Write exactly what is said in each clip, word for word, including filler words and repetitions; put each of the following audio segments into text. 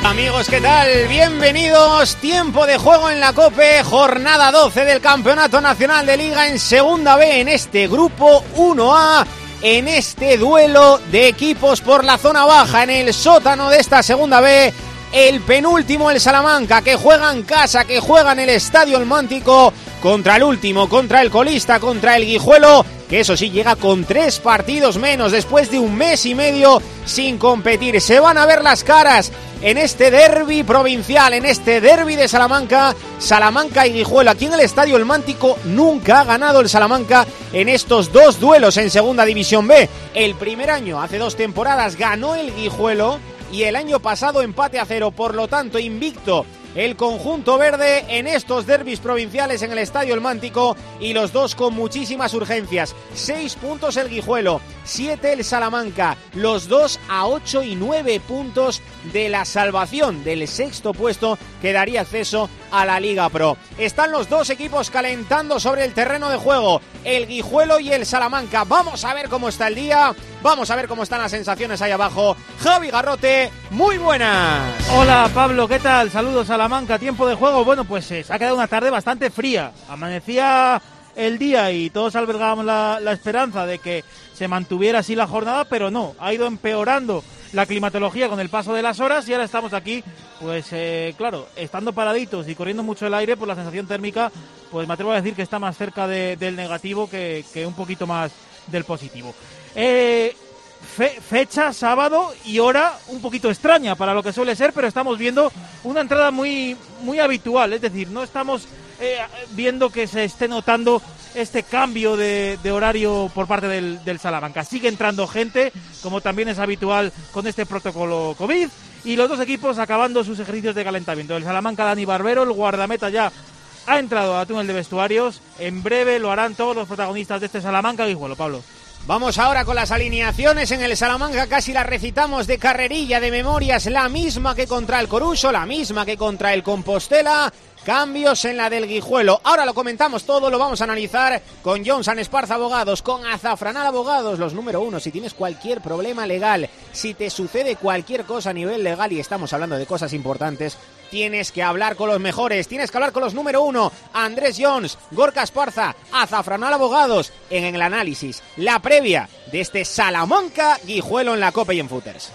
Amigos, ¿qué tal? Bienvenidos, tiempo de juego en la COPE, jornada doce del Campeonato Nacional de Liga en Segunda B, en este Grupo uno A, en este duelo de equipos por la zona baja, en el sótano de esta Segunda B, el penúltimo, el Salamanca, que juega en casa, que juega en el Estadio El Mántico, contra el último, contra el colista, contra el Guijuelo, que eso sí llega con tres partidos menos después de un mes y medio sin competir. Se van a ver las caras en este derbi provincial, en este derbi de Salamanca, Salamanca y Guijuelo. Aquí en el Estadio El Mántico nunca ha ganado el Salamanca en estos dos duelos en Segunda División B. El primer año, hace dos temporadas, ganó el Guijuelo y el año pasado empate a cero, por lo tanto invicto el conjunto verde en estos derbis provinciales en el Estadio El Mántico, y los dos con muchísimas urgencias. Seis puntos el Guijuelo, siete el Salamanca, los dos a ocho y nueve puntos de la salvación del sexto puesto que daría acceso a la Liga Pro. Están los dos equipos calentando sobre el terreno de juego, el Guijuelo y el Salamanca. Vamos a ver cómo está el día, vamos a ver cómo están las sensaciones ahí abajo. Javi Garrote, muy buenas. Hola Pablo, ¿qué tal? Saludos a Salamanca, tiempo de juego. Bueno, pues eh, se ha quedado una tarde bastante fría. Amanecía el día y todos albergábamos la, la esperanza de que se mantuviera así la jornada, pero no, ha ido empeorando la climatología con el paso de las horas y ahora estamos aquí, pues eh, claro, estando paraditos y corriendo mucho el aire, pues la sensación térmica, pues me atrevo a decir que está más cerca de, del negativo que, que un poquito más del positivo. Eh... Fe, fecha, sábado y hora un poquito extraña para lo que suele ser, pero estamos viendo una entrada muy, muy habitual, es decir, no estamos eh, viendo que se esté notando este cambio de, de horario por parte del, del Salamanca. Sigue entrando gente, como también es habitual con este protocolo COVID, y los dos equipos acabando sus ejercicios de calentamiento. El Salamanca, Dani Barbero, el guardameta, ya ha entrado a túnel de vestuarios. En breve lo harán todos los protagonistas de este Salamanca Guijuelo. Pablo. Vamos ahora con las alineaciones en el Salamanca, casi las recitamos de carrerilla, de memorias, la misma que contra el Coruso, la misma que contra el Compostela. Cambios en la del Guijuelo. Ahora lo comentamos todo, lo vamos a analizar con John San Esparza Abogados, con Azafranal Abogados, los número uno. Si tienes cualquier problema legal, si te sucede cualquier cosa a nivel legal, y estamos hablando de cosas importantes, tienes que hablar con los mejores, tienes que hablar con los número uno. Andrés Jones, Gorka Esparza, Azafranal Abogados, en el análisis, la previa de este Salamanca Guijuelo en la COPE y en Footers.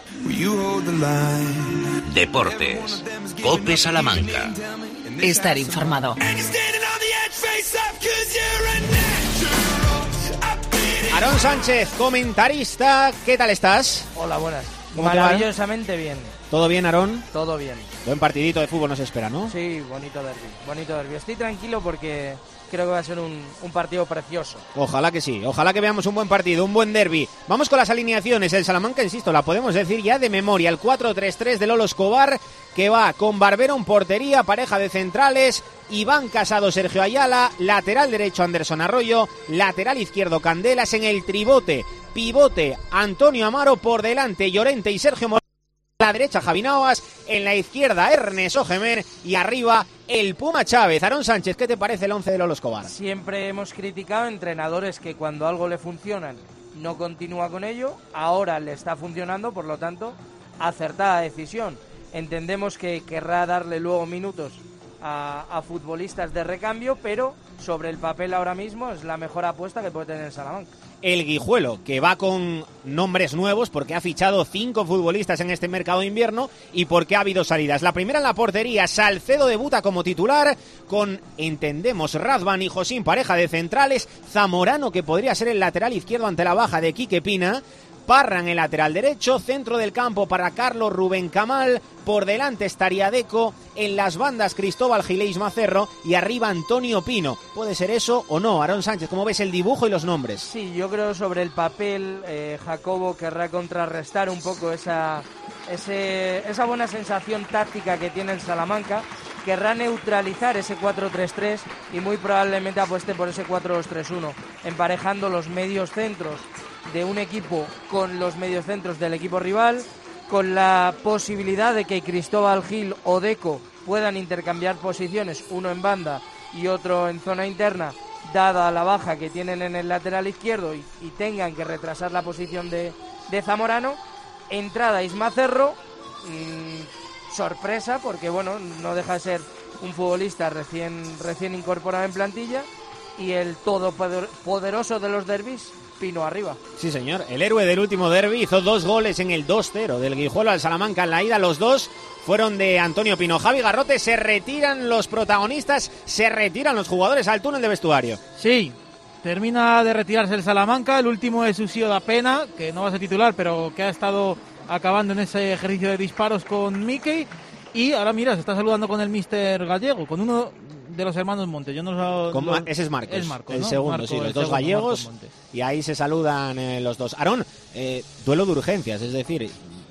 Deportes, COPE Salamanca. Estar informado. Aarón Sánchez, comentarista, ¿qué tal estás? Hola, buenas. Maravillosamente bien. ¿Todo bien, Aarón? Todo bien. Buen partidito de fútbol nos espera, ¿no? Sí, bonito derbi, bonito derbi. Estoy tranquilo porque creo que va a ser un, un partido precioso. Ojalá que sí, ojalá que veamos un buen partido, un buen derbi. Vamos con las alineaciones. El Salamanca, insisto, la podemos decir ya de memoria. El cuatro tres tres de Lolo Escobar, que va con Barbero en portería, pareja de centrales, Iván Casado, Sergio Ayala, lateral derecho Anderson Arroyo, lateral izquierdo Candelas, en el tribote, pivote Antonio Amaro, por delante Llorente y Sergio Moreno, a la derecha Javi Navas, en la izquierda Ernest Ojemer y arriba el Puma Chávez. Aarón Sánchez, ¿qué te parece el once de Lolo Escobar? Siempre hemos criticado entrenadores que cuando algo le funcionan no continúa con ello, ahora le está funcionando, por lo tanto, acertada decisión. Entendemos que querrá darle luego minutos a, a futbolistas de recambio, pero sobre el papel ahora mismo es la mejor apuesta que puede tener Salamanca. El Guijuelo, que va con nombres nuevos porque ha fichado cinco futbolistas en este mercado de invierno y porque ha habido salidas. La primera en la portería, Salcedo debuta como titular con, entendemos, Razvan y Josín, pareja de centrales, Zamorano, que podría ser el lateral izquierdo ante la baja de Quique Pina, Parra en el lateral derecho, centro del campo para Carlos Rubén Camal, por delante estaría Deco, en las bandas Cristóbal Gileis Macerro y arriba Antonio Pino. ¿Puede ser eso o no? Aarón Sánchez, ¿cómo ves el dibujo y los nombres? Sí, yo creo sobre el papel eh, Jacobo querrá contrarrestar un poco esa, ese, esa buena sensación táctica que tiene el Salamanca, querrá neutralizar ese cuatro tres tres y muy probablemente apueste por ese cuatro dos tres uno, emparejando los medios centros de un equipo con los mediocentros del equipo rival, con la posibilidad de que Cristóbal Gil o Deco puedan intercambiar posiciones, uno en banda y otro en zona interna, dada la baja que tienen en el lateral izquierdo y, y tengan que retrasar la posición de, de Zamorano. Entrada Isma Cerro, mmm, sorpresa, porque bueno, no deja de ser un futbolista recién, recién incorporado en plantilla, y el todopoderoso de los derbis, Pino Arriba. Sí, señor, el héroe del último derbi hizo dos goles en el dos cero del Guijuelo al Salamanca en la ida. Los dos fueron de Antonio Pino. Javi Garrote, se retiran los protagonistas, se retiran los jugadores al túnel de vestuario. Sí, termina de retirarse el Salamanca. El último es Usío da Pena, que no va a ser titular, pero que ha estado acabando en ese ejercicio de disparos con Mickey. Y ahora mira, se está saludando con el míster Gallego, con uno de los hermanos Montes. Yo no lo, Con, lo, ese es Marcos, es Marcos, el ¿no? segundo, Marco, sí, los el dos segundo, gallegos, y ahí se saludan eh, los dos. Aarón, eh, duelo de urgencias, es decir,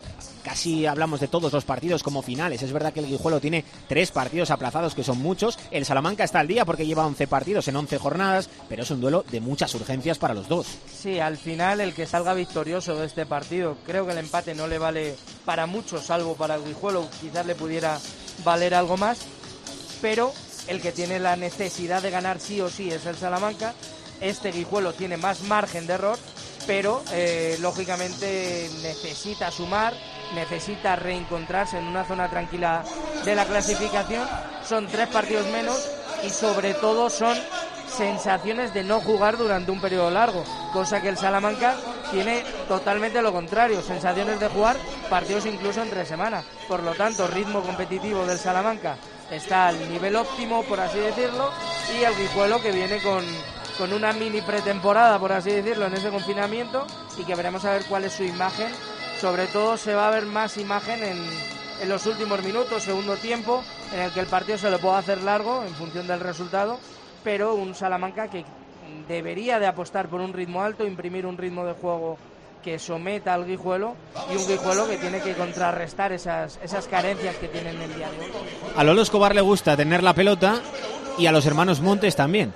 casi hablamos de todos los partidos como finales. Es verdad que el Guijuelo tiene tres partidos aplazados, que son muchos. El Salamanca está al día porque lleva once partidos en once jornadas, pero es un duelo de muchas urgencias para los dos. Sí, al final el que salga victorioso de este partido, creo que el empate no le vale para mucho, salvo para el Guijuelo, quizás le pudiera valer algo más, pero el que tiene la necesidad de ganar sí o sí es el Salamanca. Este Guijuelo tiene más margen de error, pero eh, lógicamente necesita sumar, necesita reencontrarse en una zona tranquila de la clasificación. Son tres partidos menos y sobre todo son sensaciones de no jugar durante un periodo largo, cosa que el Salamanca tiene totalmente lo contrario, sensaciones de jugar partidos incluso entre semanas. Por lo tanto, ritmo competitivo del Salamanca está al nivel óptimo, por así decirlo, y el Guijuelo, que viene con, con una mini pretemporada, por así decirlo, en ese confinamiento, y que veremos a ver cuál es su imagen. Sobre todo se va a ver más imagen en, en los últimos minutos, segundo tiempo, en el que el partido se lo puede hacer largo en función del resultado, pero un Salamanca que debería de apostar por un ritmo alto, imprimir un ritmo de juego que someta al Guijuelo, y un Guijuelo que tiene que contrarrestar esas, esas carencias que tienen en el día de hoy. A Lolo Escobar le gusta tener la pelota y a los hermanos Montes también.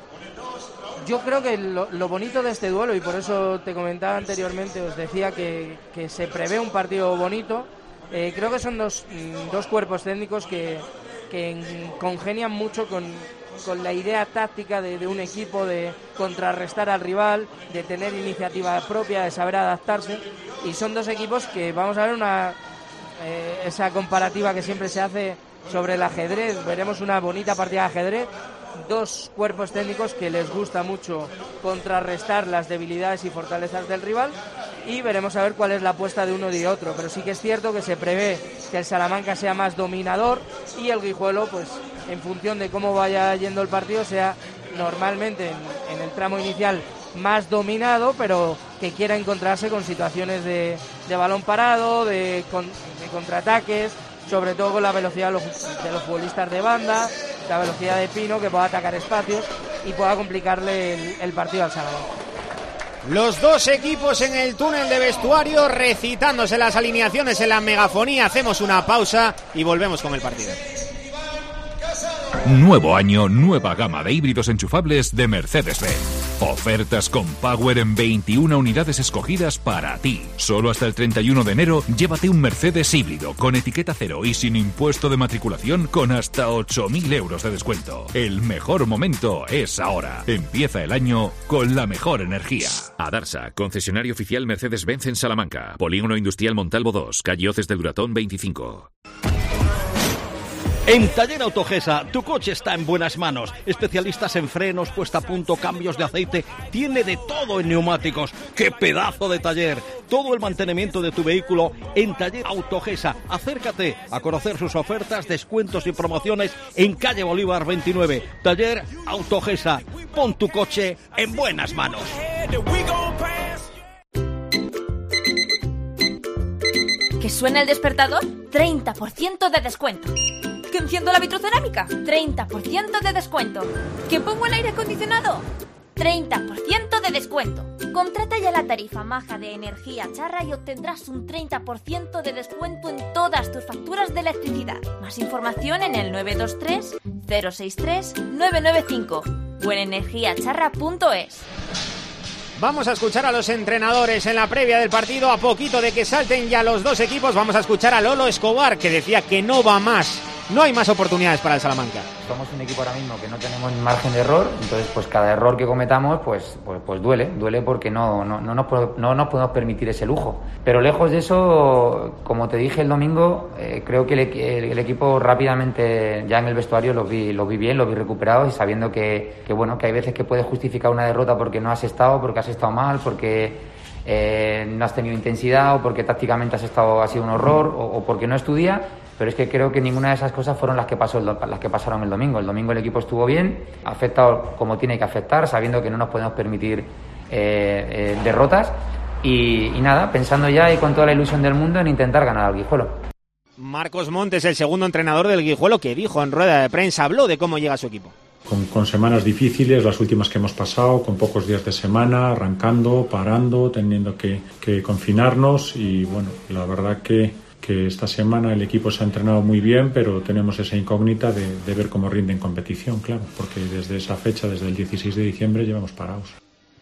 Yo creo que lo, lo bonito de este duelo, y por eso te comentaba anteriormente, os decía que, que se prevé un partido bonito, eh, creo que son dos, dos cuerpos técnicos que, que congenian mucho con, con la idea táctica de, de un equipo, de contrarrestar al rival, de tener iniciativa propia, de saber adaptarse, y son dos equipos que vamos a ver una eh, esa comparativa que siempre se hace sobre el ajedrez. Veremos una bonita partida de ajedrez, dos cuerpos técnicos que les gusta mucho contrarrestar las debilidades y fortalezas del rival, y veremos a ver cuál es la apuesta de uno y de otro. Pero sí que es cierto que se prevé que el Salamanca sea más dominador y el Guijuelo, pues en función de cómo vaya yendo el partido, sea normalmente en, en el tramo inicial más dominado, pero que quiera encontrarse con situaciones de, de balón parado, de, con, de contraataques, sobre todo con la velocidad de los, de los futbolistas de banda, la velocidad de Pino, que pueda atacar espacios y pueda complicarle el, el partido al Salamanca. Los dos equipos en el túnel de vestuario recitándose las alineaciones en la megafonía. Hacemos una pausa y volvemos con el partido. Nuevo año, nueva gama de híbridos enchufables de Mercedes-Benz. Ofertas con Power en veintiuna unidades escogidas para ti. Solo hasta el treinta y uno de enero, llévate un Mercedes híbrido con etiqueta cero y sin impuesto de matriculación con hasta ocho mil euros de descuento. El mejor momento es ahora. Empieza el año con la mejor energía. Adarsa, concesionario oficial Mercedes-Benz en Salamanca. Polígono Industrial Montalvo dos, calle Oces del Duratón veinticinco. En Taller Autogesa, tu coche está en buenas manos. Especialistas en frenos, puesta a punto, cambios de aceite. Tiene de todo en neumáticos. ¡Qué pedazo de taller! Todo el mantenimiento de tu vehículo en Taller Autogesa. Acércate a conocer sus ofertas, descuentos y promociones en calle Bolívar veintinueve. Taller Autogesa. Pon tu coche en buenas manos. ¿Que suena el despertador? treinta por ciento de descuento. ¿Que enciendo la vitrocerámica? treinta por ciento de descuento. ¿Que pongo el aire acondicionado? treinta por ciento de descuento. Contrata ya la tarifa maja de Energía Charra y obtendrás un treinta por ciento de descuento en todas tus facturas de electricidad. Más información en el nueve dos tres, cero seis tres, nueve nueve cinco o en energía charra punto es. Vamos a escuchar a los entrenadores en la previa del partido. A poquito de que salten ya los dos equipos, vamos a escuchar a Lolo Escobar, que decía que no va más no hay más oportunidades para el Salamanca. Somos un equipo ahora mismo que no tenemos margen de error, entonces pues cada error que cometamos pues pues, pues duele, duele porque no, no, no, nos, no nos podemos permitir ese lujo. Pero lejos de eso, como te dije el domingo, eh, creo que el, el, el equipo rápidamente ya en el vestuario lo vi, lo vi bien, lo vi recuperado y sabiendo que, que bueno, que hay veces que puedes justificar una derrota porque no has estado, porque has estado mal, porque eh, no has tenido intensidad o porque tácticamente has estado, ha sido un horror o, o porque no estudia. Pero es que creo que ninguna de esas cosas fueron las que pasó el, las que pasaron el domingo. El domingo el equipo estuvo bien, afectado como tiene que afectar, sabiendo que no nos podemos permitir eh, eh, derrotas. Y, y nada, pensando ya y con toda la ilusión del mundo en intentar ganar al Guijuelo. Marcos Montes, el segundo entrenador del Guijuelo, que dijo en rueda de prensa, habló de cómo llega su equipo. Con, con semanas difíciles, las últimas que hemos pasado, con pocos días de semana, arrancando, parando, teniendo que, que confinarnos y bueno, la verdad que que esta semana el equipo se ha entrenado muy bien, pero tenemos esa incógnita de, de ver cómo rinde en competición, claro, porque desde esa fecha, desde el dieciséis de diciembre, llevamos parados.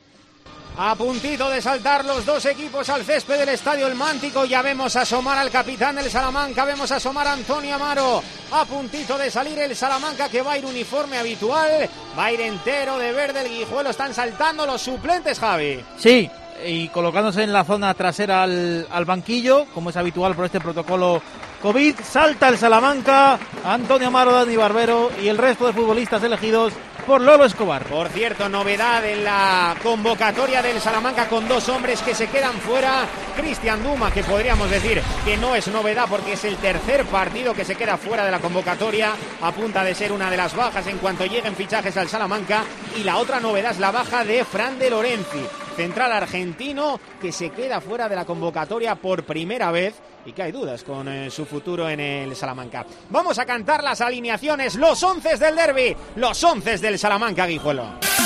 A puntito de saltar los dos equipos al césped del Estadio El Mántico, ya vemos asomar al capitán del Salamanca, vemos asomar a Antonio Amaro, a puntito de salir el Salamanca que va a ir uniforme habitual, va a ir entero de verde el Guijuelo, están saltando los suplentes, Javi. Sí, y colocándose en la zona trasera al, al banquillo, como es habitual por este protocolo COVID, salta el Salamanca, Antonio Amaro, Dani Barbero y el resto de futbolistas elegidos por Lolo Escobar. Por cierto, novedad en la convocatoria del Salamanca con dos hombres que se quedan fuera. Cristian Duma, que podríamos decir que no es novedad porque es el tercer partido que se queda fuera de la convocatoria, a punta de ser una de las bajas en cuanto lleguen fichajes al Salamanca. Y la otra novedad es la baja de Fran de Lorenzi, central argentino, que se queda fuera de la convocatoria por primera vez y que hay dudas con eh, su futuro en el Salamanca. Vamos a cantar las alineaciones, los once del derbi, los once del Salamanca, Guijuelo.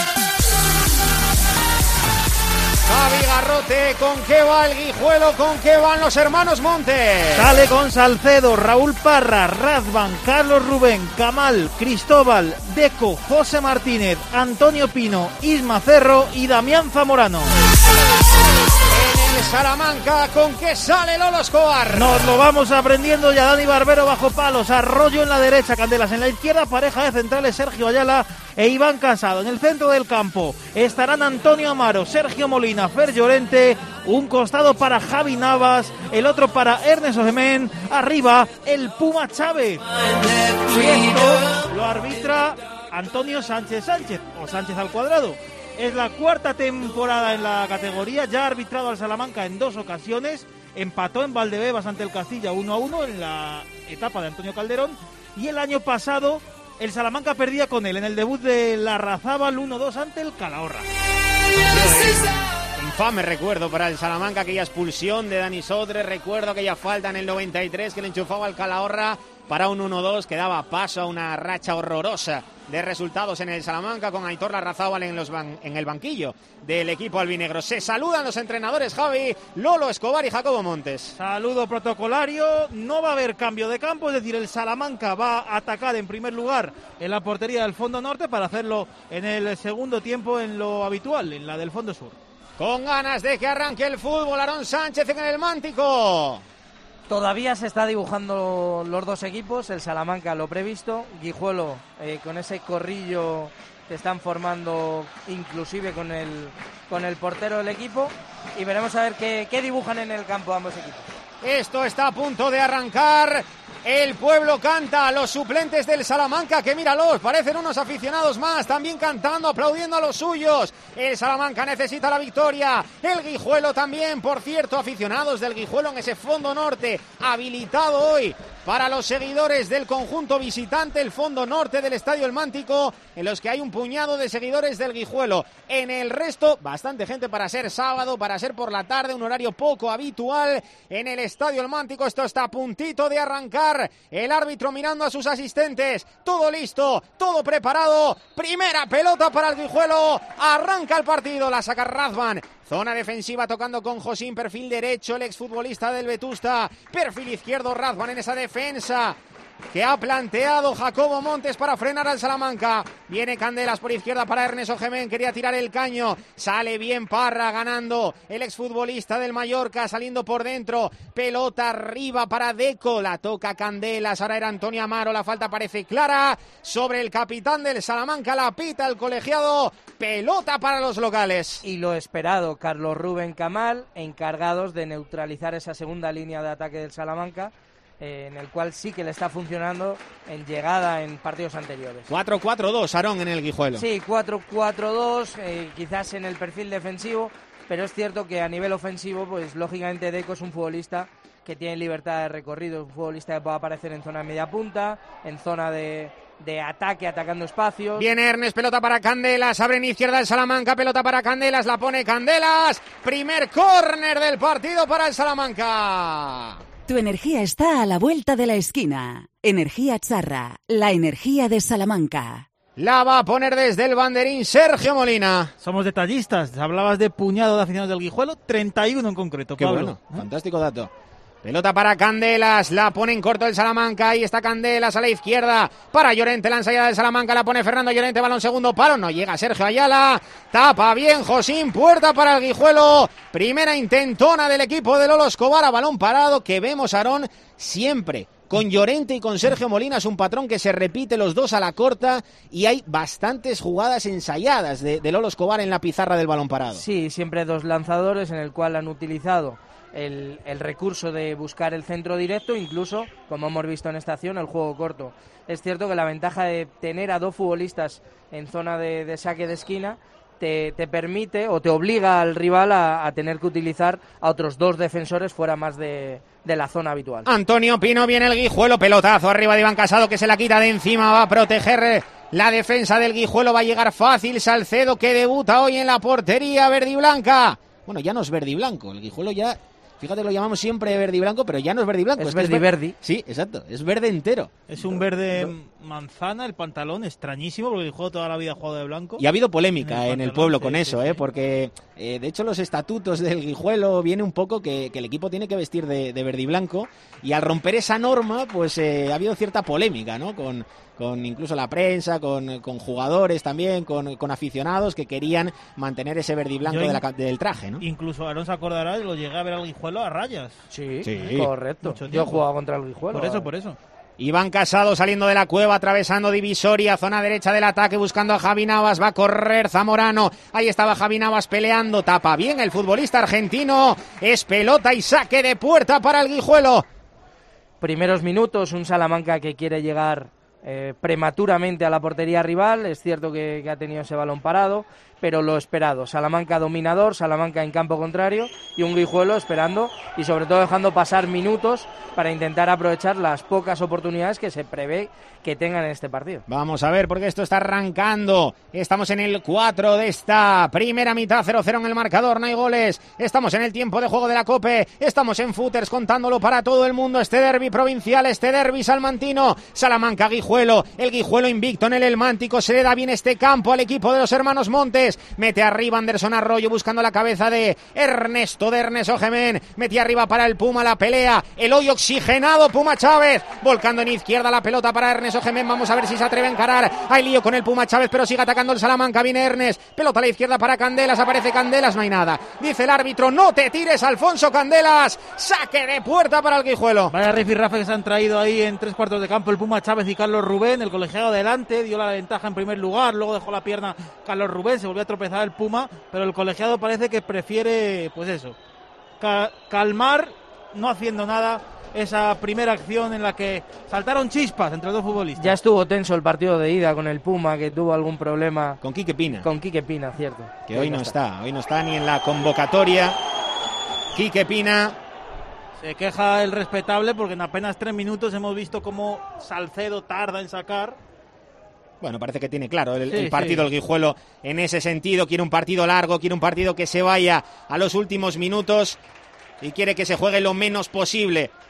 Javi Garrote, ¿con qué va el Guijuelo? ¿Con qué van los hermanos Montes? Sale con Salcedo, Raúl Parra, Razvan, Carlos Rubén, Kamal, Cristóbal, Deco, José Martínez, Antonio Pino, Isma Cerro y Damián Zamorano. En el Salamanca, ¿con qué sale Lolo Escobar? Nos lo vamos aprendiendo ya. Dani Barbero bajo palos, Arroyo en la derecha, Candelas en la izquierda, pareja de centrales Sergio Ayala e Iván Casado. En el centro del campo estarán Antonio Amaro, Sergio Molina, Fer Llorente, un costado para Javi Navas, el otro para Ernesto Gemén, arriba el Puma Chávez. Y esto lo arbitra Antonio Sánchez Sánchez, o Sánchez al cuadrado. Es la cuarta temporada en la categoría, ya ha arbitrado al Salamanca en dos ocasiones, empató en Valdebebas ante el Castilla uno a uno en la etapa de Antonio Calderón, y el año pasado el Salamanca perdía con él en el debut de Larrazábal uno dos ante el Calahorra. Infame recuerdo para el Salamanca, aquella expulsión de Dani Sodre, recuerdo aquella falta en el noventa y tres que le enchufaba al Calahorra para un uno dos que daba paso a una racha horrorosa de resultados en el Salamanca con Aitor Larrazábal en, los ban- en el banquillo del equipo albinegro. Se saludan los entrenadores Javi, Lolo Escobar y Jacobo Montes. Saludo protocolario, no va a haber cambio de campo, es decir, el Salamanca va a atacar en primer lugar en la portería del fondo norte para hacerlo en el segundo tiempo en lo habitual, en la del fondo sur. Con ganas de que arranque el fútbol, Aarón Sánchez en el Mántico. Todavía se está dibujando los dos equipos, el Salamanca lo previsto, Guijuelo eh, con ese corrillo que están formando inclusive con el, con el portero del equipo, y veremos a ver qué, qué dibujan en el campo ambos equipos. Esto está a punto de arrancar. El pueblo canta, los suplentes del Salamanca, que míralos, parecen unos aficionados más, también cantando, aplaudiendo a los suyos. El Salamanca necesita la victoria, el Guijuelo también, por cierto, aficionados del Guijuelo en ese fondo norte, habilitado hoy para los seguidores del conjunto visitante, el fondo norte del Estadio El Mántico, en los que hay un puñado de seguidores del Guijuelo. En el resto, bastante gente para ser sábado, para ser por la tarde, un horario poco habitual en el Estadio El Mántico. Esto está a puntito de arrancar. El árbitro mirando a sus asistentes. Todo listo, todo preparado. Primera pelota para el Guijuelo. Arranca el partido, la saca Razvan. Zona defensiva tocando con Josín, perfil derecho, el exfutbolista del Vetusta. Perfil izquierdo, Razvan en esa defensa. que ha planteado Jacobo Montes para frenar al Salamanca. Viene Candelas por izquierda para Ernest Ogemén, quería tirar el caño, sale bien Parra ganando el exfutbolista del Mallorca, saliendo por dentro, pelota arriba para Deco, la toca Candelas, ahora era Antonio Amaro, la falta parece clara sobre el capitán del Salamanca, la pita el colegiado, pelota para los locales. Y lo esperado, Carlos Rubén Camal, encargados de neutralizar esa segunda línea de ataque del Salamanca, eh, en el cual sí que le está funcionando en llegada en partidos anteriores. cuatro cuatro dos, Aarón, en el Guijuelo. Sí, cuatro cuatro dos, eh, quizás en el perfil defensivo, pero es cierto que a nivel ofensivo, pues lógicamente Deco es un futbolista que tiene libertad de recorrido, un futbolista que puede aparecer en zona de media punta, en zona de, de ataque, atacando espacios. Viene Ernest, pelota para Candelas, abre en izquierda el Salamanca, pelota para Candelas, la pone Candelas, primer córner del partido para el Salamanca. Tu energía está a la vuelta de la esquina. Energía Charra, la energía de Salamanca. La va a poner desde el banderín Sergio Molina. Somos detallistas. Hablabas de puñado de aficionados del Guijuelo, treinta y uno en concreto. Qué Pablo. bueno, ¿eh? Fantástico dato. Pelota para Candelas, la pone en corto el Salamanca, ahí está Candelas a la izquierda, para Llorente, la ensayada del Salamanca, la pone Fernando Llorente, balón segundo palo, no llega Sergio Ayala, tapa bien Josín, puerta para el Guijuelo, primera intentona del equipo de Lolo Escobar, a balón parado, que vemos, Aarón, siempre con Llorente y con Sergio Molina, es un patrón que se repite los dos a la corta y hay bastantes jugadas ensayadas de, de Lolo Escobar en la pizarra del balón parado. Sí, siempre dos lanzadores en el cual han utilizado El, el recurso de buscar el centro directo, incluso, como hemos visto en esta acción, el juego corto. Es cierto que la ventaja de tener a dos futbolistas en zona de, de saque de esquina te, te permite o te obliga al rival a, a tener que utilizar a otros dos defensores fuera más de, de la zona habitual. Antonio Pino, viene el Guijuelo, pelotazo arriba de Iván Casado, que se la quita de encima, va a proteger la defensa del Guijuelo, va a llegar fácil Salcedo, que debuta hoy en la portería verde y blanca. Bueno, ya no es verde y blanco, el Guijuelo ya... Fíjate, lo llamamos siempre verde y blanco, pero ya no es verde y blanco. Es, es verde y verde. Sí, exacto, es verde entero. Es un verde manzana, el pantalón, extrañísimo, porque el juego toda la vida ha jugado de blanco. Y ha habido polémica en el, en el pueblo sí, con sí, eso, sí, ¿eh? sí. Porque eh, de hecho los estatutos del Guijuelo viene un poco que, que el equipo tiene que vestir de, de verde y blanco, y al romper esa norma, pues eh, ha habido cierta polémica, ¿no? Con, con incluso la prensa, con, con jugadores también, con, con aficionados que querían mantener ese verde y blanco Yo de la, del traje, ¿no? Incluso Aarón se acordará, lo llegué a ver al Guijuelo a rayas. Sí, Sí. correcto. Yo he jugado contra el Guijuelo. Por eso, por eso. Iván Casado saliendo de la cueva, atravesando divisoria, zona derecha del ataque, buscando a Javi Navas, va a correr Zamorano, ahí estaba Javi Navas peleando, tapa bien el futbolista argentino, es pelota y saque de puerta para el Guijuelo. Primeros minutos, un Salamanca que quiere llegar eh, prematuramente a la portería rival, es cierto que, que ha tenido ese balón parado, pero lo esperado, Salamanca dominador, Salamanca en campo contrario y un Guijuelo esperando y sobre todo dejando pasar minutos para intentar aprovechar las pocas oportunidades que se prevé que tengan en este partido. Vamos a ver, porque esto está arrancando. Estamos en el cuatro de esta primera mitad, cero cero en el marcador, no hay goles. Estamos en el tiempo de juego de la COPE, estamos en Footers contándolo para todo el mundo. Este derbi provincial, este derbi salmantino, Salamanca, Guijuelo, el Guijuelo invicto en el Elmántico, se le da bien este campo al equipo de los hermanos Montes. Mete arriba Anderson Arroyo buscando la cabeza de Ernesto, de Ernesto Gemén. Mete arriba para el Puma, la pelea, el hoy oxigenado Puma Chávez, volcando en izquierda la pelota para Ernesto Gemén, vamos a ver si se atreve a encarar, hay lío con el Puma Chávez, pero sigue atacando el Salamanca, viene Ernest, pelota a la izquierda para Candelas, aparece Candelas, no hay nada, dice el árbitro, no te tires Alfonso Candelas, saque de puerta para el Guijuelo. Vaya rifirrafe que se han traído ahí en tres cuartos de campo el Puma Chávez y Carlos Rubén, el colegiado delante, dio la ventaja en primer lugar, luego dejó la pierna Carlos Rubén, se volvió a tropezar el Puma, pero el colegiado parece que prefiere, pues eso, ca- calmar, no haciendo nada, esa primera acción en la que saltaron chispas entre los dos futbolistas. Ya estuvo tenso el partido de ida con el Puma, que tuvo algún problema con Quique Pina. Con Quique Pina, cierto. Que hoy no está, hoy no está ni en la convocatoria. Quique Pina. Se queja el respetable porque en apenas tres minutos hemos visto cómo Salcedo tarda en sacar. Bueno, parece que tiene claro el, sí, el partido, sí. El Guijuelo en ese sentido, quiere un partido largo, quiere un partido que se vaya a los últimos minutos y quiere que se juegue lo menos posible.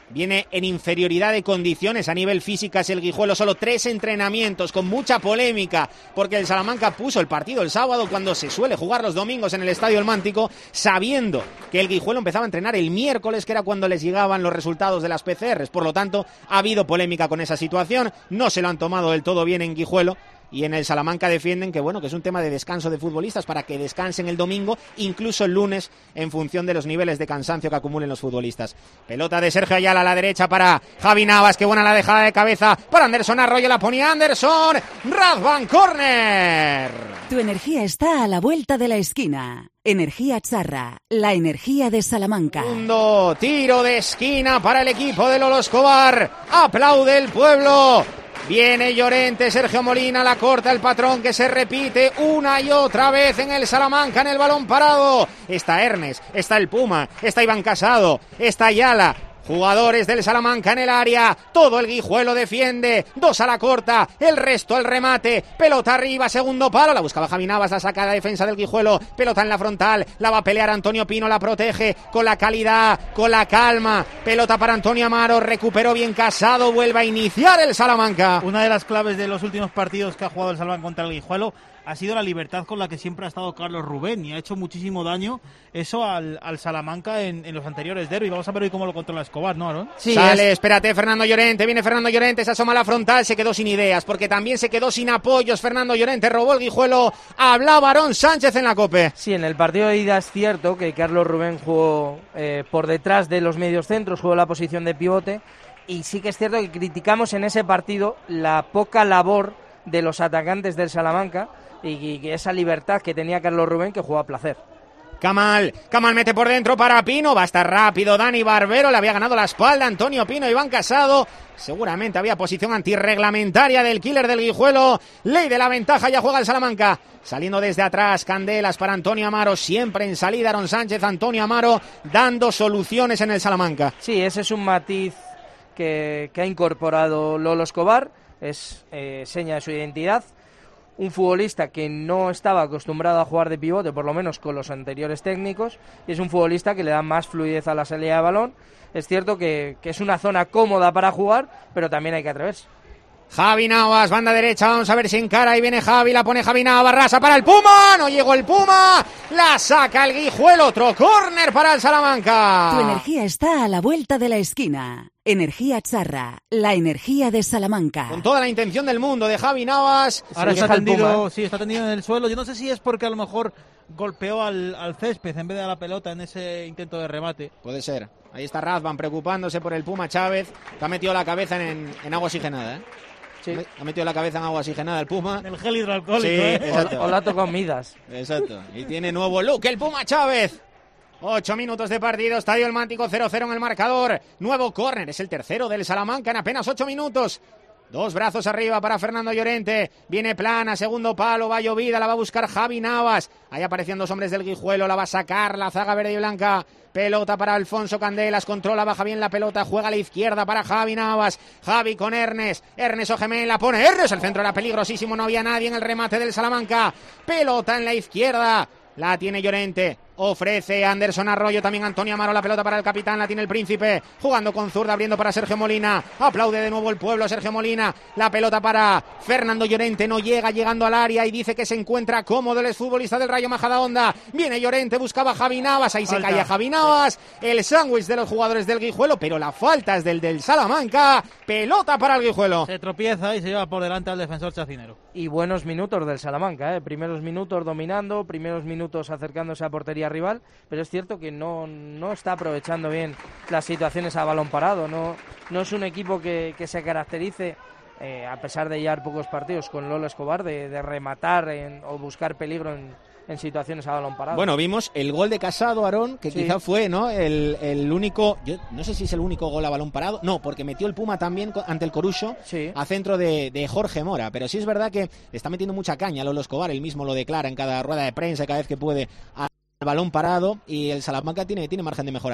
viene en inferioridad de condiciones a nivel físicas el Guijuelo, solo tres entrenamientos con mucha polémica porque el Salamanca puso el partido el sábado cuando se suele jugar los domingos en el Estadio El Mántico, sabiendo que el Guijuelo empezaba a entrenar el miércoles, que era cuando les llegaban los resultados de las P C Rs. Por lo tanto, ha habido polémica con esa situación, no se lo han tomado del todo bien en Guijuelo. Y en el Salamanca defienden que bueno que es un tema de descanso de futbolistas para que descansen el domingo, incluso el lunes, en función de los niveles de cansancio que acumulen los futbolistas. Pelota de Sergio Ayala a la derecha para Javi Navas, qué buena la dejada de cabeza para Anderson Arroyo, la ponía Anderson, Razvan Corner. Tu energía está a la vuelta de la esquina. Energía Charra, la energía de Salamanca. Segundo tiro de esquina para el equipo de Lolo Escobar. Aplaude el pueblo. Viene Llorente, Sergio Molina, la corta el patrón que se repite una y otra vez en el Salamanca en el balón parado. Está Ernest, está el Puma, está Iván Casado, está Ayala. Jugadores del Salamanca en el área, todo el Guijuelo defiende, dos a la corta, el resto al remate, pelota arriba, segundo palo, la buscaba Javi Navas, la saca la defensa del Guijuelo, pelota en la frontal, la va a pelear Antonio Pino, la protege con la calidad, con la calma, pelota para Antonio Amaro, recuperó bien Casado, vuelve a iniciar el Salamanca. Una de las claves de los últimos partidos que ha jugado el Salamanca contra el Guijuelo ha sido la libertad con la que siempre ha estado Carlos Rubén, y ha hecho muchísimo daño eso al, al Salamanca en, en los anteriores derbis. Vamos a ver hoy cómo lo controla Escobar, ¿no, Aaron? Sí, sale, es... espérate, Fernando Llorente, viene Fernando Llorente, se asoma a la frontal, se quedó sin ideas, porque también se quedó sin apoyos. Fernando Llorente robó el Guijuelo, hablaba Aarón Sánchez en la COPE. Sí, en el partido de ida es cierto que Carlos Rubén jugó eh, por detrás de los mediocentros, jugó la posición de pivote, y sí que es cierto que criticamos en ese partido la poca labor de los atacantes del Salamanca, y que esa libertad que tenía Carlos Rubén, que jugaba a placer. Kamal, Kamal mete por dentro para Pino, va a estar rápido Dani Barbero, le había ganado la espalda Antonio Pino, Iván Casado, seguramente había posición antirreglamentaria del killer del Guijuelo, ley de la ventaja, ya juega el Salamanca, saliendo desde atrás, Candelas para Antonio Amaro, siempre en salida Aarón Sánchez, Antonio Amaro dando soluciones en el Salamanca. Sí, ese es un matiz que, que ha incorporado Lolo Escobar, es eh, seña de su identidad. Un futbolista que no estaba acostumbrado a jugar de pivote, por lo menos con los anteriores técnicos, y es un futbolista que le da más fluidez a la salida de balón. Es cierto que, que es una zona cómoda para jugar, pero también hay que atreverse. Javi Navas, banda derecha, vamos a ver si encara, ahí viene Javi, la pone Javi Navas, rasa para el Puma, no llegó el Puma, la saca el Guijuelo, otro córner para el Salamanca. Tu energía está a la vuelta de la esquina. Energía Charra, la energía de Salamanca. Con toda la intención del mundo de Javi Navas. Ahora está tendido, sí, está tendido en el suelo. Yo no sé si es porque a lo mejor golpeó al, al césped en vez de a la pelota en ese intento de remate. Puede ser. Ahí está Razvan preocupándose por el Puma Chávez, que ha metido la cabeza en, en agua oxigenada, ¿eh? Sí. Ha metido la cabeza en agua oxigenada el Puma. En el gel hidroalcohólico, sí, ¿eh? Exacto. O, o la ha tocado Midas. Exacto. Y tiene nuevo look el Puma Chávez. Ocho minutos de partido, Estadio El Mántico, cero cero en el marcador. Nuevo córner, es el tercero del Salamanca en apenas ocho minutos. Dos brazos arriba para Fernando Llorente. Viene plana, segundo palo, va llovida, la va a buscar Javi Navas. Ahí aparecen dos hombres del Guijuelo, la va a sacar la zaga verde y blanca. Pelota para Alfonso Candelas, controla, baja bien la pelota, juega a la izquierda para Javi Navas. Javi con Ernest, Ernest Ojemén la pone, Ernest, el centro era peligrosísimo, no había nadie en el remate del Salamanca. Pelota en la izquierda, la tiene Llorente. Ofrece Anderson Arroyo, también Antonio Amaro, la pelota para el capitán, la tiene el Príncipe, jugando con zurda, abriendo para Sergio Molina, aplaude de nuevo el pueblo Sergio Molina, la pelota para Fernando Llorente, no llega, llegando al área y dice que se encuentra cómodo el futbolista del Rayo Majadahonda, viene Llorente, buscaba Javi Navas, ahí falta. Se caía Javi Navas, el sándwich de los jugadores del Guijuelo, pero la falta es del del Salamanca, pelota para el Guijuelo. Se tropieza y se lleva por delante al defensor chacinero. Y buenos minutos del Salamanca, ¿eh? Primeros minutos dominando, primeros minutos acercándose a portería rival, pero es cierto que no, no está aprovechando bien las situaciones a balón parado, no, no es un equipo que, que se caracterice, eh, a pesar de llevar pocos partidos con Lolo Escobar, de, de rematar en, o buscar peligro en, en situaciones a balón parado. Bueno, vimos el gol de Casado, Aarón, que sí. Quizá fue ¿no? el, el único, yo no sé si es el único gol a balón parado, no, porque metió el Puma también ante el Corucho, sí. A centro de, de Jorge Mora, pero sí es verdad que está metiendo mucha caña a Lolo Escobar, él mismo lo declara en cada rueda de prensa, cada vez que puede, a balón parado, y el Salamanca tiene, tiene margen de mejora ahí, ¿no?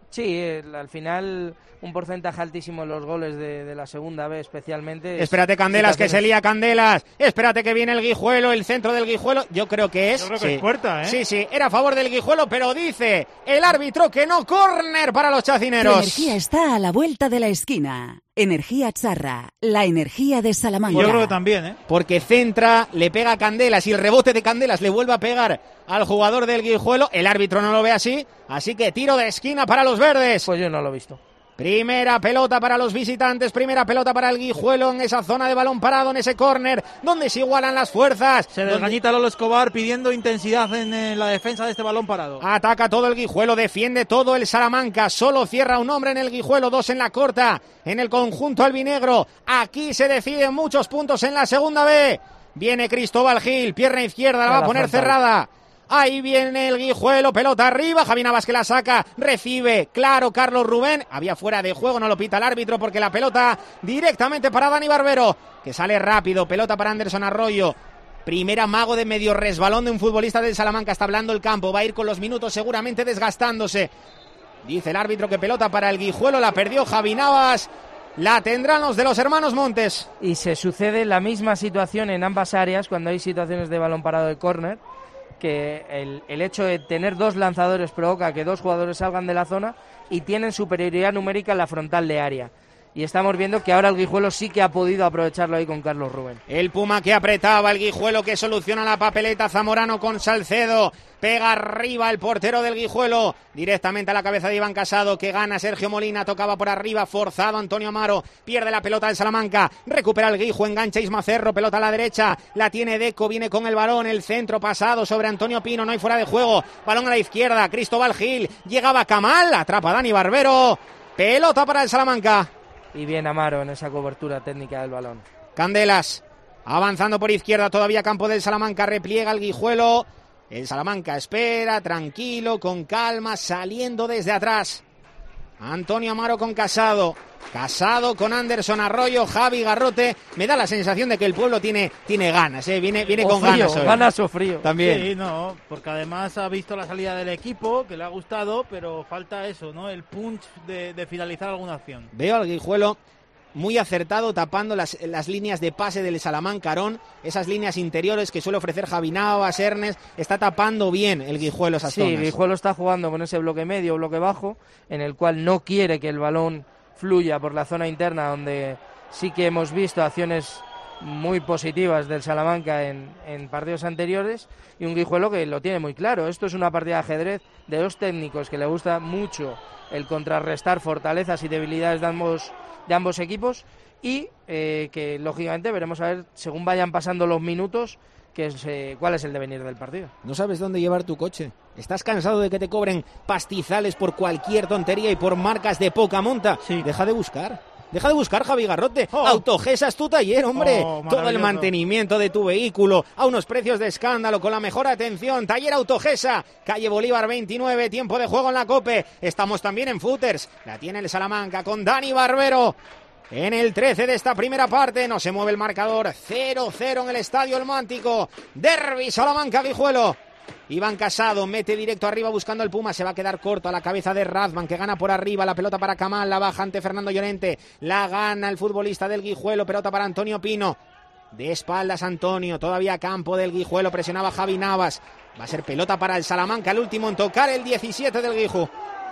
Sí, el, al final un porcentaje altísimo en los goles de, de la segunda B especialmente. Espérate, Candelas, que se lía Candelas. Espérate que viene el Guijuelo, el centro del Guijuelo. Yo creo que es... Yo creo que sí. es puerta, ¿eh? Sí, sí, era a favor del Guijuelo, pero dice el árbitro que no, córner para los chacineros. Tu energía está a la vuelta de la esquina. Energía Charra, la energía de Salamanca. Yo creo que también, ¿eh? Porque centra, le pega a Candelas y el rebote de Candelas le vuelve a pegar al jugador del Guijuelo. El árbitro no lo ve así, así que tiro de esquina para los verdes. Pues yo no lo he visto. Primera pelota para los visitantes, primera pelota para el Guijuelo en esa zona de balón parado, en ese córner, donde se igualan las fuerzas. Se desgañita Lolo Escobar pidiendo intensidad en, en la defensa de este balón parado. Ataca todo el Guijuelo, defiende todo el Salamanca, solo cierra un hombre en el Guijuelo, dos en la corta, en el conjunto albinegro. Aquí se deciden muchos puntos en la segunda B. Viene Cristóbal Gil, pierna izquierda, la va a poner cerrada. Ahí viene el Guijuelo, pelota arriba, Javi Navas que la saca, recibe, claro, Carlos Rubén, había fuera de juego, no lo pita el árbitro porque la pelota directamente para Dani Barbero, que sale rápido, pelota para Anderson Arroyo, primer amago de medio resbalón de un futbolista del Salamanca, está hablando el campo, va a ir con los minutos seguramente desgastándose, dice el árbitro que pelota para el Guijuelo, la perdió Javi Navas, la tendrán los de los hermanos Montes. Y se sucede la misma situación en ambas áreas cuando hay situaciones de balón parado de córner, que el, el hecho de tener dos lanzadores provoca que dos jugadores salgan de la zona y tienen superioridad numérica en la frontal de área. Y estamos viendo que ahora el Guijuelo sí que ha podido aprovecharlo ahí con Carlos Rubén. El Puma que apretaba, el Guijuelo que soluciona la papeleta, Zamorano con Salcedo, pega arriba el portero del Guijuelo, directamente a la cabeza de Iván Casado, que gana Sergio Molina, tocaba por arriba, forzado Antonio Amaro, pierde la pelota del Salamanca, recupera el Guijo, engancha Isma Cerro, pelota a la derecha, la tiene Deco, viene con el balón, el centro pasado sobre Antonio Pino, no hay fuera de juego, balón a la izquierda, Cristóbal Gil, llegaba Camal, atrapa Dani Barbero, pelota para el Salamanca. Y bien Amaro en esa cobertura técnica del balón. Candelas, avanzando por izquierda, todavía campo del Salamanca, repliega el Guijuelo. El Salamanca espera, tranquilo, con calma, saliendo desde atrás. Antonio Amaro con Casado. Casado con Anderson Arroyo, Javi Garrote. Me da la sensación de que el pueblo tiene, tiene ganas, ¿eh? viene, viene o con frío, ganas hoy. Ganas o frío. También. Sí, no, porque además ha visto la salida del equipo, que le ha gustado, pero falta eso, ¿no? El punch de, de finalizar alguna acción. Veo al Guijuelo muy acertado tapando las, las líneas de pase del Salamanca Arón, esas líneas interiores que suele ofrecer Javi Navas, Ernest, está tapando bien el Guijuelo esas sí, zonas. Sí, el Guijuelo está jugando con ese bloque medio, bloque bajo, en el cual no quiere que el balón fluya por la zona interna, donde sí que hemos visto acciones muy positivas del Salamanca en, en partidos anteriores, y un Guijuelo que lo tiene muy claro. Esto es una partida de ajedrez de dos técnicos que le gusta mucho el contrarrestar fortalezas y debilidades de ambos de ambos equipos, y eh, que lógicamente veremos a ver, según vayan pasando los minutos, que es, eh, cuál es el devenir del partido. No sabes dónde llevar tu coche. ¿Estás cansado de que te cobren pastizales por cualquier tontería y por marcas de poca monta? Sí. Deja de buscar. Deja de buscar, Javi Garrote. Oh. Autogesas tu taller, hombre. Oh, todo el mantenimiento de tu vehículo a unos precios de escándalo, con la mejor atención. Taller Autogesa, calle Bolívar veintinueve, tiempo de juego en la COPE. Estamos también en Footers. La tiene el Salamanca con Dani Barbero. En el trece de esta primera parte no se mueve el marcador. cero cero en el Estadio El Mántico. Derbi Salamanca-Guijuelo. Iván Casado mete directo arriba buscando el Puma, se va a quedar corto a la cabeza de Razvan, que gana por arriba, la pelota para Camal, la baja ante Fernando Llorente, la gana el futbolista del Guijuelo, pelota para Antonio Pino, de espaldas Antonio, todavía a campo del Guijuelo, presionaba Javi Navas, va a ser pelota para el Salamanca, el último en tocar, el diecisiete del Guiju.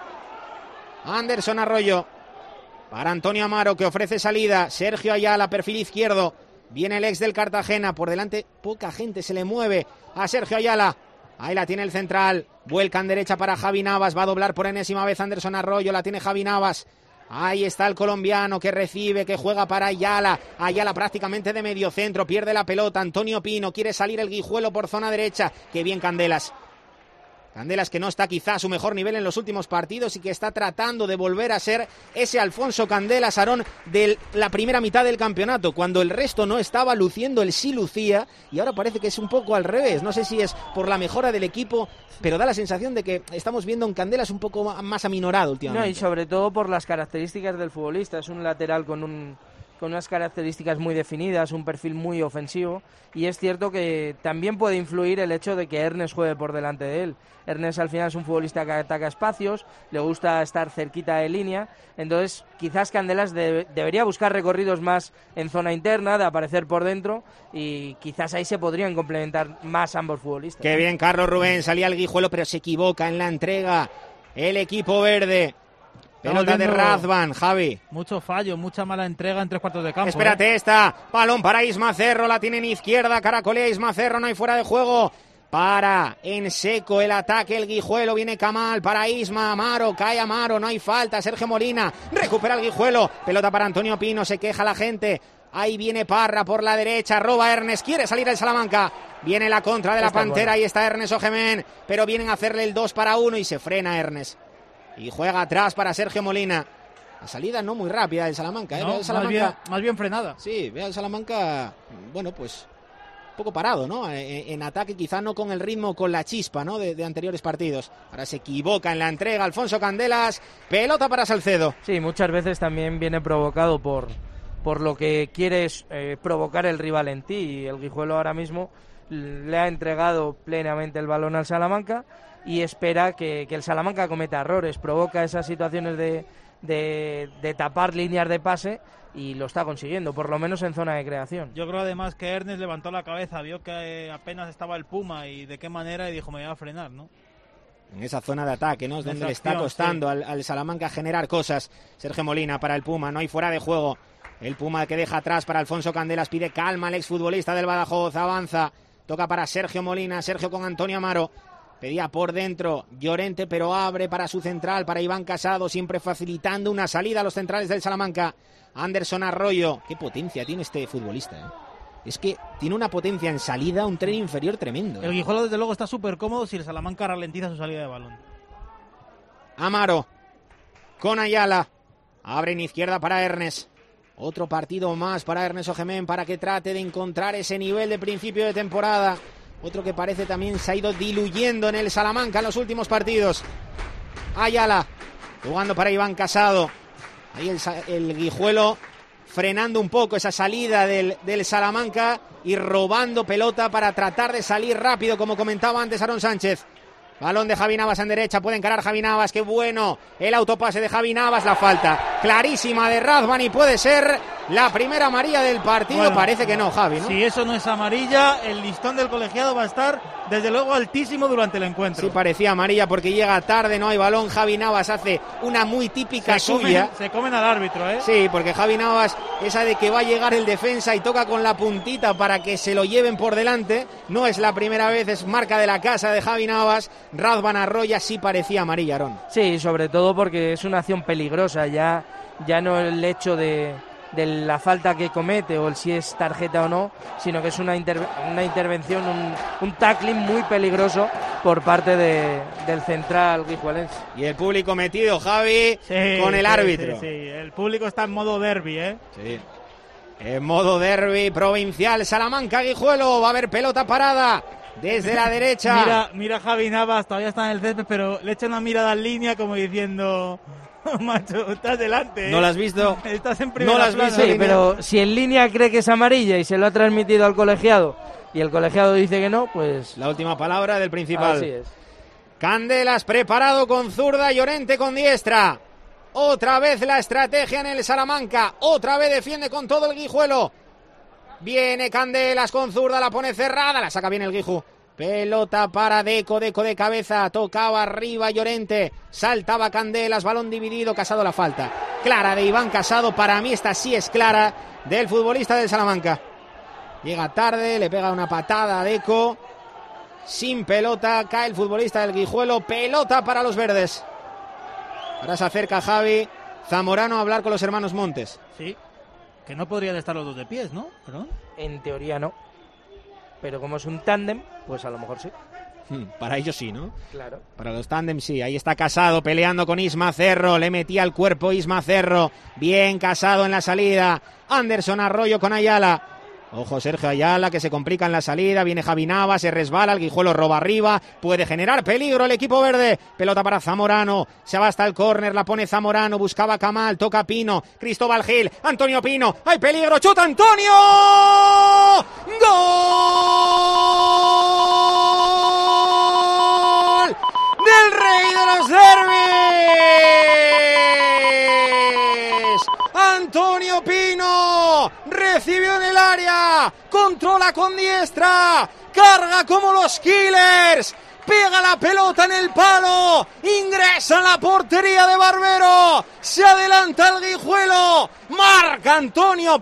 Anderson Arroyo, para Antonio Amaro, que ofrece salida, Sergio Ayala, perfil izquierdo, viene el ex del Cartagena, por delante poca gente se le mueve a Sergio Ayala. Ahí la tiene el central, vuelcan derecha para Javi Navas, va a doblar por enésima vez Anderson Arroyo, la tiene Javi Navas, ahí está el colombiano que recibe, que juega para Ayala, Ayala prácticamente de medio centro, pierde la pelota, Antonio Pino, quiere salir el Guijuelo por zona derecha, qué bien Candelas. Candelas que no está quizá a su mejor nivel en los últimos partidos y que está tratando de volver a ser ese Alfonso Candelas Arón de la primera mitad del campeonato, cuando el resto no estaba luciendo, él sí lucía, y ahora parece que es un poco al revés. No sé si es por la mejora del equipo, pero da la sensación de que estamos viendo un Candelas un poco más aminorado últimamente. No, y sobre todo por las características del futbolista. Es un lateral con un con unas características muy definidas, un perfil muy ofensivo, y es cierto que también puede influir el hecho de que Ernest juegue por delante de él. Ernest al final es un futbolista que ataca espacios, le gusta estar cerquita de línea, entonces quizás Candelas de, debería buscar recorridos más en zona interna, de aparecer por dentro, y quizás ahí se podrían complementar más ambos futbolistas. Qué bien, Carlos Rubén, salía el Guijuelo, pero se equivoca en la entrega el equipo verde. Pelota de Razvan, Javi. Mucho fallo, mucha mala entrega en tres cuartos de campo. Espérate, ¿eh? esta. Balón para Isma Cerro, la tiene en izquierda. Caracolea Isma Cerro, no hay fuera de juego. Para en seco el ataque, el Guijuelo. Viene Kamal para Isma. Amaro, cae Amaro, no hay falta. Sergio Molina recupera el Guijuelo. Pelota para Antonio Pino, se queja la gente. Ahí viene Parra por la derecha, roba Ernest, quiere salir el Salamanca. Viene la contra de la está Pantera, bueno. Ahí está Ernest Ogemén. Pero vienen a hacerle el dos para uno y se frena Ernest. Y juega atrás para Sergio Molina. La salida no muy rápida del Salamanca. ¿eh? No, el Salamanca más, bien, más bien frenada. Sí, ve al Salamanca, bueno, pues un poco parado, ¿no? En, en ataque quizá no con el ritmo, con la chispa, ¿no? De, de anteriores partidos. Ahora se equivoca en la entrega Alfonso Candelas. Pelota para Salcedo. Sí, muchas veces también viene provocado por, por lo que quieres eh, provocar el rival en ti. Y el Guijuelo ahora mismo le ha entregado plenamente el balón al Salamanca y espera que, que el Salamanca cometa errores, provoca esas situaciones de, de, de tapar líneas de pase y lo está consiguiendo, por lo menos en zona de creación. Yo creo además que Ernest levantó la cabeza, vio que apenas estaba el Puma y de qué manera y dijo me voy a frenar, ¿no? En esa zona de ataque, ¿no? Es donde esa le está acción, costando sí. al, al Salamanca generar cosas. Sergio Molina para el Puma, no hay fuera de juego. El Puma que deja atrás para Alfonso Candelas, pide calma al exfutbolista del Badajoz, avanza, toca para Sergio Molina, Sergio con Antonio Amaro. Pedía por dentro Llorente, pero abre para su central, para Iván Casado, siempre facilitando una salida a los centrales del Salamanca. Anderson Arroyo. Qué potencia tiene este futbolista, ¿eh? Es que tiene una potencia en salida, un tren inferior tremendo. El Guijuelo desde luego está súper cómodo si el Salamanca ralentiza su salida de balón. Amaro con Ayala. Abre en izquierda para Ernest. Otro partido más para Ernest Ogemén para que trate de encontrar ese nivel de principio de temporada. Otro que parece también se ha ido diluyendo en el Salamanca en los últimos partidos. Ayala jugando para Iván Casado. Ahí el, el Guijuelo frenando un poco esa salida del, del Salamanca y robando pelota para tratar de salir rápido, como comentaba antes Aaron Sánchez. Balón de Javi Navas en derecha, puede encarar Javi Navas, qué bueno el autopase de Javi Navas, la falta clarísima de Razvan y puede ser la primera amarilla del partido. Bueno, parece que no, Javi, ¿no? Si eso no es amarilla, el listón del colegiado va a estar desde luego altísimo durante el encuentro. Sí, parecía amarilla porque llega tarde, no hay balón. Javi Navas hace una muy típica se comen, suya. Se comen al árbitro, ¿eh? Sí, porque Javi Navas, esa de que va a llegar el defensa y toca con la puntita para que se lo lleven por delante, no es la primera vez, es marca de la casa de Javi Navas. Razvan Arroya sí parecía amarilla, Aaron. Sí, sobre todo porque es una acción peligrosa, ya, ya no el hecho de... de la falta que comete o el si es tarjeta o no, sino que es una, inter- una intervención, un, un tackling muy peligroso por parte de, del central guijuelense. Y el público metido, Javi, sí, con el sí, árbitro. Sí, sí, el público está en modo derbi, ¿eh? Sí. En modo derbi provincial, Salamanca Guijuelo, va a haber pelota parada desde la derecha. Mira, mira Javi Navas, todavía está en el césped, pero le echa una mirada en línea como diciendo... Macho, estás delante, ¿eh? ¿No lo has visto? Estás en primera ¿No lo has plana. visto? Sí, pero si en línea cree que es amarilla y se lo ha transmitido al colegiado y el colegiado dice que no, pues... La última palabra del principal. Así es. Candelas preparado con zurda, Llorente con diestra. Otra vez la estrategia en el Salamanca. Otra vez defiende con todo el Guijuelo. Viene Candelas con zurda, la pone cerrada, la saca bien el Guiju. Pelota para Deco, Deco de cabeza, tocaba arriba Llorente, saltaba Candelas, balón dividido, Casado la falta. Clara de Iván Casado, para mí esta sí es clara del futbolista del Salamanca. Llega tarde, le pega una patada a Deco, sin pelota, cae el futbolista del Guijuelo, pelota para los verdes. Ahora se acerca Javi Zamorano a hablar con los hermanos Montes. Sí, que no podrían estar los dos de pies, ¿no? ¿Perdón? En teoría no. Pero como es un tándem, pues a lo mejor sí. Hmm, para ellos sí, ¿no? Claro. Para los tándem sí. Ahí está Casado peleando con Isma Cerro. Le metía al cuerpo Isma Cerro. Bien Casado en la salida. Anderson Arroyo con Ayala. Ojo Sergio Ayala, que se complica en la salida, viene Javi Navas, se resbala, el Guijuelo roba arriba, puede generar peligro el equipo verde, pelota para Zamorano, se va hasta el córner, la pone Zamorano, buscaba Kamal, toca Pino, Cristóbal Gil, Antonio Pino, hay peligro, chuta Antonio, ¡gol! ¡Del rey de los derbis! Antonio Pino recibió en el área, controla con diestra, carga como los Killers, pega la pelota en el palo, ingresa en la portería de Barbero, se adelanta el Guijuelo, marca Antonio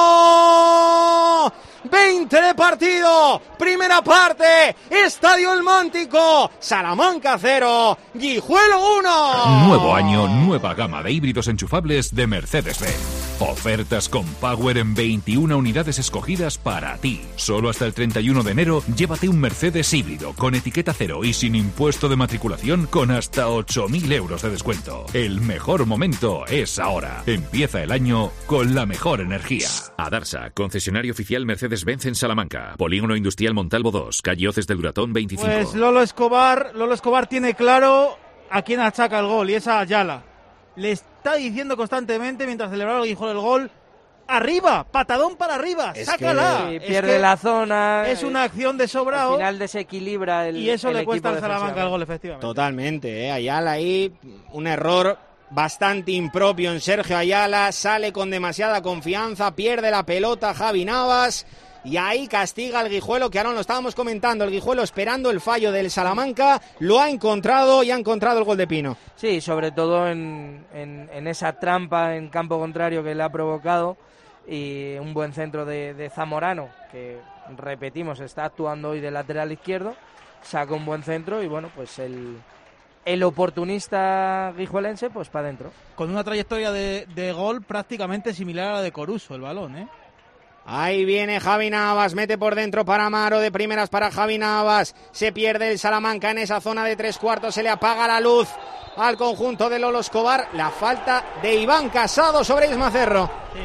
Pino. veinte de partido, primera parte, Estadio El Mántico, Salamanca cero, Guijuelo uno. Nuevo año, nueva gama de híbridos enchufables de Mercedes-Benz. Ofertas con Power en veintiuna unidades escogidas para ti. Solo hasta el treinta y uno de enero, llévate un Mercedes híbrido con etiqueta cero y sin impuesto de matriculación con hasta ocho mil euros de descuento. El mejor momento es ahora. Empieza el año con la mejor energía. Adarsa, concesionario oficial Mercedes-Benz en Salamanca. Polígono Industrial Montalvo dos, calle Hoces del Duratón veinticinco. Pues Lolo Escobar, Lolo Escobar tiene claro a quién achaca el gol y es a Ayala. Le está diciendo constantemente mientras celebraba el Guijuelo el gol: arriba, patadón para arriba, es sácala. Que, es pierde que la zona. Es una acción de sobrado. Al final desequilibra el y eso el le cuesta al Salamanca defensivo. el gol, efectivamente. Totalmente, ¿eh? Ayala ahí, un error bastante impropio en Sergio Ayala, sale con demasiada confianza, pierde la pelota Javi Navas. Y ahí castiga al Guijuelo, que ahora lo estábamos comentando, el Guijuelo esperando el fallo del Salamanca, lo ha encontrado y ha encontrado el gol de Pino. Sí, sobre todo en, en, en esa trampa en campo contrario que le ha provocado, y un buen centro de, de Zamorano, que repetimos, está actuando hoy de lateral izquierdo, saca un buen centro y bueno, pues el, el oportunista guijuelense pues para adentro. Con una trayectoria de, de gol prácticamente similar a la de Coruso, el balón, ¿eh? Ahí viene Javi Navas, mete por dentro para Amaro, de primeras para Javi Navas, se pierde el Salamanca en esa zona de tres cuartos, se le apaga la luz al conjunto de Lolo Escobar, la falta de Iván Casado sobre Isma Cerro. Sí.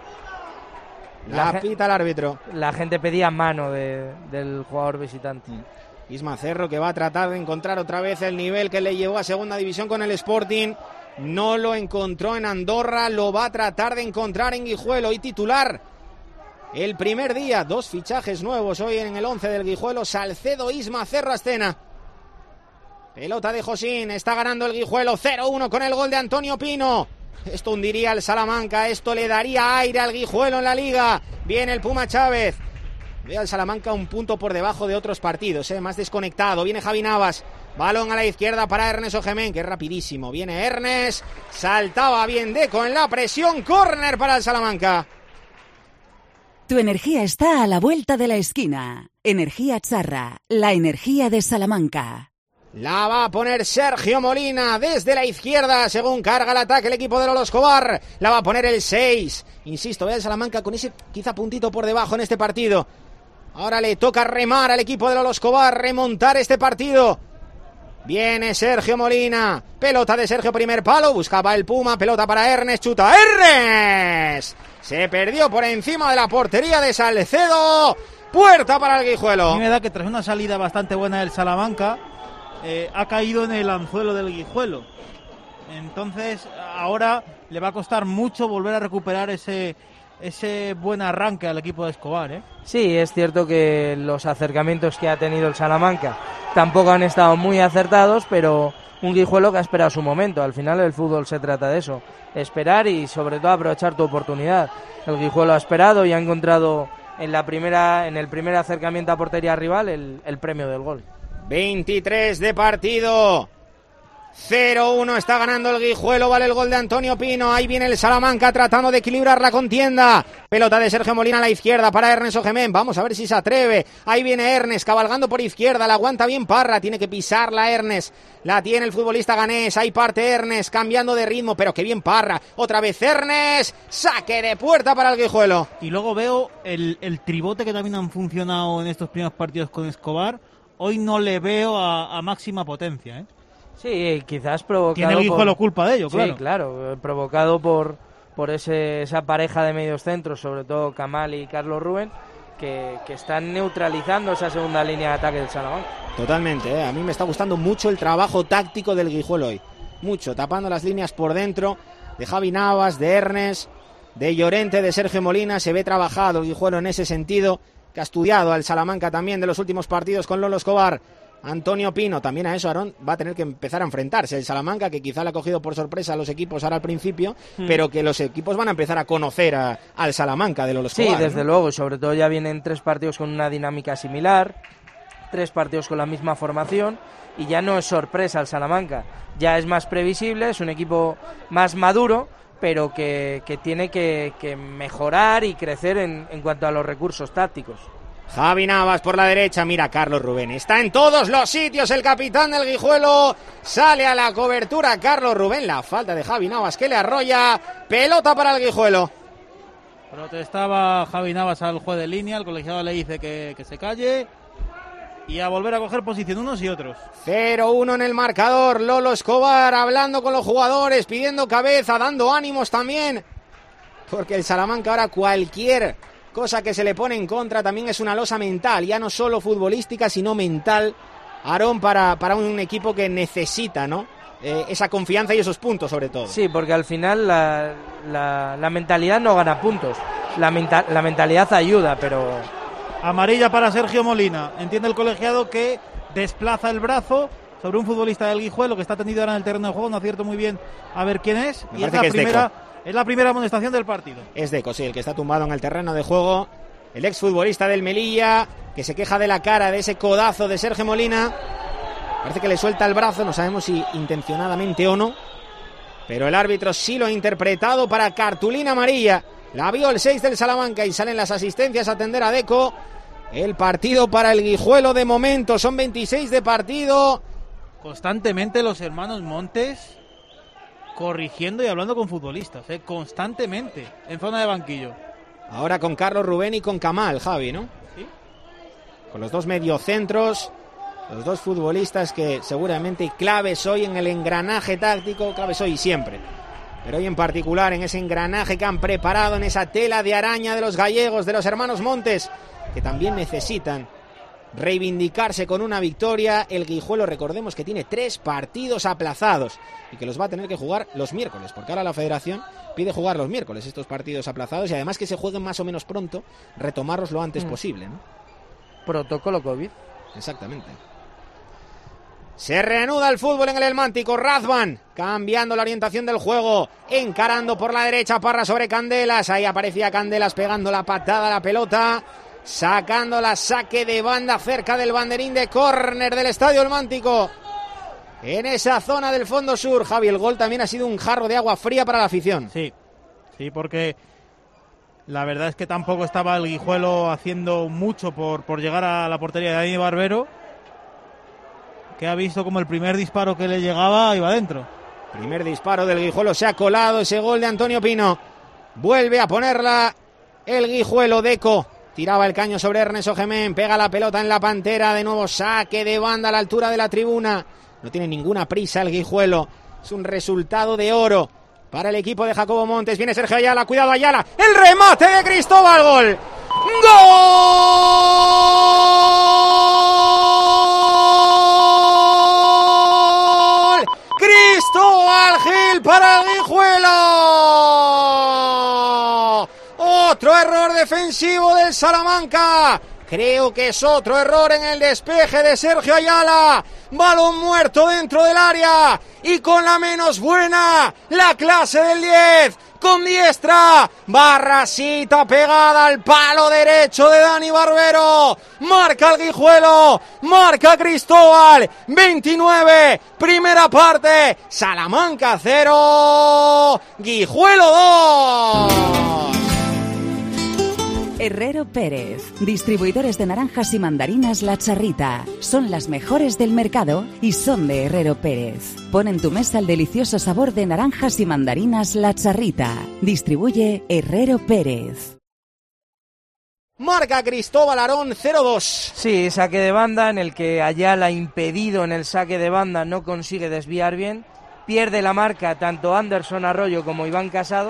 La, La pita el árbitro. La gente pedía mano de, del jugador visitante. Isma Cerro, que va a tratar de encontrar otra vez el nivel que le llevó a segunda división con el Sporting, no lo encontró en Andorra, lo va a tratar de encontrar en Guijuelo y titular. El primer día, dos fichajes nuevos hoy en el once del Guijuelo, Salcedo, Isma, Cerro, Astena. Pelota de Josín, está ganando el Guijuelo, cero uno con el gol de Antonio Pino. Esto hundiría al Salamanca, esto le daría aire al Guijuelo en la Liga. Viene el Puma Chávez. Ve al Salamanca un punto por debajo de otros partidos, ¿eh? Más desconectado. Viene Javi Navas, balón a la izquierda para Ernest Ojemén, que es rapidísimo. Viene Ernest, saltaba bien Deco en la presión, córner para el Salamanca. Tu energía está a la vuelta de la esquina. Energía Charra, la energía de Salamanca. La va a poner Sergio Molina desde la izquierda, según carga el ataque el equipo de Lolo Escobar. La va a poner el seis. Insisto, ve al Salamanca con ese quizá puntito por debajo en este partido. Ahora le toca remar al equipo de Lolo Escobar, remontar este partido. Viene Sergio Molina, pelota de Sergio, primer palo, buscaba el Puma, pelota para Ernest, chuta Ernest. Se perdió por encima de la portería de Salcedo. Puerta para el Guijuelo. A mí me da que tras una salida bastante buena del Salamanca, eh, ha caído en el anzuelo del Guijuelo. Entonces ahora le va a costar mucho volver a recuperar ese, ese buen arranque al equipo de Escobar, ¿eh? Sí, es cierto que los acercamientos que ha tenido el Salamanca tampoco han estado muy acertados, pero un Guijuelo que ha esperado su momento. Al final el fútbol se trata de eso, esperar y sobre todo aprovechar tu oportunidad. El Guijuelo ha esperado y ha encontrado en la primera, en el primer acercamiento a portería rival el, el premio del gol. veintitrés de partido. cero uno está ganando el Guijuelo, vale el gol de Antonio Pino. Ahí viene el Salamanca tratando de equilibrar la contienda. Pelota de Sergio Molina a la izquierda para Ernest Ojemén. Vamos a ver si se atreve. Ahí viene Ernest cabalgando por izquierda. La aguanta bien Parra. Tiene que pisarla Ernest. La tiene el futbolista ganés. Ahí parte Ernest cambiando de ritmo. Pero que bien Parra. Otra vez Ernest. Saque de puerta para el Guijuelo. Y luego veo el, el tribote que también han funcionado en estos primeros partidos con Escobar. Hoy no le veo a, a máxima potencia, ¿eh? Sí, quizás provocado. Tiene el Guijuelo culpa de ello, claro. Sí, claro, provocado por, por ese, esa pareja de medios centros, sobre todo Kamal y Carlos Rubén, que, que están neutralizando esa segunda línea de ataque del Salamanca. Totalmente, ¿eh? A mí me está gustando mucho el trabajo táctico del Guijuelo hoy. Mucho, tapando las líneas por dentro, de Javi Navas, de Ernest, de Llorente, de Sergio Molina. Se ve trabajado el Guijuelo en ese sentido, que ha estudiado al Salamanca también de los últimos partidos con Lolo Escobar. Antonio Pino, también a eso Aarón va a tener que empezar a enfrentarse. El Salamanca, que quizá le ha cogido por sorpresa a los equipos ahora al principio, mm. pero que los equipos van a empezar a conocer a, al Salamanca de Lolo Escobar. Sí, desde ¿no? luego, sobre todo ya vienen tres partidos con una dinámica similar, tres partidos con la misma formación, y ya no es sorpresa el Salamanca, ya es más previsible, es un equipo más maduro, pero que, que tiene que, que mejorar y crecer en, en cuanto a los recursos tácticos. Javi Navas por la derecha, mira Carlos Rubén, está en todos los sitios el capitán del Guijuelo, sale a la cobertura Carlos Rubén, la falta de Javi Navas que le arrolla, pelota para el Guijuelo. Protestaba Javi Navas al juez de línea, el colegiado le dice que, que se calle y a volver a coger posición unos y otros. cero uno en el marcador, Lolo Escobar hablando con los jugadores, pidiendo cabeza, dando ánimos también, porque el Salamanca ahora cualquier cosa que se le pone en contra también es una losa mental, ya no solo futbolística sino mental, Aarón, para, para un equipo que necesita, ¿no? Eh, esa confianza y esos puntos sobre todo. Sí, porque al final la, la, la mentalidad no gana puntos, la, menta, la mentalidad ayuda, pero... Amarilla para Sergio Molina. Entiende el colegiado que desplaza el brazo sobre un futbolista del Guijuelo que está tendido ahora en el terreno de juego. No acierto muy bien a ver quién es. Me y es la, es primera, es la primera amonestación del partido. Es Deco, sí, el que está tumbado en el terreno de juego. El exfutbolista del Melilla, que se queja de la cara de ese codazo de Sergio Molina. Parece que le suelta el brazo, no sabemos si intencionadamente o no. Pero el árbitro sí lo ha interpretado para cartulina amarilla. La vio el seis del Salamanca y salen las asistencias a atender a Deco. El partido para el Guijuelo de momento, son veintiséis de partido. Constantemente los hermanos Montes corrigiendo y hablando con futbolistas, ¿eh? Constantemente, en zona de banquillo. Ahora con Carlos Rubén y con Kamal, Javi, ¿no? Sí. Con los dos mediocentros, los dos futbolistas que seguramente claves hoy en el engranaje táctico, claves hoy y siempre. Pero hoy en particular en ese engranaje que han preparado, en esa tela de araña de los gallegos, de los hermanos Montes, que también necesitan reivindicarse con una victoria. El Guijuelo, recordemos que tiene tres partidos aplazados y que los va a tener que jugar los miércoles, porque ahora la federación pide jugar los miércoles estos partidos aplazados y además que se jueguen más o menos pronto, retomarlos lo antes mm. posible, ¿no? Protocolo COVID. Exactamente. Se reanuda el fútbol en el Elmántico. Razvan cambiando la orientación del juego, encarando por la derecha, Parra sobre Candelas, ahí aparecía Candelas pegando la patada a la pelota, sacando la saque de banda cerca del banderín de córner del Estadio Elmántico. En esa zona del fondo sur, Javi, el gol también ha sido un jarro de agua fría para la afición. Sí, sí, porque la verdad es que tampoco estaba el Guijuelo haciendo mucho por, por llegar a la portería de Dani Barbero, que ha visto como el primer disparo que le llegaba iba adentro. Primer disparo del Guijuelo, se ha colado ese gol de Antonio Pino. Vuelve a ponerla el Guijuelo, Deco. Tiraba el caño sobre Ernesto Gemén, pega la pelota en la Pantera, de nuevo saque de banda a la altura de la tribuna. No tiene ninguna prisa el Guijuelo, es un resultado de oro para el equipo de Jacobo Montes. Viene Sergio Ayala, cuidado Ayala, el remate de Cristóbal, gol. ¡Gol! Cristóbal Gil para el Guijuelo. Otro error defensivo del Salamanca. Creo que es otro error en el despeje de Sergio Ayala. Balón muerto dentro del área. Y con la menos buena, la clase del diez. Con diestra. Barrasita pegada al palo derecho de Dani Barbero. Marca el Guijuelo. Marca Cristóbal. veintinueve. Primera parte. Salamanca cero. Guijuelo dos. Herrero Pérez, distribuidores de naranjas y mandarinas La Charrita. Son las mejores del mercado y son de Herrero Pérez. Pon en tu mesa el delicioso sabor de naranjas y mandarinas La Charrita. Distribuye Herrero Pérez. Marca Cristóbal Aarón cero dos. Sí, saque de banda en el que Ayala, impedido en el saque de banda, no consigue desviar bien. Pierde la marca tanto Anderson Arroyo como Iván Casado.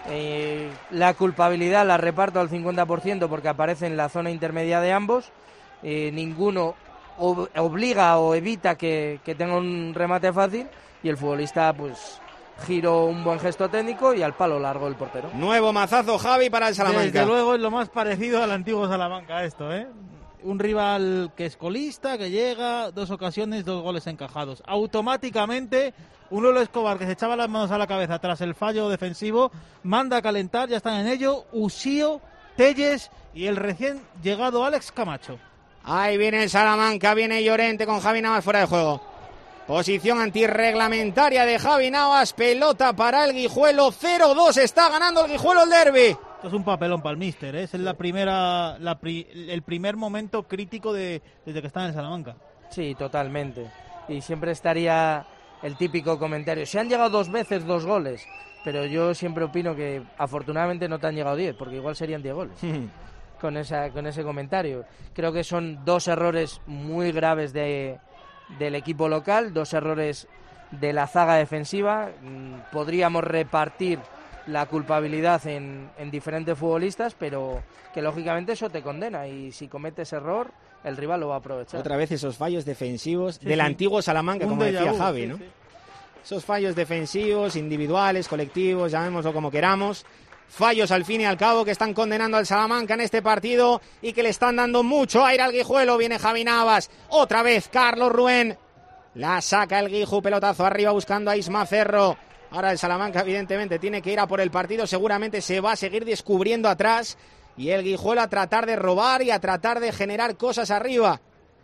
Eh, la culpabilidad la reparto al cincuenta por ciento porque aparece en la zona intermedia de ambos. Eh, ninguno ob- obliga o evita que, que tenga un remate fácil y el futbolista pues giró un buen gesto técnico y al palo largo el portero. Nuevo mazazo, Javi, para el Salamanca. Desde luego es lo más parecido al antiguo Salamanca esto, ¿eh? Un rival que es colista, que llega, dos ocasiones, dos goles encajados. Automáticamente, un Lolo Escobar que se echaba las manos a la cabeza tras el fallo defensivo, manda a calentar, ya están en ello, Usío, Telles y el recién llegado Alex Camacho. Ahí viene el Salamanca, viene Llorente con Javi Navas fuera de juego. Posición antirreglamentaria de Javi Navas, pelota para el Guijuelo, cero dos, está ganando el Guijuelo el derbi. Esto es un papelón para el míster, ¿eh? Es la primera, la pri, el primer momento crítico de, desde que está en el Salamanca. Sí, totalmente. Y siempre estaría el típico comentario. Se han llegado dos veces dos goles, pero yo siempre opino que afortunadamente no te han llegado diez, porque igual serían diez goles. con, esa, con ese comentario. Creo que son dos errores muy graves de, del equipo local, dos errores de la zaga defensiva. Podríamos repartir la culpabilidad en, en diferentes futbolistas, pero que lógicamente eso te condena y si cometes error, el rival lo va a aprovechar. Otra vez esos fallos defensivos sí, del sí. antiguo Salamanca, Un como decía vu, Javi, sí, ¿no? Sí. Esos fallos defensivos, individuales, colectivos, llamémoslo como queramos. Fallos al fin y al cabo que están condenando al Salamanca en este partido y que le están dando mucho aire al Guijuelo. Viene Javi Navas, otra vez Carlos Ruén. La saca el Guiju, pelotazo arriba buscando a Isma Cerro. Ahora el Salamanca evidentemente tiene que ir a por el partido, seguramente se va a seguir descubriendo atrás y el Guijuelo a tratar de robar y a tratar de generar cosas arriba.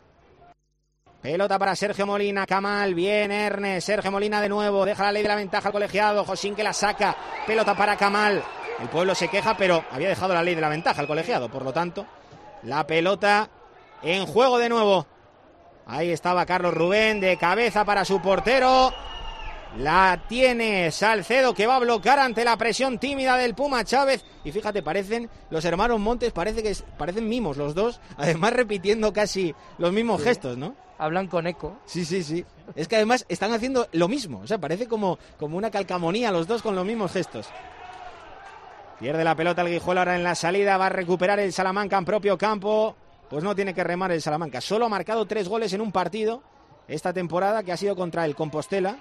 Pelota para Sergio Molina, Kamal, bien Ernest, Sergio Molina de nuevo, deja la ley de la ventaja al colegiado, Josín que la saca, pelota para Kamal. El pueblo se queja, pero había dejado la ley de la ventaja al colegiado, por lo tanto, la pelota en juego de nuevo. Ahí estaba Carlos Rubén, de cabeza para su portero. La tiene Salcedo, que va a bloquear ante la presión tímida del Puma Chávez. Y fíjate, parecen los hermanos Montes, parece que es, parecen mimos los dos, además repitiendo casi los mismos sí. gestos, ¿no? Hablan con eco. Sí, sí, sí. Es que además están haciendo lo mismo, o sea, parece como, como una calcamonía los dos con los mismos gestos. Pierde la pelota el Guijuelo ahora en la salida, va a recuperar el Salamanca en propio campo. Pues no tiene que remar el Salamanca. Solo ha marcado tres goles en un partido esta temporada, que ha sido contra el Compostela.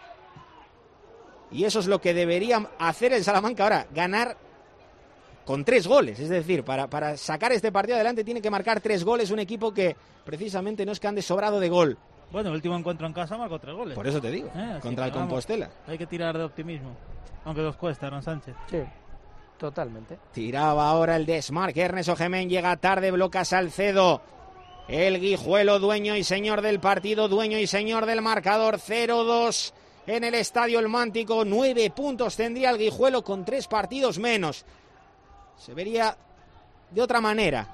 Y eso es lo que debería hacer el Salamanca ahora, ganar con tres goles. Es decir, para, para sacar este partido adelante tiene que marcar tres goles un equipo que precisamente no es que ande sobrado de gol. Bueno, el último encuentro en casa marcó tres goles. Por eso te digo, eh, contra el vamos, Compostela. Hay que tirar de optimismo, aunque nos cuesta, Aaron Sánchez. Sí, totalmente. Tiraba ahora el desmarque, Ernest Ojemén llega tarde, bloca Salcedo. El Guijuelo, dueño y señor del partido, dueño y señor del marcador, cero dos. En el Estadio El Mántico, nueve puntos tendría el Guijuelo con tres partidos menos. Se vería de otra manera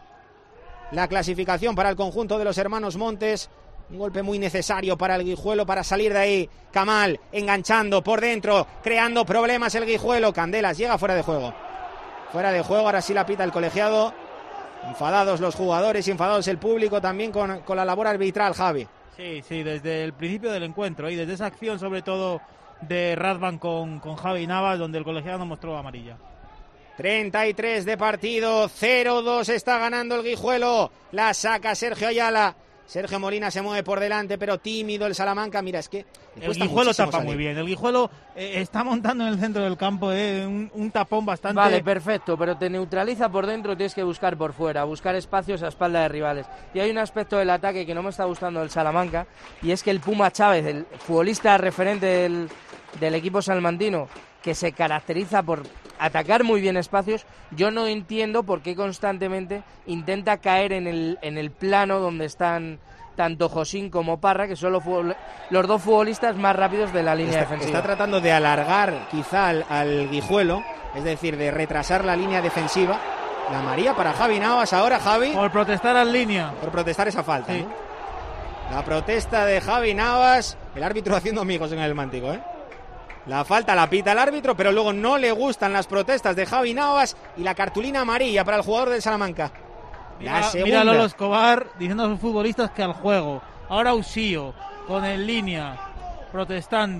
la clasificación para el conjunto de los hermanos Montes. Un golpe muy necesario para el Guijuelo para salir de ahí. Kamal enganchando por dentro, creando problemas el Guijuelo. Candelas llega fuera de juego. Fuera de juego, ahora sí la pita el colegiado. Enfadados los jugadores, enfadados el público también con, con la labor arbitral, Javi. Sí, sí, desde el principio del encuentro y desde esa acción sobre todo de Radvan con, con Javi Navas, donde el colegiado mostró amarilla. treinta y tres de partido, cero dos está ganando el Guijuelo, la saca Sergio Ayala. Sergio Molina se mueve por delante, pero tímido el Salamanca. Mira, es que el Guijuelo tapa salir. Muy bien. El Guijuelo eh, está montando en el centro del campo eh, un, un tapón bastante... Vale, perfecto, pero te neutraliza por dentro, tienes que buscar por fuera, buscar espacios a espalda de rivales. Y hay un aspecto del ataque que no me está gustando del Salamanca, y es que el Puma Chávez, el futbolista referente del, del equipo salmantino, que se caracteriza por atacar muy bien espacios, yo no entiendo por qué constantemente intenta caer en el, en el plano donde están tanto Josín como Parra, que son los, los dos futbolistas más rápidos de la línea está, defensiva. Está tratando de alargar quizá al, al Guijuelo, es decir, de retrasar la línea defensiva. La María para Javi Navas ahora, Javi. Por protestar en línea. Por protestar esa falta, sí. ¿no? La protesta de Javi Navas, el árbitro haciendo amigos en el Mántico, ¿eh? La falta la pita el árbitro, pero luego no le gustan las protestas de Javi Navas y la cartulina amarilla para el jugador del Salamanca. La mira, mira Lolo Escobar diciendo a sus futbolistas que al juego. Ahora Usío con el línea protestando.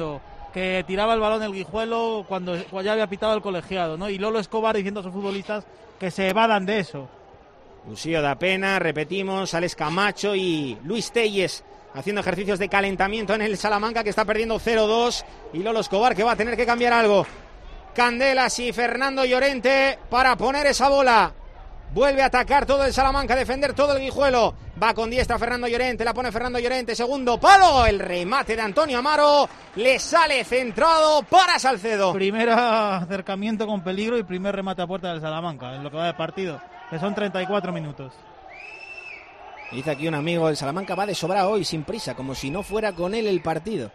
que tiraba el balón el Guijuelo cuando, cuando ya había pitado el colegiado, ¿no? Y Lolo Escobar diciendo a sus futbolistas que se evadan de eso. Usío da pena, repetimos, Alex Camacho y Luis Telles haciendo ejercicios de calentamiento en el Salamanca, que está perdiendo cero dos, y Lolo Escobar, que va a tener que cambiar algo. Candelas y Fernando Llorente para poner esa bola. Vuelve a atacar todo el Salamanca, a defender todo el Guijuelo. Va con diestra Fernando Llorente, la pone Fernando Llorente, segundo palo, el remate de Antonio Amaro, le sale centrado para Salcedo. Primer acercamiento con peligro y primer remate a puerta del Salamanca, en lo que va de partido, que son treinta y cuatro minutos. Dice aquí un amigo, el Salamanca va de sobra hoy, sin prisa, como si no fuera con él el partido.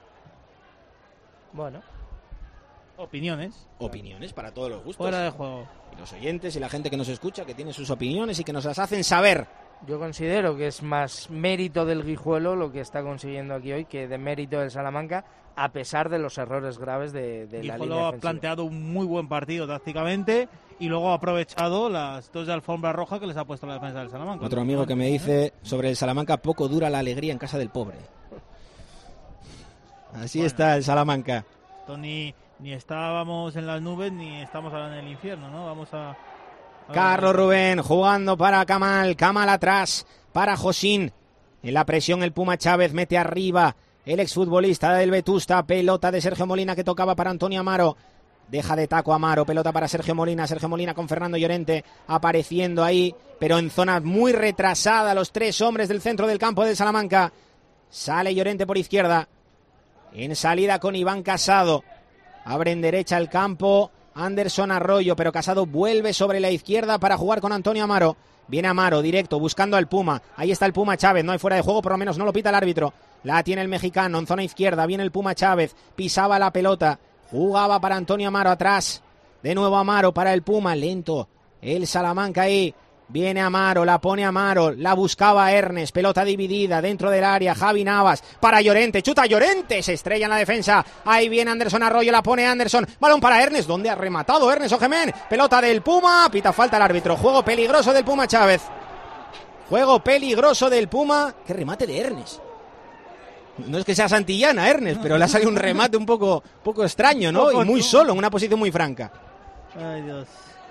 Bueno. Opiniones. Opiniones para todos los gustos. Fuera de juego. Y los oyentes y la gente que nos escucha, que tiene sus opiniones y que nos las hacen saber. Yo considero que es más mérito del Guijuelo lo que está consiguiendo aquí hoy que de mérito del Salamanca, a pesar de los errores graves de, de la línea Guijuelo ha planteado un muy buen partido tácticamente y luego ha aprovechado las dos de alfombra roja que les ha puesto la defensa del Salamanca. Otro amigo que me dice sobre el Salamanca: poco dura la alegría en casa del pobre. Así bueno, está el Salamanca. Tony, ni estábamos en las nubes ni estamos ahora en el infierno, ¿no? Vamos a... a Carlos Rubén jugando para Kamal, Kamal atrás para Josín. En la presión el Puma Chávez mete arriba el exfutbolista del Vetusta, pelota de Sergio Molina que tocaba para Antonio Amaro. Deja de taco Amaro, pelota para Sergio Molina, Sergio Molina con Fernando Llorente apareciendo ahí, pero en zona muy retrasada, los tres hombres del centro del campo del Salamanca. Sale Llorente por izquierda, en salida con Iván Casado, abre en derecha el campo Anderson Arroyo, pero Casado vuelve sobre la izquierda para jugar con Antonio Amaro. Viene Amaro directo, buscando al Puma, ahí está el Puma Chávez, no hay fuera de juego, por lo menos no lo pita el árbitro. La tiene el mexicano en zona izquierda, viene el Puma Chávez, pisaba la pelota, jugaba para Antonio Amaro atrás, de nuevo Amaro para el Puma, lento el Salamanca ahí, viene Amaro, la pone Amaro, la buscaba Ernest, pelota dividida dentro del área, Javi Navas para Llorente, chuta Llorente, se estrella en la defensa, ahí viene Anderson Arroyo, la pone Anderson, balón para Ernest, ¿dónde ha rematado Ernest Ojemén? Pelota del Puma, pita falta el árbitro, juego peligroso del Puma Chávez, juego peligroso del Puma, qué remate de Ernest. No es que sea santillana Ernest, pero le ha salido un remate un poco, poco extraño, ¿no? Y muy solo, en una posición muy franca. Ay, Dios.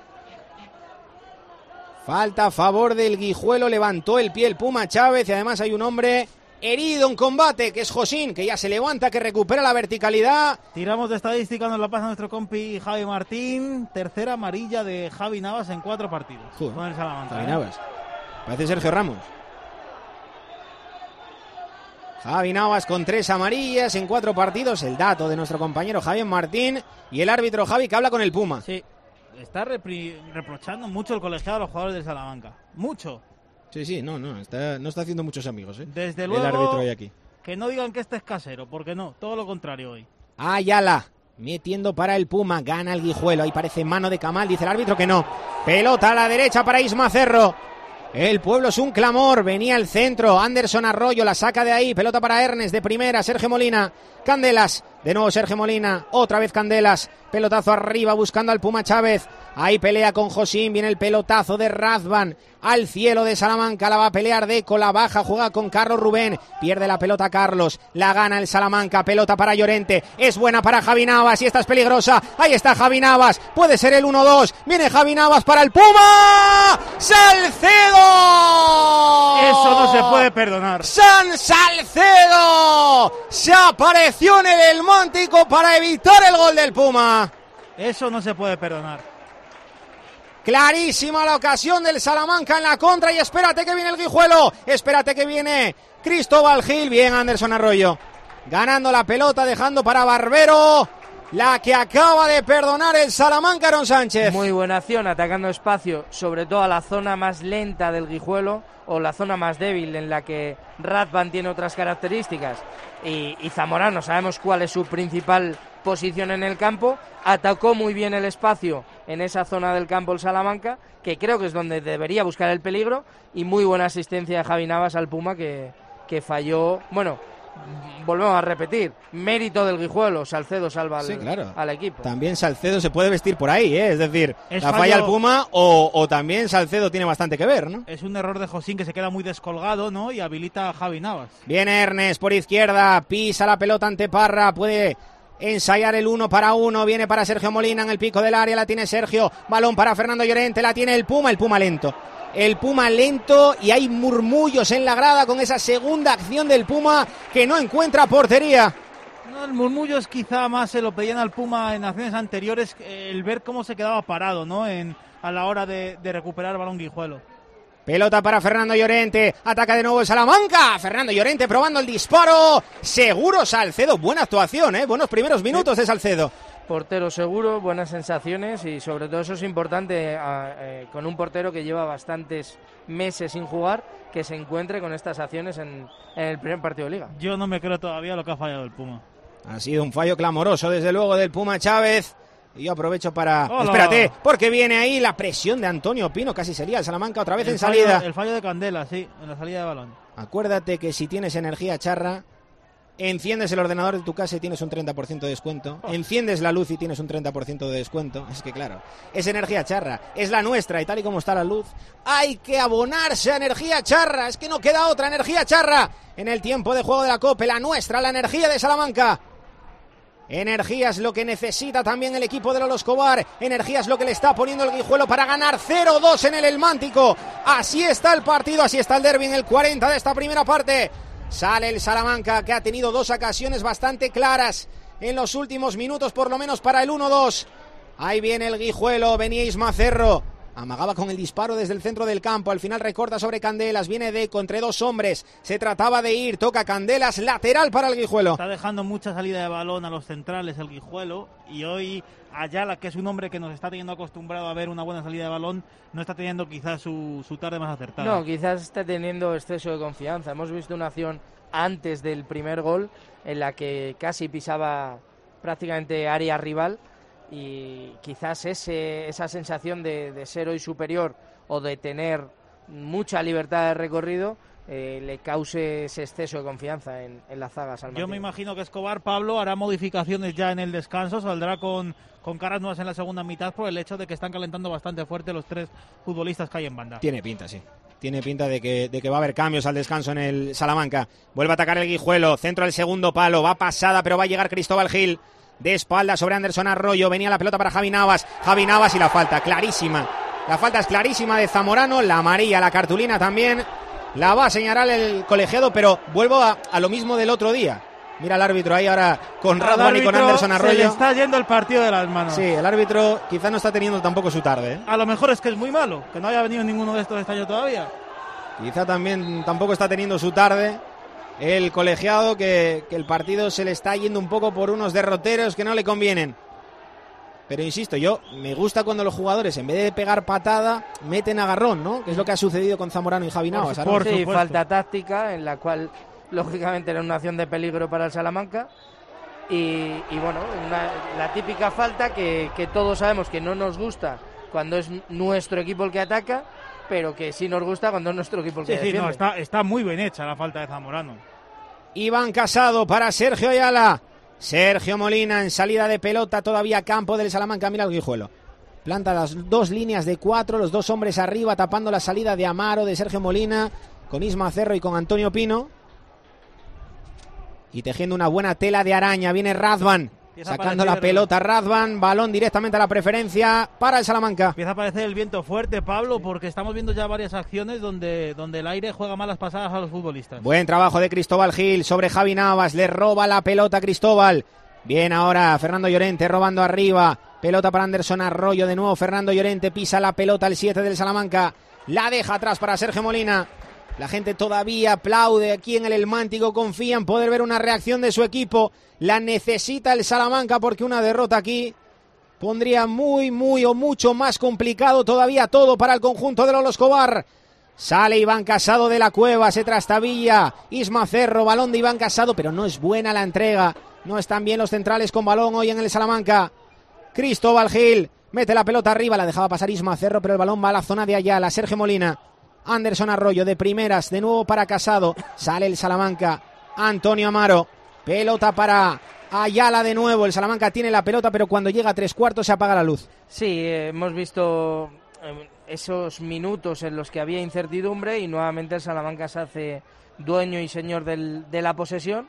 Falta a favor del Guijuelo, levantó el pie el Puma Chávez y además hay un hombre herido en combate, que es Josín, que ya se levanta, que recupera la verticalidad. Tiramos de estadística, nos la pasa nuestro compi Javi Martín. Tercera amarilla de Javi Navas en cuatro partidos. Joder, con el Salamanca, Javi ¿eh? Navas. Parece Sergio Ramos. Javi Navas con tres amarillas en cuatro partidos. El dato de nuestro compañero Javier Martín y el árbitro Javi que habla con el Puma. Sí, está repri- reprochando mucho el colegiado a los jugadores del Salamanca. Mucho. Sí, sí, no, no, está, no está haciendo muchos amigos, ¿eh? Desde luego, el árbitro hoy aquí. Que no digan que este es casero, porque no, todo lo contrario hoy. Ayala, metiendo para el Puma, gana el Guijuelo, ahí parece mano de Kamal, dice el árbitro que no. Pelota a la derecha para Isma Cerro. El pueblo es un clamor, venía el centro, Anderson Arroyo la saca de ahí, pelota para Ernest de primera, Sergio Molina, Candelas, de nuevo Sergio Molina, otra vez Candelas, pelotazo arriba buscando al Puma Chávez, ahí pelea con Josín, viene el pelotazo de Razvan, al cielo de Salamanca, la va a pelear Deco, la baja, juega con Carlos Rubén, pierde la pelota Carlos, la gana el Salamanca, pelota para Llorente, es buena para Javi Navas y esta es peligrosa, ahí está Javi Navas, puede ser el uno dos, viene Javi Navas para el Puma, ¡Salcedo! Eso no se puede perdonar. ¡San Salcedo! Se apareció en el Elmántico para evitar el gol del Puma. Eso no se puede perdonar. Clarísima la ocasión del Salamanca en la contra y espérate que viene el Guijuelo, espérate que viene Cristóbal Gil, bien Anderson Arroyo, ganando la pelota, dejando para Barbero, la que acaba de perdonar el Salamanca, Aaron Sánchez. Muy buena acción, atacando espacio, sobre todo a la zona más lenta del Guijuelo, o la zona más débil en la que Razvan tiene otras características, y, y Zamorano, sabemos cuál es su principal posición en el campo, atacó muy bien el espacio en esa zona del campo el Salamanca, que creo que es donde debería buscar el peligro, y muy buena asistencia de Javi Navas al Puma, que, que falló, bueno, volvemos a repetir, mérito del Guijuelo, Salcedo salva al, sí, claro, al equipo. También Salcedo se puede vestir por ahí, ¿eh? Es decir, es la fallo... falla el Puma o, o también Salcedo tiene bastante que ver, ¿no? Es un error de Josín que se queda muy descolgado, ¿no? Y habilita a Javi Navas. Viene Ernest por izquierda, pisa la pelota ante Parra, puede ensayar el uno para uno, viene para Sergio Molina en el pico del área, la tiene Sergio, balón para Fernando Llorente, la tiene el Puma, el Puma lento. El Puma lento y hay murmullos en la grada con esa segunda acción del Puma que no encuentra portería. No, el murmullo es quizá más, se lo pedían al Puma en acciones anteriores, el ver cómo se quedaba parado, ¿no? En, a la hora de, de recuperar el balón Guijuelo. Pelota para Fernando Llorente, ataca de nuevo el Salamanca, Fernando Llorente probando el disparo, seguro Salcedo, buena actuación, ¿eh? Buenos primeros minutos de Salcedo. Portero seguro, buenas sensaciones y sobre todo eso es importante eh, eh, con un portero que lleva bastantes meses sin jugar, que se encuentre con estas acciones en, en el primer partido de Liga. Yo no me creo todavía lo que ha fallado el Puma. Ha sido un fallo clamoroso desde luego del Puma Chávez. Y yo aprovecho para... Hola. Espérate, porque viene ahí la presión de Antonio Pino, casi sería el Salamanca otra vez el en fallo, salida. El fallo de Candela, sí, en la salida de balón. Acuérdate que si tienes energía charra, enciendes el ordenador de tu casa y tienes un treinta por ciento de descuento. Oh. Enciendes la luz y tienes un treinta por ciento de descuento. Es que claro, es energía charra, es la nuestra y tal y como está la luz, hay que abonarse a energía charra. Es que no queda otra, energía charra en el tiempo de juego de la COPE, la nuestra, la energía de Salamanca. Energía es lo que necesita también el equipo de Lolo Escobar. Energía es lo que le está poniendo el Guijuelo para ganar cero dos en el El Mántico. Así está el partido, así está el derbi en el cuarenta de esta primera parte. Sale el Salamanca, que ha tenido dos ocasiones bastante claras en los últimos minutos, por lo menos para el uno dos. Ahí viene el Guijuelo, venía Isma Cerro. Amagaba con el disparo desde el centro del campo. Al final recorta sobre Candelas. Viene Deco entre dos hombres. Se trataba de ir. Toca Candelas. Lateral para el Guijuelo. Está dejando mucha salida de balón a los centrales el Guijuelo. Y hoy Ayala, que es un hombre que nos está teniendo acostumbrado a ver una buena salida de balón, no está teniendo quizás su, su tarde más acertada. No, quizás está teniendo exceso de confianza. Hemos visto una acción antes del primer gol en la que casi pisaba prácticamente área rival. Y quizás ese, esa sensación de, de ser hoy superior o de tener mucha libertad de recorrido eh, le cause ese exceso de confianza en, en la zaga salmantina. Yo me imagino que Escobar, Pablo, hará modificaciones ya en el descanso, saldrá con, con caras nuevas en la segunda mitad por el hecho de que están calentando bastante fuerte los tres futbolistas que hay en banda. Tiene pinta, sí. Tiene pinta de que, de que va a haber cambios al descanso en el Salamanca. Vuelve a atacar el Guijuelo, centro al segundo palo, va pasada, pero va a llegar Cristóbal Gil. De espalda sobre Anderson Arroyo, venía la pelota para Javi Navas, Javi Navas y la falta, clarísima, la falta es clarísima de Zamorano, la amarilla, la cartulina también, la va a señalar el colegiado, pero vuelvo a, a lo mismo del otro día. Mira el árbitro ahí ahora con Radwan y con Anderson Arroyo. Se le está yendo el partido de las manos. Sí, el árbitro quizás no está teniendo tampoco su tarde, ¿eh? A lo mejor es que es muy malo, que no haya venido ninguno de estos este año todavía. Quizá también tampoco está teniendo su tarde el colegiado, que, que el partido se le está yendo un poco por unos derroteros que no le convienen. Pero insisto, yo me gusta cuando los jugadores, en vez de pegar patada, meten agarrón, ¿no? Que es lo que ha sucedido con Zamorano y Javi Navas. Por sí, falta táctica, en la cual, lógicamente, era una acción de peligro para el Salamanca. Y, y bueno, una, la típica falta que, que todos sabemos que no nos gusta cuando es nuestro equipo el que ataca, pero que sí nos gusta cuando es nuestro equipo el que sí, defiende. Sí, no, está, está muy bien hecha la falta de Zamorano. Iván Casado para Sergio Ayala. Sergio Molina en salida de pelota, todavía campo del Salamanca. Mira el Guijuelo. Planta las dos líneas de cuatro, los dos hombres arriba, tapando la salida de Amaro, de Sergio Molina, con Isma Cerro y con Antonio Pino. Y tejiendo una buena tela de araña. Viene Radwan. Sacando la pelota Radwan, balón directamente a la preferencia para el Salamanca. Empieza a aparecer el viento fuerte, Pablo, porque estamos viendo ya varias acciones donde, donde el aire juega malas pasadas a los futbolistas. Buen trabajo de Cristóbal Gil sobre Javi Navas, le roba la pelota a Cristóbal. Bien ahora Fernando Llorente robando arriba, pelota para Anderson Arroyo, de nuevo Fernando Llorente, pisa la pelota el siete del Salamanca, la deja atrás para Sergio Molina. La gente todavía aplaude aquí en el El Mántico, confía en poder ver una reacción de su equipo. La necesita el Salamanca porque una derrota aquí pondría muy, muy o mucho más complicado todavía todo para el conjunto de Lolo Escobar. Sale Iván Casado de la cueva, se trastabilla Isma Cerro, balón de Iván Casado, pero no es buena la entrega. No están bien los centrales con balón hoy en el Salamanca. Cristóbal Gil mete la pelota arriba, la dejaba pasar Isma Cerro, pero el balón va a la zona de Ayala. Sergio Molina. Anderson Arroyo de primeras, de nuevo para Casado, sale el Salamanca, Antonio Amaro, pelota para Ayala de nuevo, el Salamanca tiene la pelota, pero cuando llega a tres cuartos se apaga la luz. Sí, eh, hemos visto eh, esos minutos en los que había incertidumbre y nuevamente el Salamanca se hace dueño y señor del, de la posesión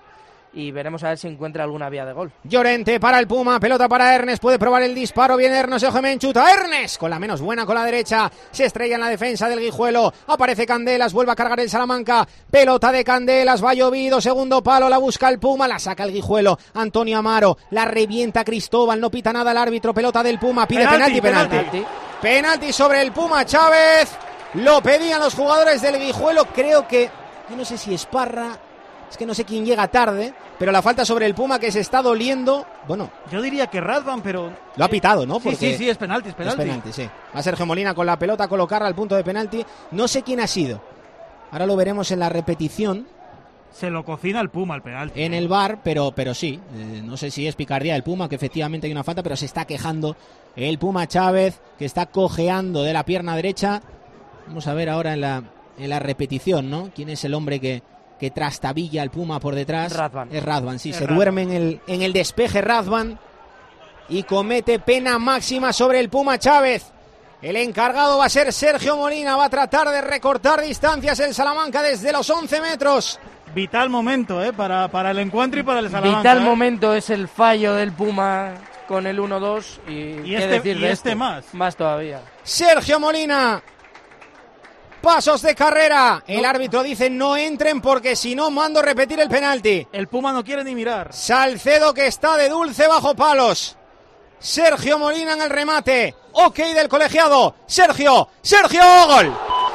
y veremos a ver si encuentra alguna vía de gol. Llorente para el Puma, pelota para Ernest, puede probar el disparo, viene Ernest, Eugeme chuta, Ernest con la menos buena con la derecha, se estrella en la defensa del Guijuelo, aparece Candelas, vuelve a cargar el Salamanca, pelota de Candelas, va llovido, segundo palo, la busca el Puma, la saca el Guijuelo, Antonio Amaro, la revienta Cristóbal, no pita nada el árbitro, pelota del Puma, pide penalti, penalti, penalti, penalti. Penalti sobre el Puma Chávez, lo pedían los jugadores del Guijuelo, creo que, yo no sé si es Parra, es que no sé quién llega tarde, pero la falta sobre el Puma que se está doliendo, bueno. Yo diría que Radvan, pero... Lo ha pitado, ¿no? Porque sí, sí, sí, es penalti, es penalti. Es penalti, sí. Va Sergio Molina con la pelota a colocarla al punto de penalti. No sé quién ha sido. Ahora lo veremos en la repetición. Se lo cocina el Puma, el penalti. En el V A R, pero, pero sí. Eh, no sé si es picardía del Puma, que efectivamente hay una falta, pero se está quejando el Puma Chávez, que está cojeando de la pierna derecha. Vamos a ver ahora en la, en la repetición, ¿no? ¿Quién es el hombre que... que trastabilla al Puma por detrás? Radvan. Es Radvan, sí, es se Radvan. duerme en el, en el despeje Radvan y comete pena máxima sobre el Puma Chávez. El encargado va a ser Sergio Molina, va a tratar de recortar distancias el Salamanca desde los once metros. Vital momento, ¿eh? Para, para el encuentro y para el Salamanca. Vital ¿eh? momento es el fallo del Puma con el uno dos y, y ¿qué este, decir y de este más. Más todavía. Sergio Molina. Pasos de carrera. El no. árbitro dice no entren porque si no mando repetir el penalti. El Puma no quiere ni mirar. Salcedo que está de dulce bajo palos. Sergio Molina en el remate. Ok del colegiado. Sergio. Sergio. Gol.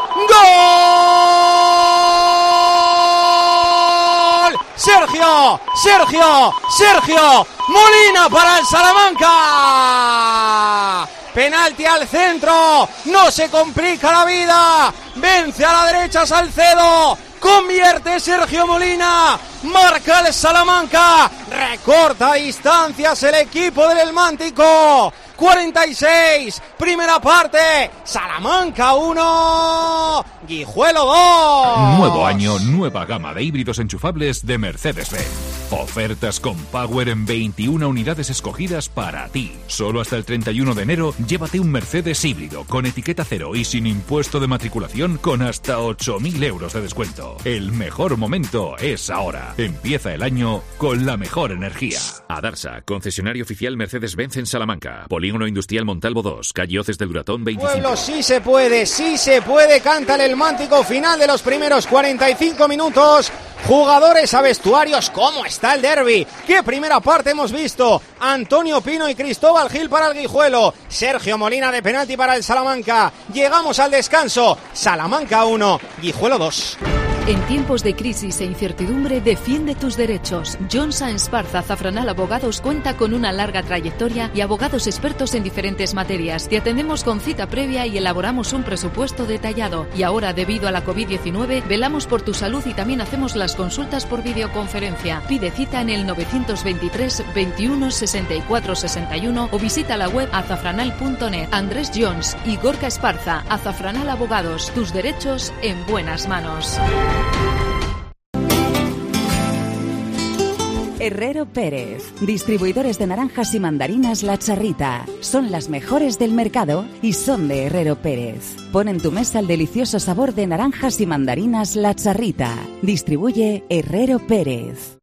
¡Gol! Sergio. Sergio. Sergio. Molina para el Salamanca. Penalti al centro, no se complica la vida, vence a la derecha Salcedo, convierte Sergio Molina, marca el Salamanca, recorta distancias el equipo del Helmántico, cuarenta y seis, primera parte, Salamanca uno, Guijuelo dos. Nuevo año, nueva gama de híbridos enchufables de Mercedes-Benz. Ofertas con Power en veintiuna unidades escogidas para ti. Solo hasta el treinta y uno de enero, llévate un Mercedes híbrido con etiqueta cero y sin impuesto de matriculación con hasta ocho mil euros de descuento. El mejor momento es ahora. Empieza el año con la mejor energía. Adarsa, concesionario oficial Mercedes-Benz en Salamanca. Polígono Industrial Montalvo dos, calle Hoces del Duratón veinticinco. Pueblo, sí se puede, sí se puede, canta el Helmántico, final de los primeros cuarenta y cinco minutos. Jugadores a vestuarios, ¿cómo está el derbi? ¿Qué primera parte hemos visto? Antonio Pino y Cristóbal Gil para el Guijuelo, Sergio Molina de penalti para el Salamanca. Llegamos al descanso, Salamanca uno, Guijuelo dos. En tiempos de crisis e incertidumbre, defiende tus derechos. John Sáenz Parza Azafranal Abogados cuenta con una larga trayectoria y abogados expertos en diferentes materias. Te atendemos con cita previa y elaboramos un presupuesto detallado. Y ahora, debido a la covid diecinueve, velamos por tu salud y también hacemos las consultas por videoconferencia. Pide cita en el novecientos veintitrés veintiuno sesenta y cuatro sesenta y uno o visita la web azafranal punto net. Andrés Jones y Gorka Esparza, Azafranal Abogados. Tus derechos en buenas manos. Herrero Pérez, distribuidores de naranjas y mandarinas La Charrita. Son las mejores del mercado y son de Herrero Pérez. Pon en tu mesa el delicioso sabor de naranjas y mandarinas La Charrita. Distribuye Herrero Pérez.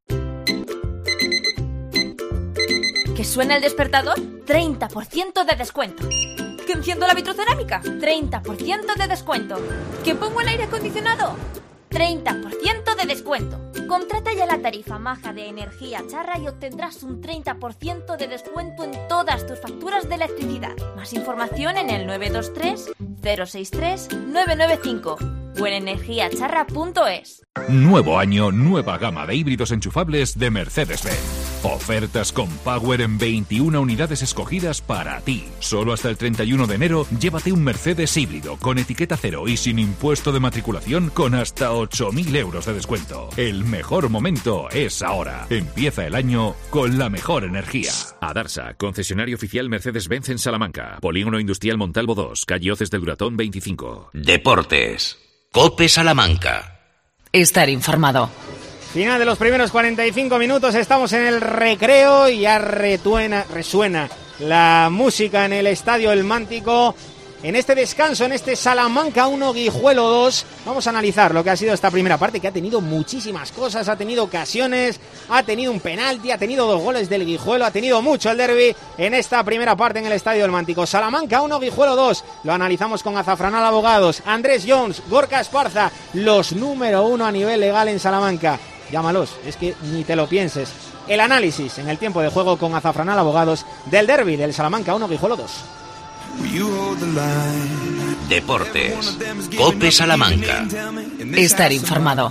¿Que suena el despertador? treinta por ciento de descuento. ¿Que enciendo la vitrocerámica? treinta por ciento de descuento. ¿Que pongo el aire acondicionado? treinta por ciento de descuento. Contrata ya la tarifa maja de Energía Charra y obtendrás un treinta por ciento de descuento en todas tus facturas de electricidad. Más información en el nueve dos tres cero seis tres nueve nueve cinco o en energía charra punto es. Nuevo año, nueva gama de híbridos enchufables de Mercedes-Benz. Ofertas con Power en veintiuna unidades escogidas para ti. Solo hasta el treinta y uno de enero, llévate un Mercedes híbrido con etiqueta cero y sin impuesto de matriculación con hasta ocho mil euros de descuento. El mejor momento es ahora. Empieza el año con la mejor energía. Adarsa, concesionario oficial Mercedes-Benz en Salamanca. Polígono Industrial Montalvo dos, calle Hoces del Duratón veinticinco. Deportes. COPE Salamanca. Estar informado. Final de los primeros cuarenta y cinco minutos, estamos en el recreo y ya retuena, resuena la música en el Estadio Helmántico. en este descanso, en este Salamanca uno, Guijuelo dos. Vamos a analizar lo que ha sido esta primera parte, que ha tenido muchísimas cosas, ha tenido ocasiones, ha tenido un penalti, ha tenido dos goles del Guijuelo, ha tenido mucho el derbi en esta primera parte en el Estadio del Mántico. Salamanca uno, Guijuelo dos. Lo analizamos con Azafranal Abogados, Andrés Jones, Gorka Esparza, los número uno a nivel legal en Salamanca. Llámalos, es que ni te lo pienses. El análisis en el tiempo de juego con Azafranal Abogados del derbi del Salamanca uno, Guijuelo dos. Deportes. COPE Salamanca. Estar informado.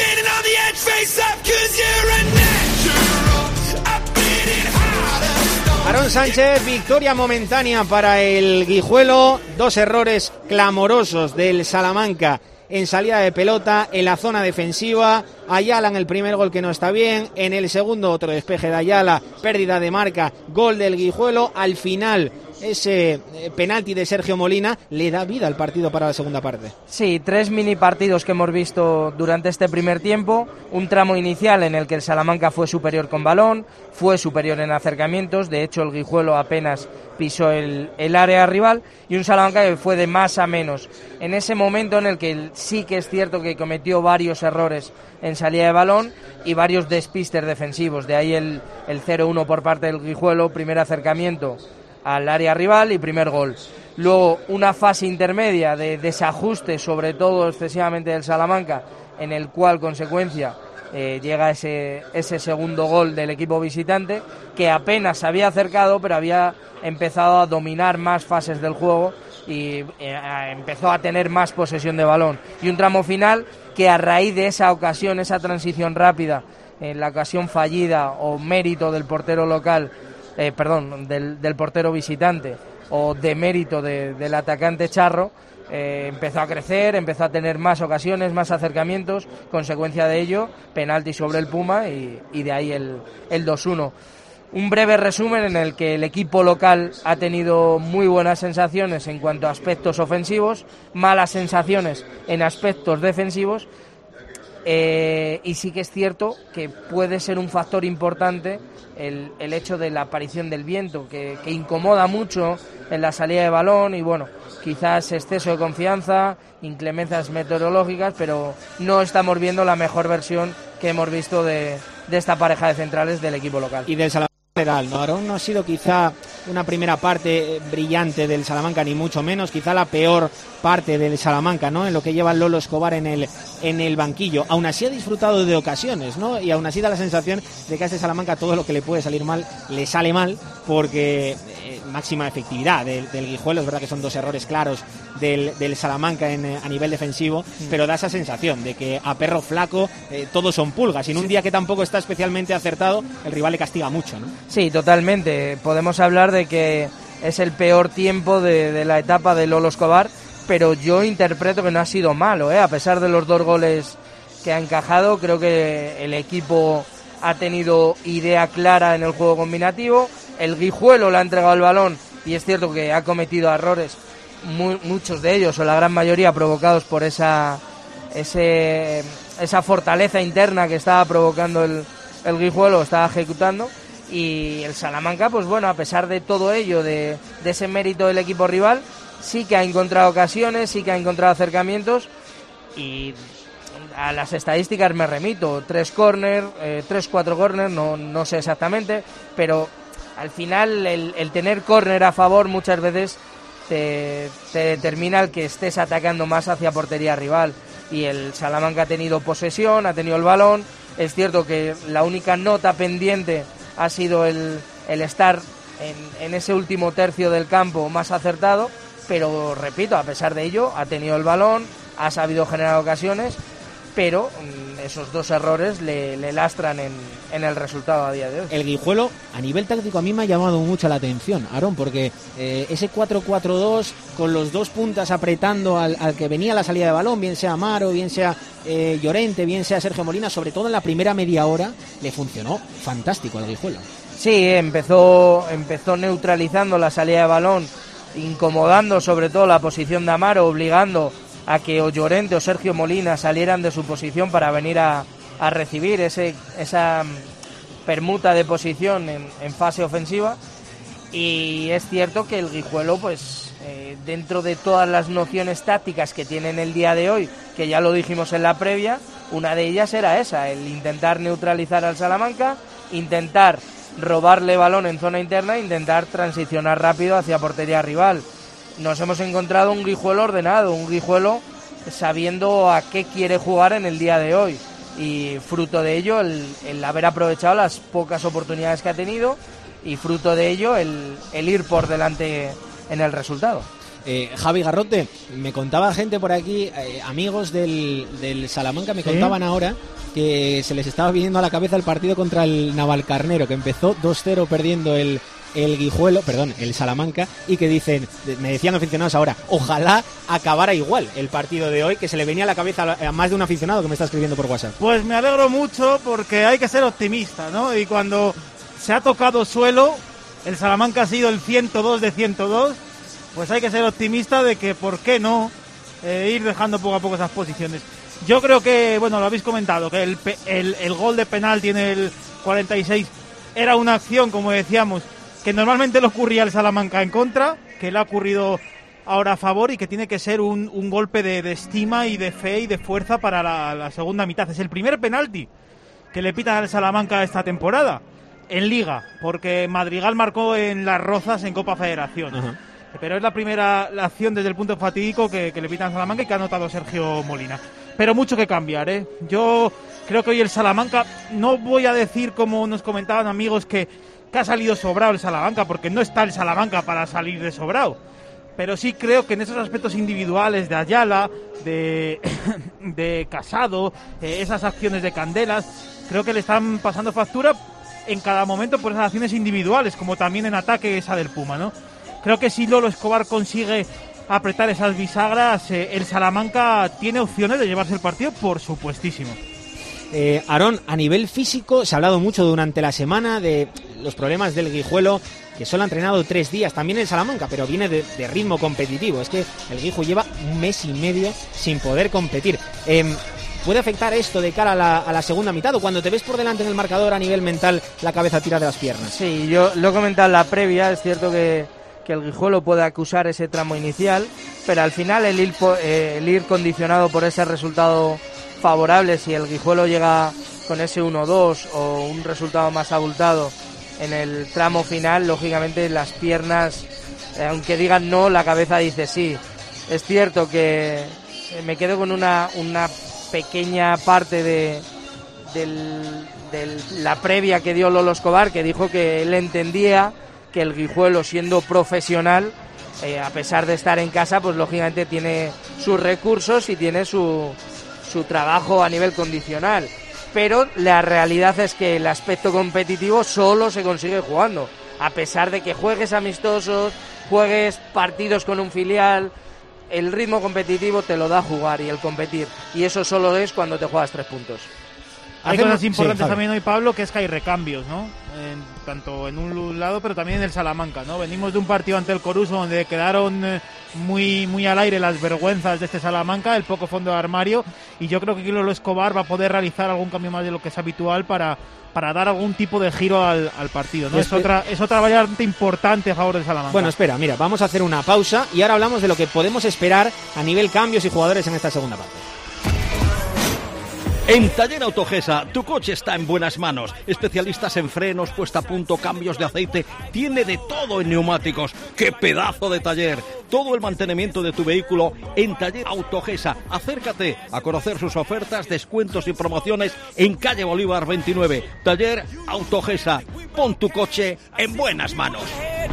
Aarón Sánchez, victoria momentánea para el Guijuelo. Dos errores clamorosos del Salamanca en salida de pelota, en la zona defensiva. Ayala en el primer gol, que no está bien. En el segundo, otro despeje de Ayala, pérdida de marca, gol del Guijuelo. Al final, ese penalti de Sergio Molina le da vida al partido para la segunda parte. Sí, tres mini partidos que hemos visto durante este primer tiempo. Un tramo inicial en el que el Salamanca fue superior con balón, fue superior en acercamientos. De hecho, el Guijuelo apenas pisó el, el área rival, y un Salamanca que fue de más a menos. En ese momento en el que sí que es cierto que cometió varios errores en salida de balón y varios despistes defensivos. De ahí el, el cero uno por parte del Guijuelo, primer acercamiento al área rival y primer gol. Luego una fase intermedia de desajuste, sobre todo excesivamente del Salamanca, en el cual, consecuencia, eh, llega ese, ese segundo gol del equipo visitante, que apenas se había acercado, pero había empezado a dominar más fases del juego y eh, empezó a tener más posesión de balón. Y un tramo final que, a raíz de esa ocasión, esa transición rápida, en la ocasión fallida o mérito del portero local, Eh, perdón, del, del portero visitante, o de mérito de, del atacante Charro, eh, empezó a crecer, empezó a tener más ocasiones, más acercamientos, consecuencia de ello, penalti sobre el Puma y, y de ahí el, el dos uno. Un breve resumen en el que el equipo local ha tenido muy buenas sensaciones en cuanto a aspectos ofensivos, malas sensaciones en aspectos defensivos. Eh, y sí que es cierto que puede ser un factor importante el, el hecho de la aparición del viento, que, que incomoda mucho en la salida de balón, y bueno, quizás exceso de confianza, inclemencias meteorológicas, pero no estamos viendo la mejor versión que hemos visto de, de esta pareja de centrales del equipo local. Y del Salamanca general, ¿no? Aarón, no ha sido quizá una primera parte brillante del Salamanca, ni mucho menos, quizá la peor parte del Salamanca, ¿no? En lo que lleva Lolo Escobar en el en el banquillo. Aún así ha disfrutado de ocasiones, ¿no? Y aún así da la sensación de que a este Salamanca todo lo que le puede salir mal le sale mal, porque eh, máxima efectividad del, del Guijuelo. Es verdad que son dos errores claros del, del Salamanca en, a nivel defensivo, mm. pero da esa sensación de que a perro flaco eh, todos son pulgas, y en un día que tampoco está especialmente acertado, el rival le castiga mucho, ¿no? Sí, totalmente. Podemos hablar de que es el peor tiempo de, de la etapa de Lolo Escobar, pero yo interpreto que no ha sido malo, ¿eh? A pesar de los dos goles que ha encajado, creo que el equipo ha tenido idea clara en el juego combinativo. El Guijuelo le ha entregado el balón, y es cierto que ha cometido errores, muy, muchos de ellos, o la gran mayoría, provocados por esa ese, esa fortaleza interna que estaba provocando el, el Guijuelo, estaba ejecutando. Y el Salamanca, pues bueno, a pesar de todo ello, de, de ese mérito del equipo rival, sí que ha encontrado ocasiones, sí que ha encontrado acercamientos, y a las estadísticas me remito: tres córner, eh, tres, cuatro córner, no, no sé exactamente, pero al final el, el tener córner a favor muchas veces te, te determina el que estés atacando más hacia portería rival, y el Salamanca ha tenido posesión, ha tenido el balón. Es cierto que la única nota pendiente ha sido el, el estar en, en ese último tercio del campo más acertado, pero repito, a pesar de ello, ha tenido el balón, ha sabido generar ocasiones, pero mmm, esos dos errores le, le lastran en, en el resultado a día de hoy. El Guijuelo, a nivel táctico, a mí me ha llamado mucho la atención, Aarón, porque eh, ese cuatro cuatro dos, con los dos puntas apretando al, al que venía la salida de balón, bien sea Amaro, bien sea eh, Llorente, bien sea Sergio Molina, sobre todo en la primera media hora, le funcionó fantástico al Guijuelo. Sí, empezó, empezó neutralizando la salida de balón, incomodando sobre todo la posición de Amaro, obligando a que o Llorente o Sergio Molina salieran de su posición para venir a, a recibir ese, esa permuta de posición en, en fase ofensiva. Y es cierto que el Guijuelo pues eh, dentro de todas las nociones tácticas que tiene en el día de hoy, que ya lo dijimos en la previa, una de ellas era esa, el intentar neutralizar al Salamanca, intentar robarle balón en zona interna, intentar transicionar rápido hacia portería rival. Nos hemos encontrado un Guijuelo ordenado, un Guijuelo sabiendo a qué quiere jugar en el día de hoy, y fruto de ello el, el haber aprovechado las pocas oportunidades que ha tenido, y fruto de ello el, el ir por delante en el resultado. Eh, Javi Garrote, me contaba gente por aquí, eh, amigos del, del Salamanca, me ¿Sí? contaban ahora que se les estaba viniendo a la cabeza el partido contra el Navalcarnero, que empezó dos cero perdiendo el, el Guijuelo, perdón, el Salamanca, y que dicen, me decían aficionados ahora, ojalá acabara igual el partido de hoy, que se le venía a la cabeza a más de un aficionado que me está escribiendo por WhatsApp. Pues me alegro mucho, porque hay que ser optimista, ¿no? Y cuando se ha tocado suelo, el Salamanca ha sido el ciento dos de ciento dos, pues hay que ser optimista de que, ¿por qué no?, eh, ir dejando poco a poco esas posiciones. Yo creo que, bueno, lo habéis comentado, que el, el, el gol de penal tiene el cuarenta y seis, era una acción, como decíamos, que normalmente le ocurría al Salamanca en contra, que le ha ocurrido ahora a favor, y que tiene que ser un, un golpe de, de estima y de fe y de fuerza para la, la segunda mitad. Es el primer penalti que le pitan al Salamanca esta temporada, en Liga, porque Madrigal marcó en Las Rozas en Copa Federación. Uh-huh. Pero es la primera la acción desde el punto fatídico que, que le pitan a Salamanca y que ha anotado Sergio Molina. Pero mucho que cambiar, ¿eh? Yo creo que hoy el Salamanca, no voy a decir como nos comentaban amigos que, que ha salido sobrado el Salamanca, porque no está el Salamanca para salir de sobrado. Pero sí creo que en esos aspectos individuales de Ayala, de, de Casado, eh, esas acciones de Candelas, creo que le están pasando factura en cada momento por esas acciones individuales, como también en ataque esa del Puma, ¿no? Creo que si Lolo Escobar consigue apretar esas bisagras, eh, el Salamanca tiene opciones de llevarse el partido, por supuestísimo. Eh, Aarón, a nivel físico se ha hablado mucho durante la semana de los problemas del Guijuelo, que solo ha entrenado tres días, también el Salamanca, pero viene de, de ritmo competitivo. Es que el Guijuelo lleva un mes y medio sin poder competir. Eh, ¿Puede afectar esto de cara a la, a la segunda mitad, o cuando te ves por delante en el marcador a nivel mental la cabeza tira de las piernas? Sí, yo lo he comentado en la previa, es cierto que que el Guijuelo puede acusar ese tramo inicial, pero al final el ir, eh, el ir condicionado por ese resultado favorable, si el Guijuelo llega con ese uno dos o un resultado más abultado en el tramo final, lógicamente las piernas, eh, aunque digan no, la cabeza dice sí. Es cierto que eh, me quedo con una, una pequeña parte de, del, de la previa que dio Lolo Escobar, que dijo que él entendía que el Guijuelo, siendo profesional, eh, a pesar de estar en casa, pues lógicamente tiene sus recursos y tiene su, su trabajo a nivel condicional. Pero la realidad es que el aspecto competitivo solo se consigue jugando. A pesar de que juegues amistosos, juegues partidos con un filial, el ritmo competitivo te lo da jugar y el competir. Y eso solo es cuando te juegas tres puntos. Hay Hacemos... cosas importantes sí, también hoy, Pablo, que es que hay recambios, ¿no? En, tanto en un lado, pero también en el Salamanca, ¿no? Venimos de un partido ante el Coruso donde quedaron eh, muy muy al aire las vergüenzas de este Salamanca, el poco fondo de armario, y yo creo que aquí Lolo Escobar va a poder realizar algún cambio más de lo que es habitual para, para dar algún tipo de giro al, al partido, ¿no? Es, es otra es otra variante importante a favor del Salamanca. Bueno, espera, mira, vamos a hacer una pausa y ahora hablamos de lo que podemos esperar a nivel cambios y jugadores en esta segunda parte. En Taller Autogesa, tu coche está en buenas manos. Especialistas en frenos, puesta a punto, cambios de aceite. Tiene de todo en neumáticos. ¡Qué pedazo de taller! Todo el mantenimiento de tu vehículo en Taller Autogesa. Acércate a conocer sus ofertas, descuentos y promociones en calle Bolívar veintinueve. Taller Autogesa. Pon tu coche en buenas manos.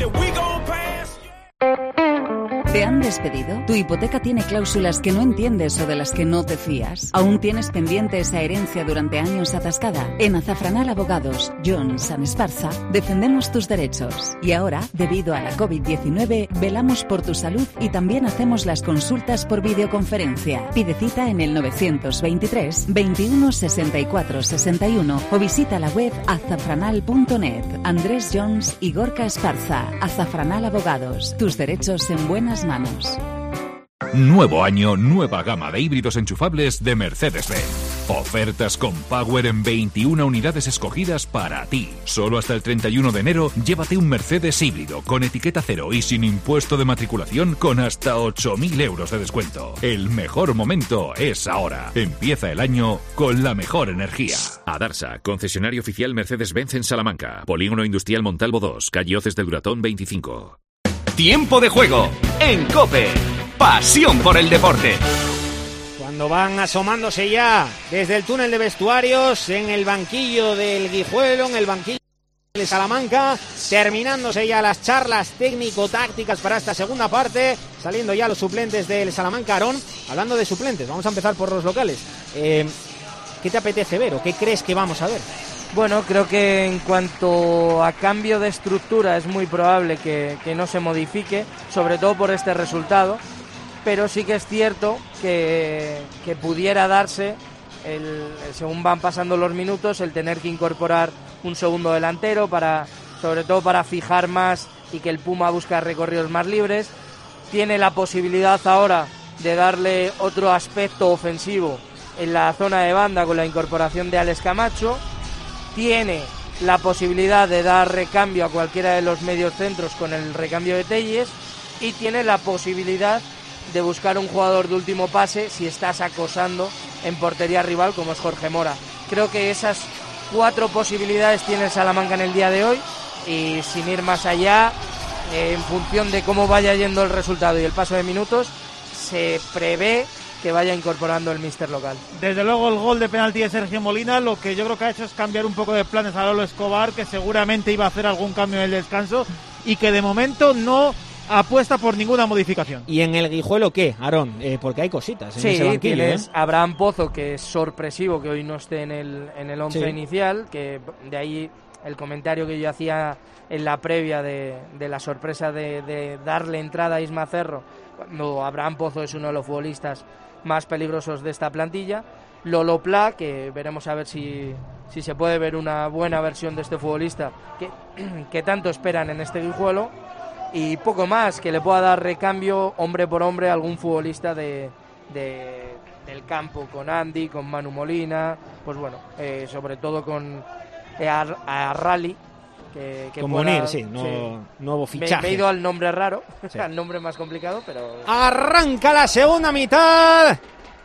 ¿Te han despedido? ¿Tu hipoteca tiene cláusulas que no entiendes o de las que no te fías? ¿Aún tienes pendiente esa herencia durante años atascada? En Azafranal Abogados, Jones and Esparza, defendemos tus derechos. Y ahora, debido a la covid diecinueve, velamos por tu salud y también hacemos las consultas por videoconferencia. Pide cita en el novecientos veintitrés, veintiuno, sesenta y cuatro, sesenta y uno o visita la web azafranal punto net. Andrés Jones y Gorka Esparza. Azafranal Abogados, tus derechos en buenas manos. Nuevo año, nueva gama de híbridos enchufables de Mercedes-Benz. Ofertas con Power en veintiuna unidades escogidas para ti. Solo hasta el treinta y uno de enero, llévate un Mercedes híbrido con etiqueta cero y sin impuesto de matriculación con hasta ocho mil euros de descuento. El mejor momento es ahora. Empieza el año con la mejor energía. Adarsa, concesionario oficial Mercedes-Benz en Salamanca. Polígono Industrial Montalvo dos, calle Hoces del Duratón veinticinco. Tiempo de juego en COPE. Pasión por el deporte. Cuando van asomándose ya desde el túnel de vestuarios, en el banquillo del Guijuelo, en el banquillo de Salamanca, terminándose ya las charlas técnico-tácticas para esta segunda parte, saliendo ya los suplentes del Salamanca. Aarón, hablando de suplentes, vamos a empezar por los locales. Eh, ¿Qué te apetece ver o qué crees que vamos a ver? Bueno, creo que en cuanto a cambio de estructura es muy probable que, que no se modifique, sobre todo por este resultado. Pero sí que es cierto que, que pudiera darse, el, según van pasando los minutos, el tener que incorporar un segundo delantero, para, sobre todo para fijar más y que el Puma busque recorridos más libres. Tiene la posibilidad ahora de darle otro aspecto ofensivo en la zona de banda con la incorporación de Alex Camacho. Tiene la posibilidad de dar recambio a cualquiera de los medios centros con el recambio de Telles, y tiene la posibilidad de buscar un jugador de último pase si estás acosando en portería rival, como es Jorge Mora. Creo que esas cuatro posibilidades tiene el Salamanca en el día de hoy, y sin ir más allá, eh, en función de cómo vaya yendo el resultado y el paso de minutos, se prevé que vaya incorporando el míster local. Desde luego el gol de penalti de Sergio Molina lo que yo creo que ha hecho es cambiar un poco de planes a Lolo Escobar, que seguramente iba a hacer algún cambio en el descanso y que de momento no apuesta por ninguna modificación. ¿Y en el Guijuelo qué, Aarón? Eh, porque hay cositas en sí, ese banquillo. Tienes ¿eh? Abraham Pozo, que es sorpresivo que hoy no esté en el, en el once sí. inicial, que de ahí el comentario que yo hacía en la previa de, de la sorpresa de, de darle entrada a Isma Cerro, cuando Abraham Pozo es uno de los futbolistas más peligrosos de esta plantilla. Lolo Pla, que veremos a ver si, si se puede ver una buena versión de este futbolista que, que tanto esperan en este Guijuelo. Y poco más, que le pueda dar recambio hombre por hombre a algún futbolista de, de, del campo, con Andy, con Manu Molina, pues bueno, eh, sobre todo con eh, a, a Rally, que, que con pueda, Monir, sí, no, sí. nuevo fichaje. Me, me he ido al nombre raro, sí. al nombre más complicado, pero... Arranca la segunda mitad,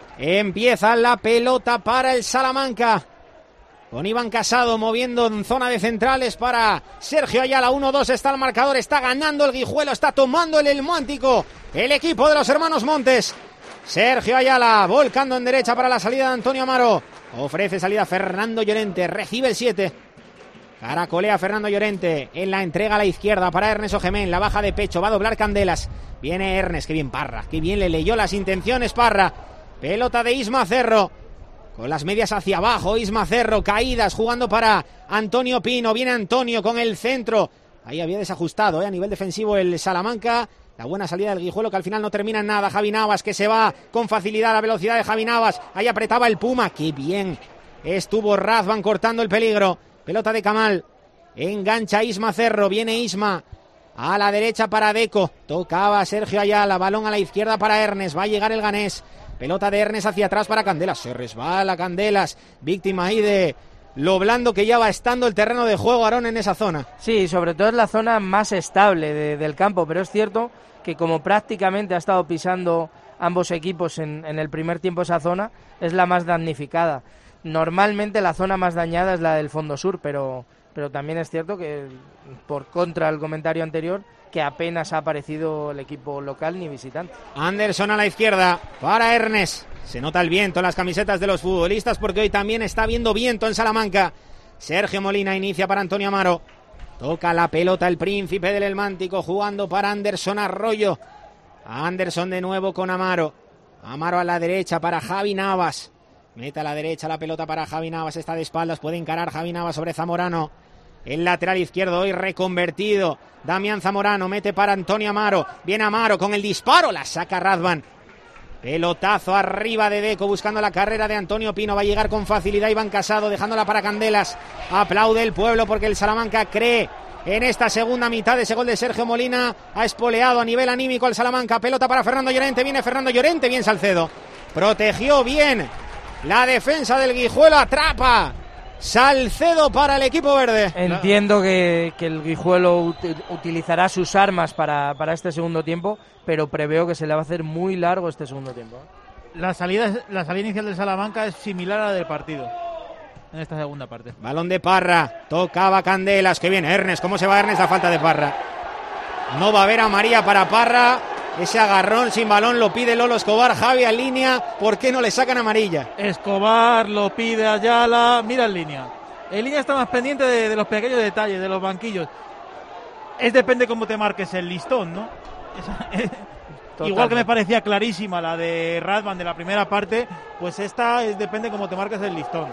empieza la pelota para el Salamanca, con Iván Casado moviendo en zona de centrales para Sergio Ayala. uno dos está el marcador, está ganando el Guijuelo, está tomando el Elmántico el equipo de los hermanos Montes. Sergio Ayala volcando en derecha para la salida de Antonio Amaro. Ofrece salida Fernando Llorente, recibe el siete. Caracolea Fernando Llorente en la entrega a la izquierda para Ernest Ojemén, la baja de pecho, va a doblar Candelas. Viene Ernest, qué bien Parra, qué bien le leyó las intenciones Parra. Pelota de Isma Cerro. Con las medias hacia abajo, Isma Cerro, caídas, jugando para Antonio Pino. Viene Antonio con el centro. Ahí había desajustado, ¿eh? A nivel defensivo el Salamanca. La buena salida del Guijuelo, que al final no termina en nada. Javi Navas, que se va con facilidad a la velocidad de Javi Navas. Ahí apretaba el Puma. ¡Qué bien! Estuvo Razvan cortando el peligro. Pelota de Kamal. Engancha Isma Cerro. Viene Isma a la derecha para Deco. Tocaba Sergio Ayala. Balón a la izquierda para Ernest. Va a llegar el ganés. Pelota de Ernest hacia atrás para Candelas. Se resbala Candelas. Víctima ahí de lo blando que ya va estando el terreno de juego, Aarón, en esa zona. Sí, sobre todo es la zona más estable de, del campo, pero es cierto que como prácticamente ha estado pisando ambos equipos en, en el primer tiempo esa zona, es la más damnificada. Normalmente la zona más dañada es la del fondo sur, pero, pero también es cierto que, por contra el comentario anterior, que apenas ha aparecido el equipo local ni visitante. Anderson a la izquierda para Ernest. Se nota el viento en las camisetas de los futbolistas porque hoy también está habiendo viento en Salamanca. Sergio Molina inicia para Antonio Amaro. Toca la pelota el príncipe del Elmántico jugando para Anderson Arroyo. Anderson de nuevo con Amaro. Amaro a la derecha para Javi Navas. Mete a la derecha la pelota para Javi Navas. Está de espaldas. Puede encarar Javi Navas sobre Zamorano. El lateral izquierdo hoy reconvertido. Damián Zamorano mete para Antonio Amaro. Viene Amaro con el disparo. La saca Razvan. Pelotazo arriba de Deco buscando la carrera de Antonio Pino. Va a llegar con facilidad Iván Casado dejándola para Candelas. Aplaude el pueblo porque el Salamanca cree en esta segunda mitad. Ese gol de Sergio Molina ha espoleado a nivel anímico al Salamanca. Pelota para Fernando Llorente. Viene Fernando Llorente. Bien Salcedo. Protegió bien La defensa del Guijuelo atrapa. Salcedo para el equipo verde. Entiendo que, que el Guijuelo ut- utilizará sus armas para, para este segundo tiempo, pero preveo que se le va a hacer muy largo este segundo tiempo. La salida, la salida inicial del Salamanca es similar a la del partido en esta segunda parte. Balón de Parra, tocaba Candelas, que bien Ernest, ¿cómo se va Ernest a falta de Parra? No va a haber amarilla para Parra, ese agarrón sin balón lo pide Lolo Escobar, Javi en línea, ¿por qué no le sacan amarilla? Escobar lo pide Ayala, mira en línea. En línea está más pendiente de, de los pequeños detalles, de los banquillos. Es depende cómo te marques el listón, ¿no? Esa, igual que me parecía clarísima la de Radman de la primera parte, pues esta es depende cómo te marques el listón.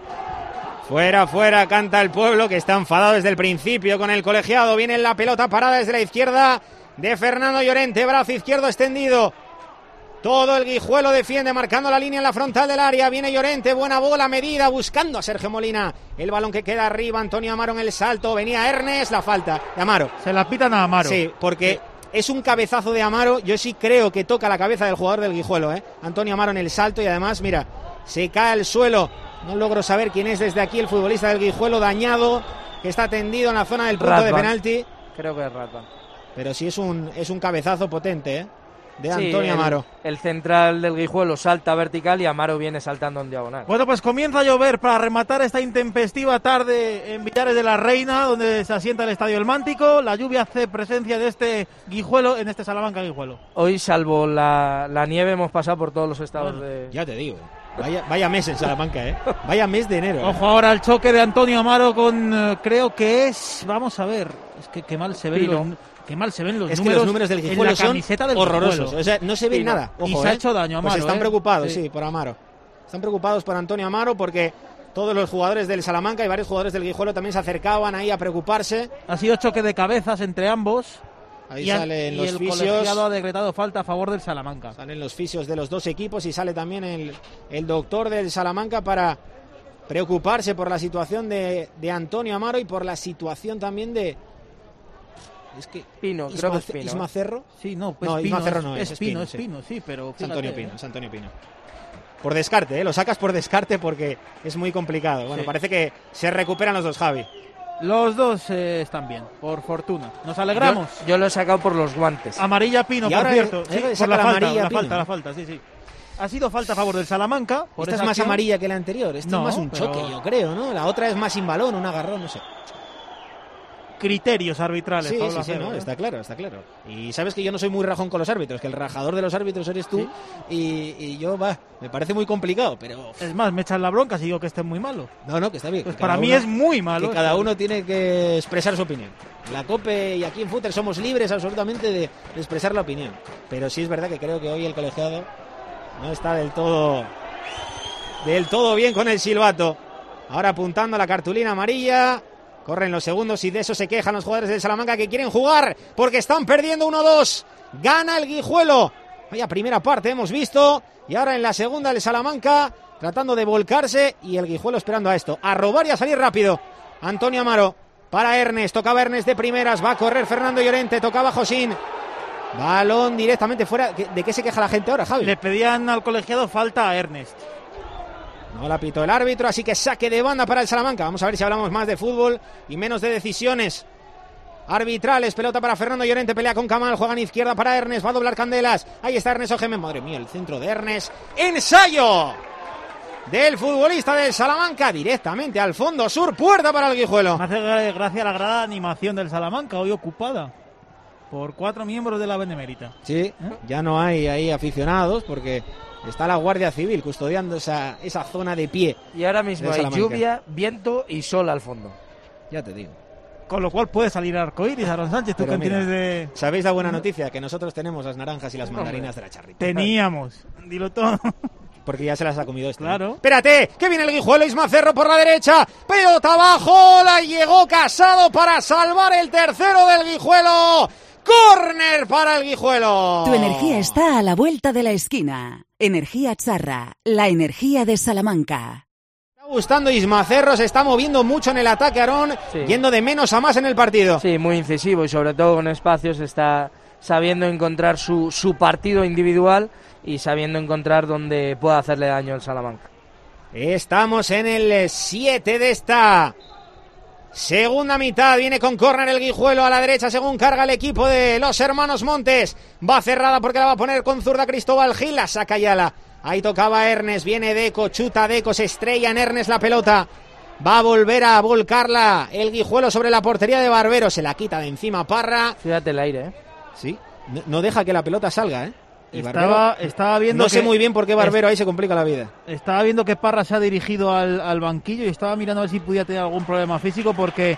Fuera, fuera, canta el pueblo, que está enfadado desde el principio con el colegiado. Viene la pelota parada desde la izquierda de Fernando Llorente, brazo izquierdo extendido. Todo el Guijuelo defiende, marcando la línea en la frontal del área. Viene Llorente, buena bola, medida, buscando a Sergio Molina. El balón que queda arriba, Antonio Amaro en el salto. Venía Ernest, la falta de Amaro. Se la pitan a Amaro. Sí, porque sí. Es un cabezazo de Amaro. Yo sí creo que toca la cabeza del jugador del Guijuelo, ¿eh? Antonio Amaro en el salto y además, mira, se cae al suelo. No logro saber quién es desde aquí el futbolista del Guijuelo, dañado, que está tendido en la zona del punto Radvan. de penalti. Creo que es Radvan. Pero sí es un, es un cabezazo potente, ¿eh? De sí, Antonio Amaro. El, el central del Guijuelo salta vertical y Amaro viene saltando en diagonal. Bueno, pues comienza a llover para rematar esta intempestiva tarde en Villares de la Reina, donde se asienta el Estadio El Mántico. La lluvia hace presencia de este Guijuelo, en este Salamanca Guijuelo. Hoy, salvo la, la nieve, hemos pasado por todos los estados bueno, de... Ya te digo. Vaya, vaya mes en Salamanca, ¿eh? Vaya mes de enero. Ojo ahora al choque de Antonio Amaro con, uh, creo que es, vamos a ver, es que qué mal se ven los, qué mal se ven los es números. Que los números del Guijuelo son del horrorosos. Guijuelo. O sea, no se ve Pino. nada. Ojo, y se ¿eh? ha hecho daño a Amaro. Pues están ¿eh? preocupados, sí. sí, por Amaro. Están preocupados por Antonio Amaro porque todos los jugadores del Salamanca y varios jugadores del Guijuelo también se acercaban ahí a preocuparse. Ha sido choque de cabezas entre ambos. Ahí y salen y los el fisios. colegiado ha decretado falta a favor del Salamanca. Salen los fisios de los dos equipos y sale también el, el doctor del Salamanca para preocuparse por la situación de, de Antonio Amaro y por la situación también de... Es que Pino, Isma, creo que es Pino. Isma Cerro. Sí, no, pues no, Pino, Isma Cerro no es, es, es Pino, Pino, es Pino, sí, pero es Antonio Pino, ¿eh? es Antonio Pino. Por descarte, ¿eh? Lo sacas por descarte porque es muy complicado. Bueno, sí. Parece que se recuperan los dos, Javi. Los dos eh, están bien, por fortuna. Nos alegramos. Yo, yo lo he sacado por los guantes. Amarilla Pino, y por ahora cierto. es, sí, es por la, la falta, amarilla la Pino. falta, la falta, sí, sí. Ha sido falta a favor del Salamanca. Por Esta esa es más acción. amarilla que la anterior. Esta no, es más un pero... choque, yo creo, ¿no? La otra es más sin balón, un agarrón, no sé. Criterios arbitrales. Sí, Pablo sí, sí, Acero, no, ¿eh? está claro, está claro. Y sabes que yo no soy muy rajón con los árbitros, que el rajador de los árbitros eres tú. ¿Sí? y, y yo, va, me parece muy complicado, pero... Es más, me echan la bronca si digo que esté muy malo. No, no, que está bien. Pues que para mí uno, es muy malo. Que cada uno tiene que expresar su opinión. La COPE y aquí en Fútbol somos libres absolutamente de, de expresar la opinión. Pero sí es verdad que creo que hoy el colegiado no está del todo... Del todo bien con el silbato. Ahora apuntando a la cartulina amarilla... Corren los segundos y de eso se quejan los jugadores del Salamanca que quieren jugar porque están perdiendo uno dos. Gana el Guijuelo. Vaya primera parte hemos visto. Y ahora en la segunda el Salamanca tratando de volcarse y el Guijuelo esperando a esto. A robar y a salir rápido. Antonio Amaro para Ernest. Tocaba Ernest de primeras. Va a correr Fernando Llorente. Tocaba Josín. Balón directamente fuera. ¿De qué se queja la gente ahora, Javi? Le pedían al colegiado falta a Ernest. No la pitó el árbitro, así que saque de banda para el Salamanca. Vamos a ver si hablamos más de fútbol y menos de decisiones arbitrales. Pelota para Fernando Llorente, pelea con Kamal, juega en izquierda para Ernest, va a doblar Candelas. Ahí está Ernest Ojeme, madre mía, el centro de Ernest. Ensayo del futbolista del Salamanca directamente al fondo sur, puerta para el Guijuelo. Me hace gracia la gran animación del Salamanca, hoy ocupada por cuatro miembros de la Benemérita. Sí, ¿eh? Ya no hay ahí aficionados porque... Está la Guardia Civil custodiando esa, esa zona de pie. Y ahora mismo hay lluvia, viento y sol al fondo. Ya te digo. Con lo cual puede salir arcoíris, Aaron Sánchez. Tú Pero que mira, tienes de... ¿sabéis la buena noticia? Que nosotros tenemos las naranjas y las mandarinas de la charrita. Teníamos. Dilo todo. Porque ya se las ha comido este. Claro. ¿No? Espérate, que viene el Guijuelo, Isma Cerro por la derecha. Pelota abajo, la llegó Casado para salvar el tercero del Guijuelo. ¡Córner para el Guijuelo! Tu energía está a la vuelta de la esquina. Energía Charra, la energía de Salamanca. Está gustando Isma Cerro, se está moviendo mucho en el ataque, Aarón, sí. Yendo de menos a más en el partido. Sí, muy incisivo y sobre todo con espacios está sabiendo encontrar su, su partido individual y sabiendo encontrar dónde puede hacerle daño el Salamanca. Estamos en el siete de esta segunda mitad. Viene con córner el Guijuelo a la derecha según carga el equipo de los hermanos Montes. Va cerrada porque la va a poner con zurda Cristóbal Gil. La saca Ayala. Ahí tocaba Ernest. Viene Deco, chuta Deco, se estrella en Ernest la pelota. Va a volver a volcarla el Guijuelo sobre la portería de Barbero. Se la quita de encima Parra. Fíjate el aire, ¿eh? Sí, no, no deja que la pelota salga, ¿eh? Y estaba, Barbero, estaba viendo no sé que, muy bien por qué Barbero es, ahí se complica la vida. Estaba viendo que Parra se ha dirigido al, al banquillo y estaba mirando a ver si podía tener algún problema físico porque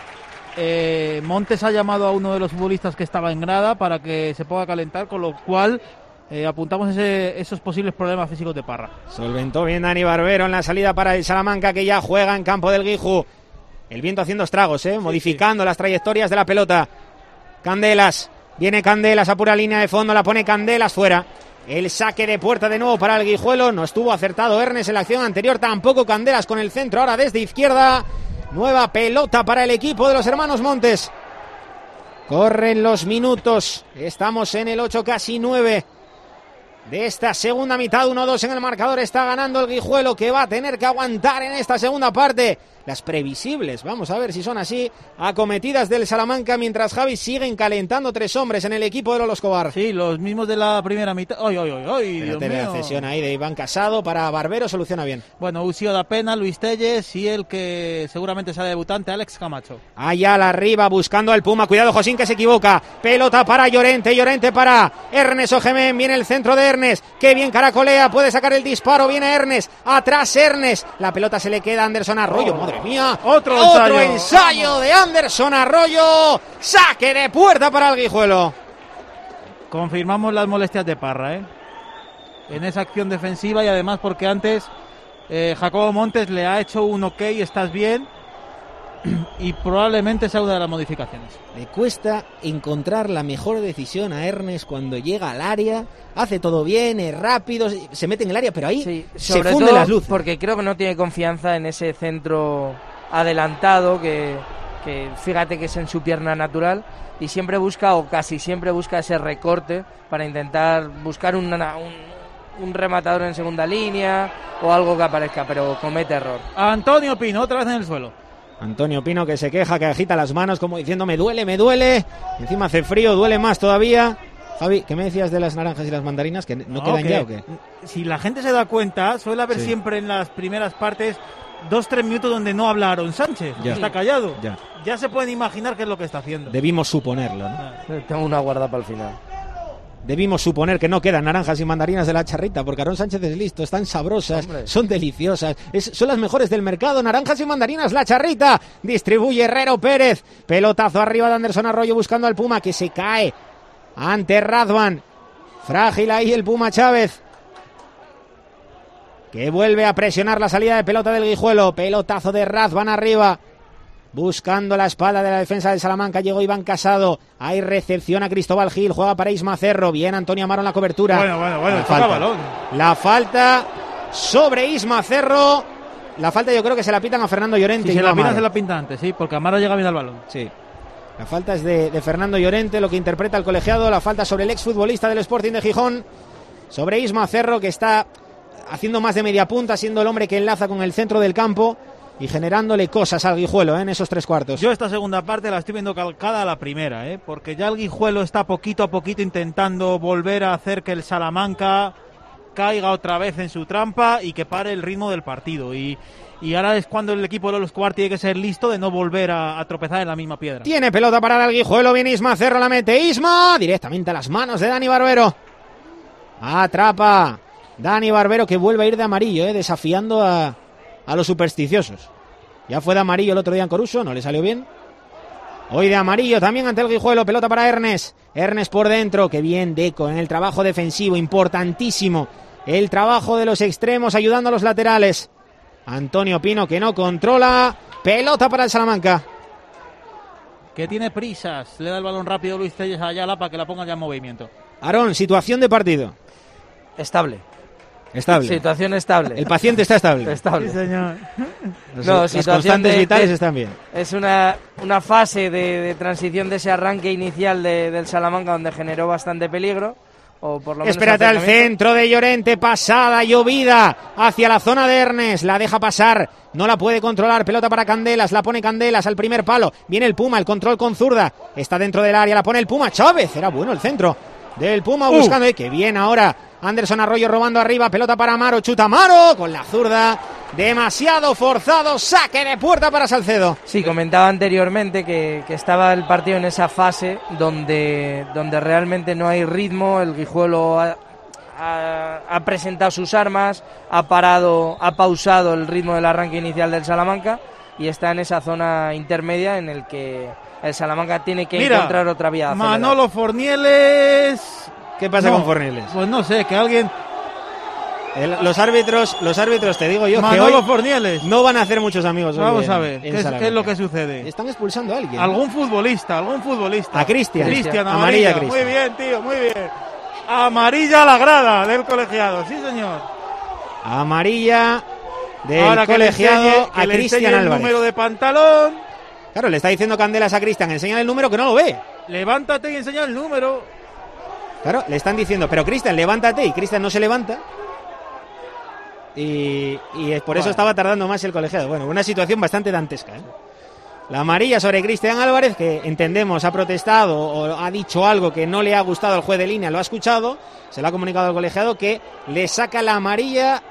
eh, Montes ha llamado a uno de los futbolistas que estaba en grada para que se pueda calentar, con lo cual eh, apuntamos ese, esos posibles problemas físicos de Parra. Solventó bien Dani Barbero en la salida para el Salamanca, que ya juega en campo del Guiju. El viento haciendo estragos, ¿eh? Modificando sí, sí. las trayectorias de la pelota. Candelas, viene Candelas a pura línea de fondo, la pone Candelas fuera. El saque de puerta de nuevo para el Guijuelo. No estuvo acertado Ernest en la acción anterior, tampoco Candelas con el centro ahora desde izquierda. Nueva pelota para el equipo de los hermanos Montes. Corren los minutos, estamos en el ocho, casi nueve de esta segunda mitad. Uno dos en el marcador, está ganando el Guijuelo, que va a tener que aguantar en esta segunda parte. Las previsibles, vamos a ver si son así, acometidas del Salamanca, mientras Javi siguen calentando tres hombres en el equipo de Lolo Escobar. Sí, los mismos de la primera mitad. ¡Ay, ay, ay! ay Dios mío! La cesión ahí de Iván Casado para Barbero, soluciona bien. Bueno, Usío da pena, Luis Telles y el que seguramente será debutante, Alex Camacho. Ayala arriba, buscando al Puma, cuidado Josín que se equivoca. Pelota para Llorente, Llorente para Ernest Ojemén, viene el centro de Ernest, que bien caracolea, puede sacar el disparo, viene Ernest, atrás Ernest, la pelota se le queda a Anderson Arroyo, madre mía, otro, otro ensayo. ensayo de Anderson Arroyo, saque de puerta para el Guijuelo. Confirmamos las molestias de Parra, ¿eh? En esa acción defensiva, y además porque antes eh, Jacobo Montes le ha hecho un ok, estás bien, y probablemente sea una de las modificaciones. Le cuesta encontrar la mejor decisión a Ernest cuando llega al área, hace todo bien, es rápido, se mete en el área, pero ahí sí, se funden las luces. Porque creo que no tiene confianza en ese centro adelantado, que, que fíjate que es en su pierna natural, y siempre busca, o casi siempre busca ese recorte para intentar buscar una, un, un rematador en segunda línea o algo que aparezca, pero comete error. Antonio Pino, otra vez en el suelo. Antonio Pino que se queja, que agita las manos como diciendo me duele, me duele. Encima hace frío, duele más todavía. Javi, ¿qué me decías de las naranjas y las mandarinas? ¿Que no, no quedan ya o qué? Si la gente se da cuenta, suele haber sí. siempre en las primeras partes dos, tres minutos donde no habla Aaron Sánchez. Ya. Está callado. Ya. ya se pueden imaginar qué es lo que está haciendo. Debimos suponerlo, ¿no? Tengo una guarda para el final. Debimos suponer que no quedan naranjas y mandarinas de la charrita, porque Aarón Sánchez es listo, están sabrosas, Hombre. son deliciosas, es, son las mejores del mercado, naranjas y mandarinas, la charrita, distribuye Herrero Pérez, pelotazo arriba de Anderson Arroyo buscando al Puma, que se cae ante Radwan, frágil ahí el Puma Chávez, que vuelve a presionar la salida de pelota del Guijuelo, pelotazo de Radwan arriba, buscando la espalda de la defensa del Salamanca, llegó Iván Casado, ahí recepciona Cristóbal Gil, juega para Isma Cerro, bien Antonio Amaro en la cobertura. Bueno, bueno, bueno, la toca falta. balón. La falta sobre Isma Cerro, la falta yo creo que se la pitan a Fernando Llorente. Si y se no la pitan Amaro. se la pinta antes, sí, porque Amaro llega bien al balón. Sí. La falta es de, de Fernando Llorente, lo que interpreta el colegiado, la falta sobre el exfutbolista del Sporting de Gijón, sobre Isma Cerro, que está haciendo más de media punta, siendo el hombre que enlaza con el centro del campo y generándole cosas al Guijuelo, ¿eh? En esos tres cuartos. Yo esta segunda parte la estoy viendo calcada a la primera, ¿eh? Porque ya el Guijuelo está poquito a poquito intentando volver a hacer que el Salamanca caiga otra vez en su trampa y que pare el ritmo del partido. Y, y ahora es cuando el equipo de los Escobar tiene que ser listo de no volver a, a tropezar en la misma piedra. Tiene pelota para el Guijuelo, viene Isma Cerro, la mete Isma, directamente a las manos de Dani Barbero. Atrapa Dani Barbero, que vuelve a ir de amarillo, ¿eh? Desafiando a... a los supersticiosos. Ya fue de amarillo el otro día en Coruso, no le salió bien. Hoy de amarillo también ante el Guijuelo, pelota para Ernest. Ernest por dentro, que bien Deco en el trabajo defensivo, importantísimo. El trabajo de los extremos ayudando a los laterales. Antonio Pino que no controla. Pelota para el Salamanca. Que tiene prisas. Le da el balón rápido Luis Telles a Ayala para que la ponga ya en movimiento. Aarón, situación de partido. Estable. Estable. Situación estable. El paciente está estable. Estable. Sí, señor. Los, no, las constantes de, vitales de, están bien. Es una, una fase de, de transición de ese arranque inicial de, del Salamanca donde generó bastante peligro, o por lo menos espérate al centro de Llorente, pasada, llovida, hacia la zona de Ernest, la deja pasar, no la puede controlar, pelota para Candelas, la pone Candelas al primer palo, viene el Puma, el control con zurda, está dentro del área, la pone el Puma, Chávez, era bueno el centro del Puma buscando, uh. y que bien ahora Anderson Arroyo robando arriba, pelota para Amaro, chuta Amaro con la zurda, demasiado forzado, saque de puerta para Salcedo. Sí, comentaba anteriormente que, que estaba el partido en esa fase donde, donde realmente no hay ritmo, el Guijuelo ha, ha, ha presentado sus armas, ha parado, ha pausado el ritmo del arranque inicial del Salamanca y está en esa zona intermedia en el que el Salamanca tiene que Mira, encontrar otra vía. Manolo Fornieles... ¿Qué pasa no, con Fornieles? Pues no sé, que alguien... El, los árbitros, los árbitros, te digo yo, Manolo que hoy Fornieles. no van a hacer muchos amigos. Vamos en, a ver, ¿qué es, ¿qué es lo que sucede? Están expulsando a alguien. Algún futbolista, algún futbolista. A Cristian. Cristian, amarilla. amarilla Cristian. Muy bien, tío, muy bien. Amarilla a la grada del colegiado, sí señor. Amarilla del Ahora colegiado que le enseñe, a Cristian Álvarez. El número de pantalón. Claro, le está diciendo Candelas a Cristian, enseña el número que no lo ve. Levántate y enseña el número. Claro, le están diciendo, pero Cristian, levántate, y Cristian no se levanta. Y, y por eso bueno. estaba tardando más el colegiado. Bueno, una situación bastante dantesca, ¿eh? La amarilla sobre Cristian Álvarez, que entendemos ha protestado o ha dicho algo que no le ha gustado al juez de línea, lo ha escuchado, se lo ha comunicado al colegiado, que le saca la amarilla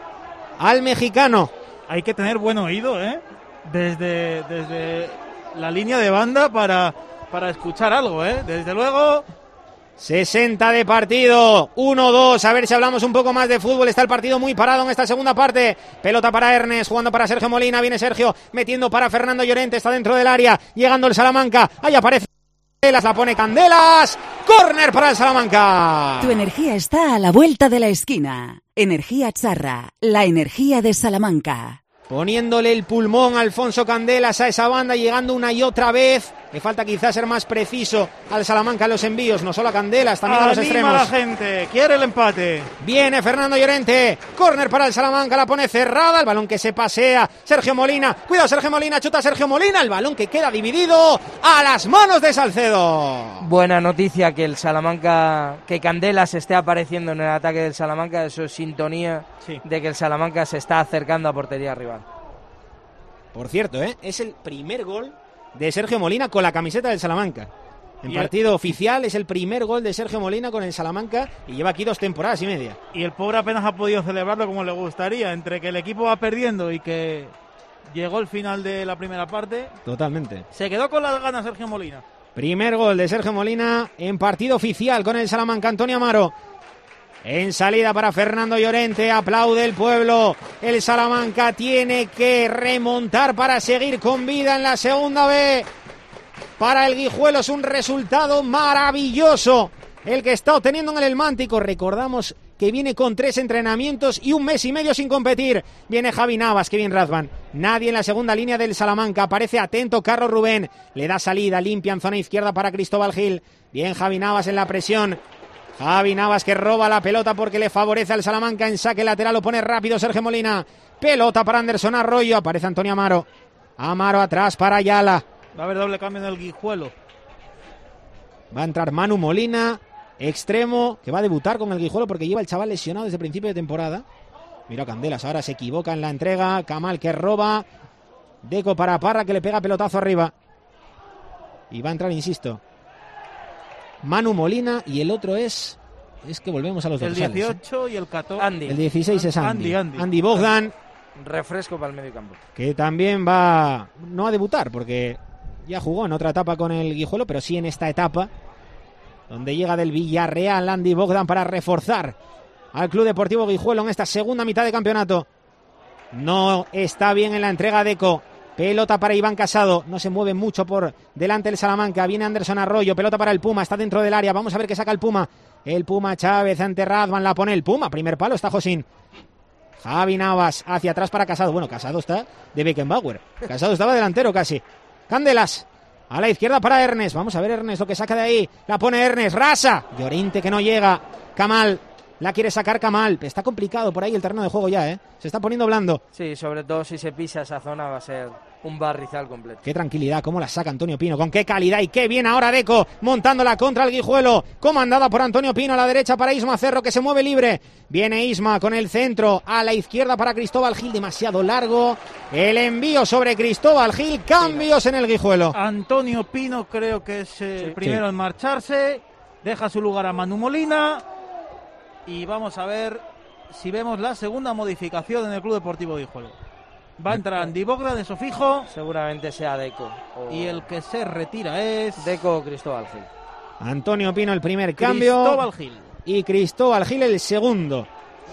al mexicano. Hay que tener buen oído, ¿eh? Desde, desde la línea de banda para, para escuchar algo, ¿eh? Desde luego... sesenta de partido, uno dos, a ver si hablamos un poco más de fútbol, está el partido muy parado en esta segunda parte, pelota para Ernest, jugando para Sergio Molina, viene Sergio, metiendo para Fernando Llorente, está dentro del área, llegando el Salamanca, ahí aparece Candelas, la pone Candelas, córner para el Salamanca. Tu energía está a la vuelta de la esquina, Energía Charra, la energía de Salamanca. Poniéndole el pulmón a Alfonso Candelas a esa banda, llegando una y otra vez. Le falta quizás ser más preciso al Salamanca en los envíos, no solo a Candelas, también Anima a los extremos. la gente, quiere el empate. Viene Fernando Llorente, córner para el Salamanca, la pone cerrada, el balón que se pasea, Sergio Molina, cuidado Sergio Molina, chuta Sergio Molina, el balón que queda dividido a las manos de Salcedo. Buena noticia que el Salamanca, que Candelas esté apareciendo en el ataque del Salamanca, eso es sintonía sí. de que el Salamanca se está acercando a portería rival. Por cierto, ¿eh? es el primer gol de Sergio Molina con la camiseta del Salamanca. En partido el... oficial es el primer gol de Sergio Molina con el Salamanca y lleva aquí dos temporadas y media. Y el pobre apenas ha podido celebrarlo como le gustaría, entre que el equipo va perdiendo y que llegó el final de la primera parte. Totalmente. Se quedó con las ganas Sergio Molina. Primer gol de Sergio Molina en partido oficial con el Salamanca. Antonio Amaro. En salida para Fernando Llorente, aplaude el pueblo, el Salamanca tiene que remontar para seguir con vida en la segunda B. Para el Guijuelo es un resultado maravilloso el que está obteniendo en el Elmántico. Recordamos que viene con tres entrenamientos y un mes y medio sin competir. Viene Javi Navas, que bien Razvan. Nadie en la segunda línea del Salamanca, aparece atento Carlos Rubén, le da salida, limpia en zona izquierda para Cristóbal Gil. Bien Javi Navas en la presión. Javi Navas que roba la pelota porque le favorece al Salamanca en saque lateral, lo pone rápido Sergio Molina. Pelota para Anderson Arroyo, aparece Antonio Amaro. Amaro atrás para Ayala. Va a haber doble cambio en el Guijuelo. Va a entrar Manu Molina, extremo, que va a debutar con el Guijuelo porque lleva el chaval lesionado desde el principio de temporada. Mira Candelas, ahora se equivoca en la entrega. Kamal que roba. Deco para Parra que le pega pelotazo arriba. Y va a entrar, insisto, Manu Molina y el otro es... Es que volvemos a los el dorsales. El dieciocho ¿eh? y el catorce. Andy. El dieciséis es Andy. Andy, Andy. Andy Bogdan. Refresco para el medio campo. Que también va... No a debutar porque ya jugó en otra etapa con el Guijuelo, pero sí en esta etapa donde llega del Villarreal Andy Bogdan para reforzar al Club Deportivo Guijuelo en esta segunda mitad de campeonato. No está bien en la entrega Deco. Pelota para Iván Casado, no se mueve mucho por delante el Salamanca, viene Anderson Arroyo, pelota para el Puma, está dentro del área, vamos a ver qué saca el Puma. El Puma Chávez ante Radvan, la pone el Puma, primer palo está Josín. Javi Navas hacia atrás para Casado, bueno, Casado está de Beckenbauer, Casado estaba delantero casi. Candelas, a la izquierda para Ernest, vamos a ver Ernest lo que saca de ahí, la pone Ernest, rasa, Llorente que no llega, Kamal, La quiere sacar Kamal. Está complicado por ahí el terreno de juego ya, ¿eh? Se está poniendo blando. Sí, sobre todo si se pisa esa zona va a ser un barrizal completo. Qué tranquilidad, cómo la saca Antonio Pino, con qué calidad y qué bien ahora Deco, montándola contra el Guijuelo, comandada por Antonio Pino a la derecha para Isma Cerro, que se mueve libre. Viene Isma con el centro, a la izquierda para Cristóbal Gil, demasiado largo. El envío sobre Cristóbal Gil, cambios en el Guijuelo. Antonio Pino creo que es el Sí. primero Sí. en marcharse, deja su lugar a Manu Molina y vamos a ver si vemos la segunda modificación en el Club Deportivo Guijuelo. Va a entrar Andy Bogdan de Sofijo. Seguramente sea Deco. O... Y el que se retira es... Deco o Cristóbal Gil. Antonio Pino el primer cambio. Cristóbal Gil. Y Cristóbal Gil el segundo.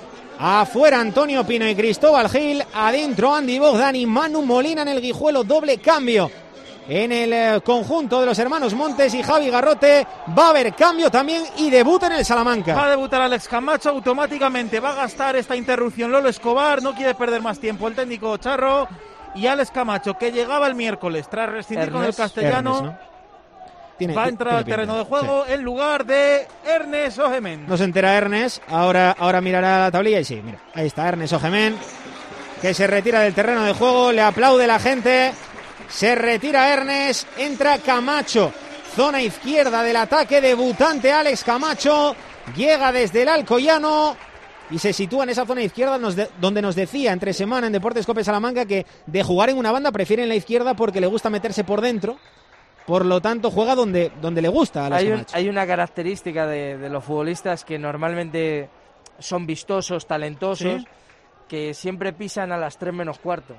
Afuera Antonio Pino y Cristóbal Gil. Adentro Andy Bogdan y Manu Molina en el Guijuelo. Doble cambio en el eh, conjunto de los hermanos Montes y Javi Garrote. Va a haber cambio también y debuta en el Salamanca. Va a debutar Alex Camacho automáticamente. Va a gastar esta interrupción Lolo Escobar. No quiere perder más tiempo el técnico Charro. Y Alex Camacho, que llegaba el miércoles tras rescindir con el castellano, Ernest, ¿no? Tiene, va a entrar al terreno de juego sí. en lugar de Ernest Ojemen. No se entera Ernest. Ahora, ahora mirará la tablilla y sí, mira. Ahí está Ernest Ojemen, que se retira del terreno de juego. Le aplaude la gente. Se retira Ernest, entra Camacho, zona izquierda del ataque, debutante Alex Camacho, llega desde el Alcoyano y se sitúa en esa zona izquierda nos de, donde nos decía entre semana en Deportes Cope Salamanca que de jugar en una banda prefiere en la izquierda porque le gusta meterse por dentro, por lo tanto juega donde, donde le gusta a Alex hay, un, Camacho. Hay una característica de, de los futbolistas que normalmente son vistosos, talentosos, ¿sí? Que siempre pisan a las tres menos cuarto.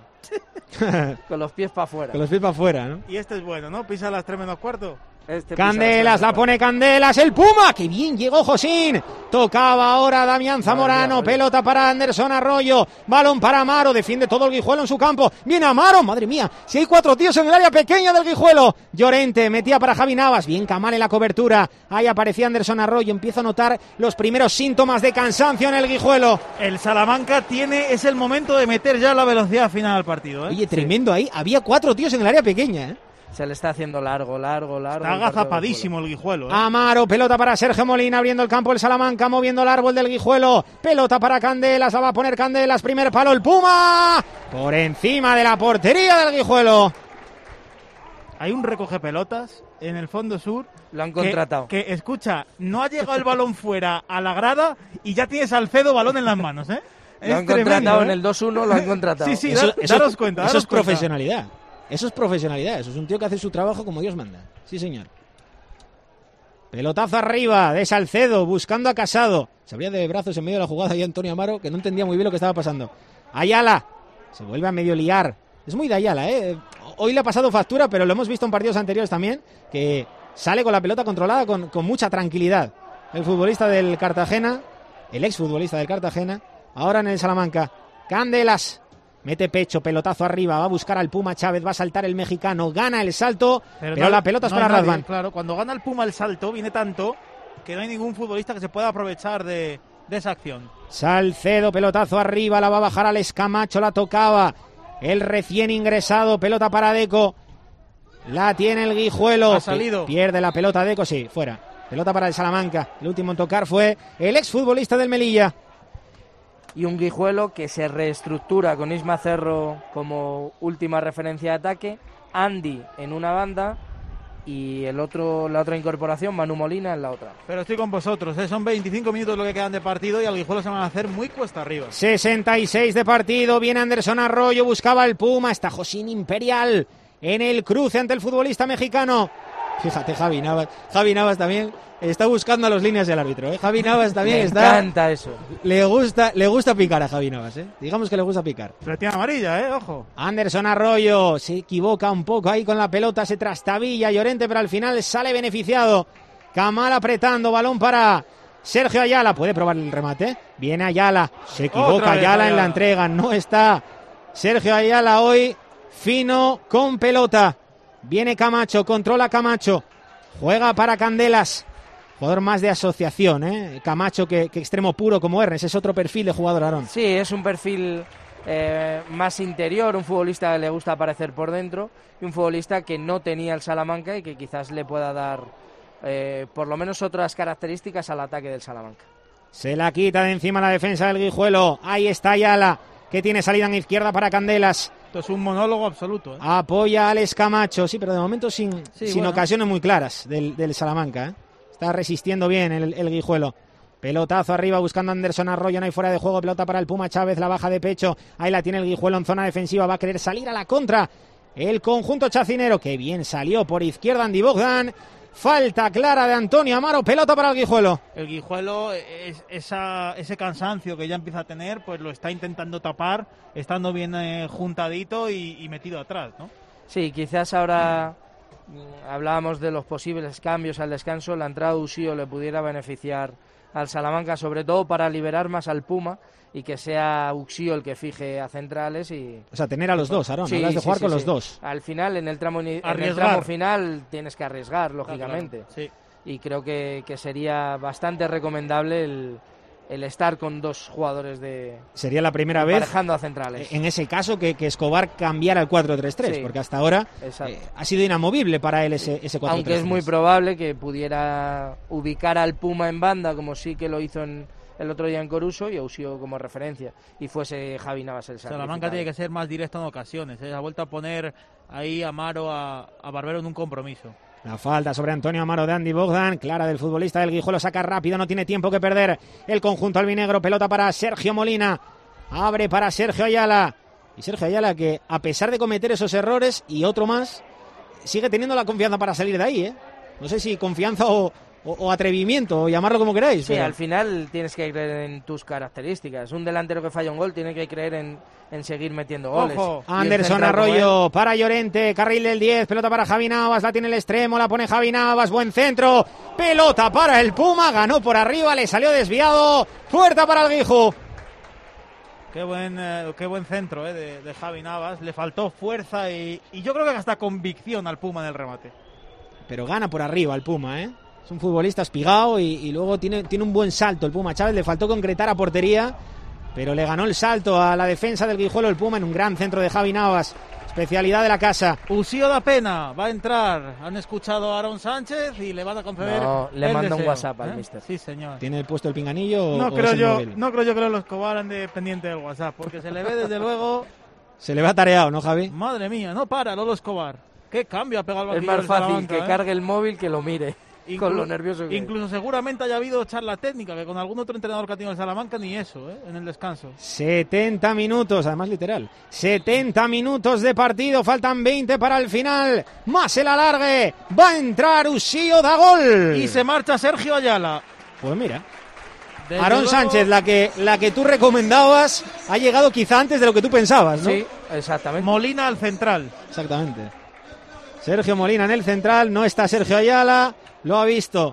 Con los pies para afuera. Con los pies para afuera, ¿no? Y este es bueno, ¿no? Pisa a las tres menos cuarto. Este Candelas, la pone Candelas, el Puma, que bien llegó Josín, tocaba ahora Damián Zamorano, María, pelota para Anderson Arroyo, balón para Amaro, defiende todo el Guijuelo en su campo, viene Amaro, madre mía, si hay cuatro tíos en el área pequeña del Guijuelo, Llorente, metía para Javi Navas, bien Kamal en la cobertura, ahí aparecía Anderson Arroyo, empieza a notar los primeros síntomas de cansancio en el Guijuelo. El Salamanca tiene, es el momento de meter ya la velocidad final al partido, ¿eh? Oye, tremendo sí. Ahí, había cuatro tíos en el área pequeña, ¿eh? Se le está haciendo largo, largo, largo. Está agazapadísimo el Guijuelo, ¿eh? Amaro, pelota para Sergio Molina, abriendo el campo el Salamanca, moviendo el árbol del Guijuelo. Pelota para Candelas, la va a poner Candelas, primer palo el Puma. Por encima de la portería del Guijuelo. Hay un recoge pelotas en el fondo sur. Lo han contratado. Que, que escucha, no ha llegado el balón fuera a la grada y ya tiene Salcedo balón en las manos, ¿eh? Lo es han tremendo, contratado ¿eh? En el dos uno, lo han contratado. Sí, sí, eso, dar, eso, daros cuenta. Eso daros es cuenta. profesionalidad. Eso es profesionalidad, eso es un tío que hace su trabajo como Dios manda. Sí, señor. Pelotazo arriba de Salcedo, buscando a Casado. Se abría de brazos en medio de la jugada y Antonio Amaro, que no entendía muy bien lo que estaba pasando. Ayala, se vuelve a medio liar. Es muy de Ayala, ¿eh? Hoy le ha pasado factura, pero lo hemos visto en partidos anteriores también, que sale con la pelota controlada con, con mucha tranquilidad. El futbolista del Cartagena, el exfutbolista del Cartagena, ahora en el Salamanca. Candelas. Mete pecho, pelotazo arriba, va a buscar al Puma Chávez, va a saltar el mexicano, gana el salto, pero, pero no, la pelota es no para Radvan. Claro, cuando gana el Puma el salto, viene tanto que no hay ningún futbolista que se pueda aprovechar de, de esa acción. Salcedo, pelotazo arriba, la va a bajar al Escamacho, la tocaba el recién ingresado, pelota para Deco, la tiene el Guijuelo, ha salido. Pierde la pelota Deco, sí, fuera. Pelota para el Salamanca, el último en tocar fue el exfutbolista del Melilla. Y un Guijuelo que se reestructura con Isma Cerro como última referencia de ataque, Andy en una banda y el otro la otra incorporación, Manu Molina, en la otra. Pero estoy con vosotros, ¿eh? Son veinticinco minutos lo que quedan de partido y al Guijuelo se van a hacer muy cuesta arriba. sesenta y seis de partido, viene Anderson Arroyo, buscaba el Puma, está Josín Imperial en el cruce ante el futbolista mexicano. Fíjate, Javi Navas, Javi Navas también está buscando a los líneas del árbitro, ¿eh? Javi Navas también Me está... Me encanta eso. Le gusta, le gusta picar a Javi Navas, ¿eh? Digamos que le gusta picar. Pero tiene amarilla, ¿eh? Ojo. Anderson Arroyo se equivoca un poco ahí con la pelota, se trastabilla Llorente, pero al final sale beneficiado. Kamal apretando, balón para Sergio Ayala, puede probar el remate. Viene Ayala, se equivoca Ayala, Ayala en la entrega, no está Sergio Ayala hoy fino con pelota. Viene Camacho, controla Camacho, juega para Candelas, jugador más de asociación, ¿eh? Camacho que, que extremo puro como Ernest, es otro perfil de jugador, Aarón. Sí, es un perfil eh, más interior, un futbolista que le gusta aparecer por dentro y un futbolista que no tenía el Salamanca y que quizás le pueda dar eh, por lo menos otras características al ataque del Salamanca. Se la quita de encima la defensa del Guijuelo. Ahí está Ayala, que tiene salida en izquierda para Candelas. Esto es un monólogo absoluto, ¿eh? Apoya a Alex Camacho, sí, pero de momento sin, sí, sin bueno. ocasiones muy claras del, del Salamanca, ¿eh? Está resistiendo bien el, el Guijuelo. Pelotazo arriba buscando a Anderson Arroyo, no hay fuera de juego, pelota para el Puma Chávez, la baja de pecho. Ahí la tiene el Guijuelo en zona defensiva, va a querer salir a la contra. El conjunto chacinero, que bien salió por izquierda Andy Bogdan. Falta clara de Antonio Amaro, pelota para el Guijuelo. El Guijuelo, es, esa, ese cansancio que ya empieza a tener, pues lo está intentando tapar, estando bien eh, juntadito y, y metido atrás, ¿no? Sí, quizás ahora mm, hablábamos de los posibles cambios al descanso, la entrada de Usío le pudiera beneficiar al Salamanca, sobre todo para liberar más al Puma y que sea Uxío el que fije a centrales y... O sea, tener a los dos, Aarón, sí, hablas de sí, jugar sí, con sí. los dos. Al final, en el tramo, en el tramo final, tienes que arriesgar, lógicamente. Ah, claro, sí. Y creo que, que sería bastante recomendable el, el estar con dos jugadores de... Sería la primera vez, emparejando a centrales. en ese caso, que, que Escobar cambiara el cuatro tres tres, Sí. porque hasta ahora eh, ha sido inamovible para él ese, ese cuatro tres tres. Aunque es muy probable que pudiera ubicar al Puma en banda, como sí que lo hizo en... el otro día en Coruso y Eusio como referencia y fuese Javi Navas el sacrificado. Salamanca tiene que ser más directo en ocasiones, ¿eh? Ha vuelto a poner ahí a Amaro a, a Barbero en un compromiso. La falta sobre Antonio Amaro de Andy Bogdan, clara del futbolista del Guijuelo, saca rápido, no tiene tiempo que perder el conjunto albinegro, pelota para Sergio Molina, abre para Sergio Ayala, y Sergio Ayala que a pesar de cometer esos errores y otro más, sigue teniendo la confianza para salir de ahí, ¿eh? No sé si confianza o... O, o atrevimiento, o llamarlo como queráis. Sí, pero... al final tienes que creer en tus características. Un delantero que falla un gol tiene que creer en, en seguir metiendo goles. Ojo. Anderson Arroyo para Llorente, carril del diez, pelota para Javi Navas, la tiene el extremo, la pone Javi Navas, buen centro, pelota para el Puma, ganó por arriba, le salió desviado, puerta para el Guijo. Qué buen, eh, qué buen centro eh, de, de Javi Navas, le faltó fuerza y, y yo creo que hasta convicción al Puma en el remate. Pero gana por arriba el Puma, ¿eh? Es un futbolista espigado y, y luego tiene, tiene un buen salto el Puma Chávez, le faltó concretar a portería, pero le ganó el salto a la defensa del Guijuelo el Puma en un gran centro de Javi Navas, especialidad de la casa. Usío da pena, va a entrar, han escuchado a Aaron Sánchez y le van a conceder No, le el manda un deseo, WhatsApp al ¿eh? mister. Sí, señor. ¿Tiene puesto el pinganillo o, No o creo es el yo, móvil? no creo yo que los Escobar ande pendiente del WhatsApp, porque se le ve desde luego... Se le va tareado, ¿no, Javi? Madre mía, no para Lolo Escobar. Qué cambio ha pegado el Es banquillo más del fácil Salamanca, que ¿eh? cargue el móvil que lo mire. Inclu- con lo nervioso que Incluso seguramente haya habido charla técnica, que con algún otro entrenador que ha tenido el Salamanca ni eso, ¿eh? En el descanso. setenta minutos, además literal. setenta minutos de partido, faltan veinte para el final. Más el alargue. Va a entrar Usío, da gol. Y se marcha Sergio Ayala. Pues mira. Desde Aarón luego- Sánchez, la que, la que tú recomendabas, ha llegado quizá antes de lo que tú pensabas, ¿no? Sí, exactamente. Molina al central. Exactamente. Sergio Molina en el central, no está Sergio Ayala, lo ha visto.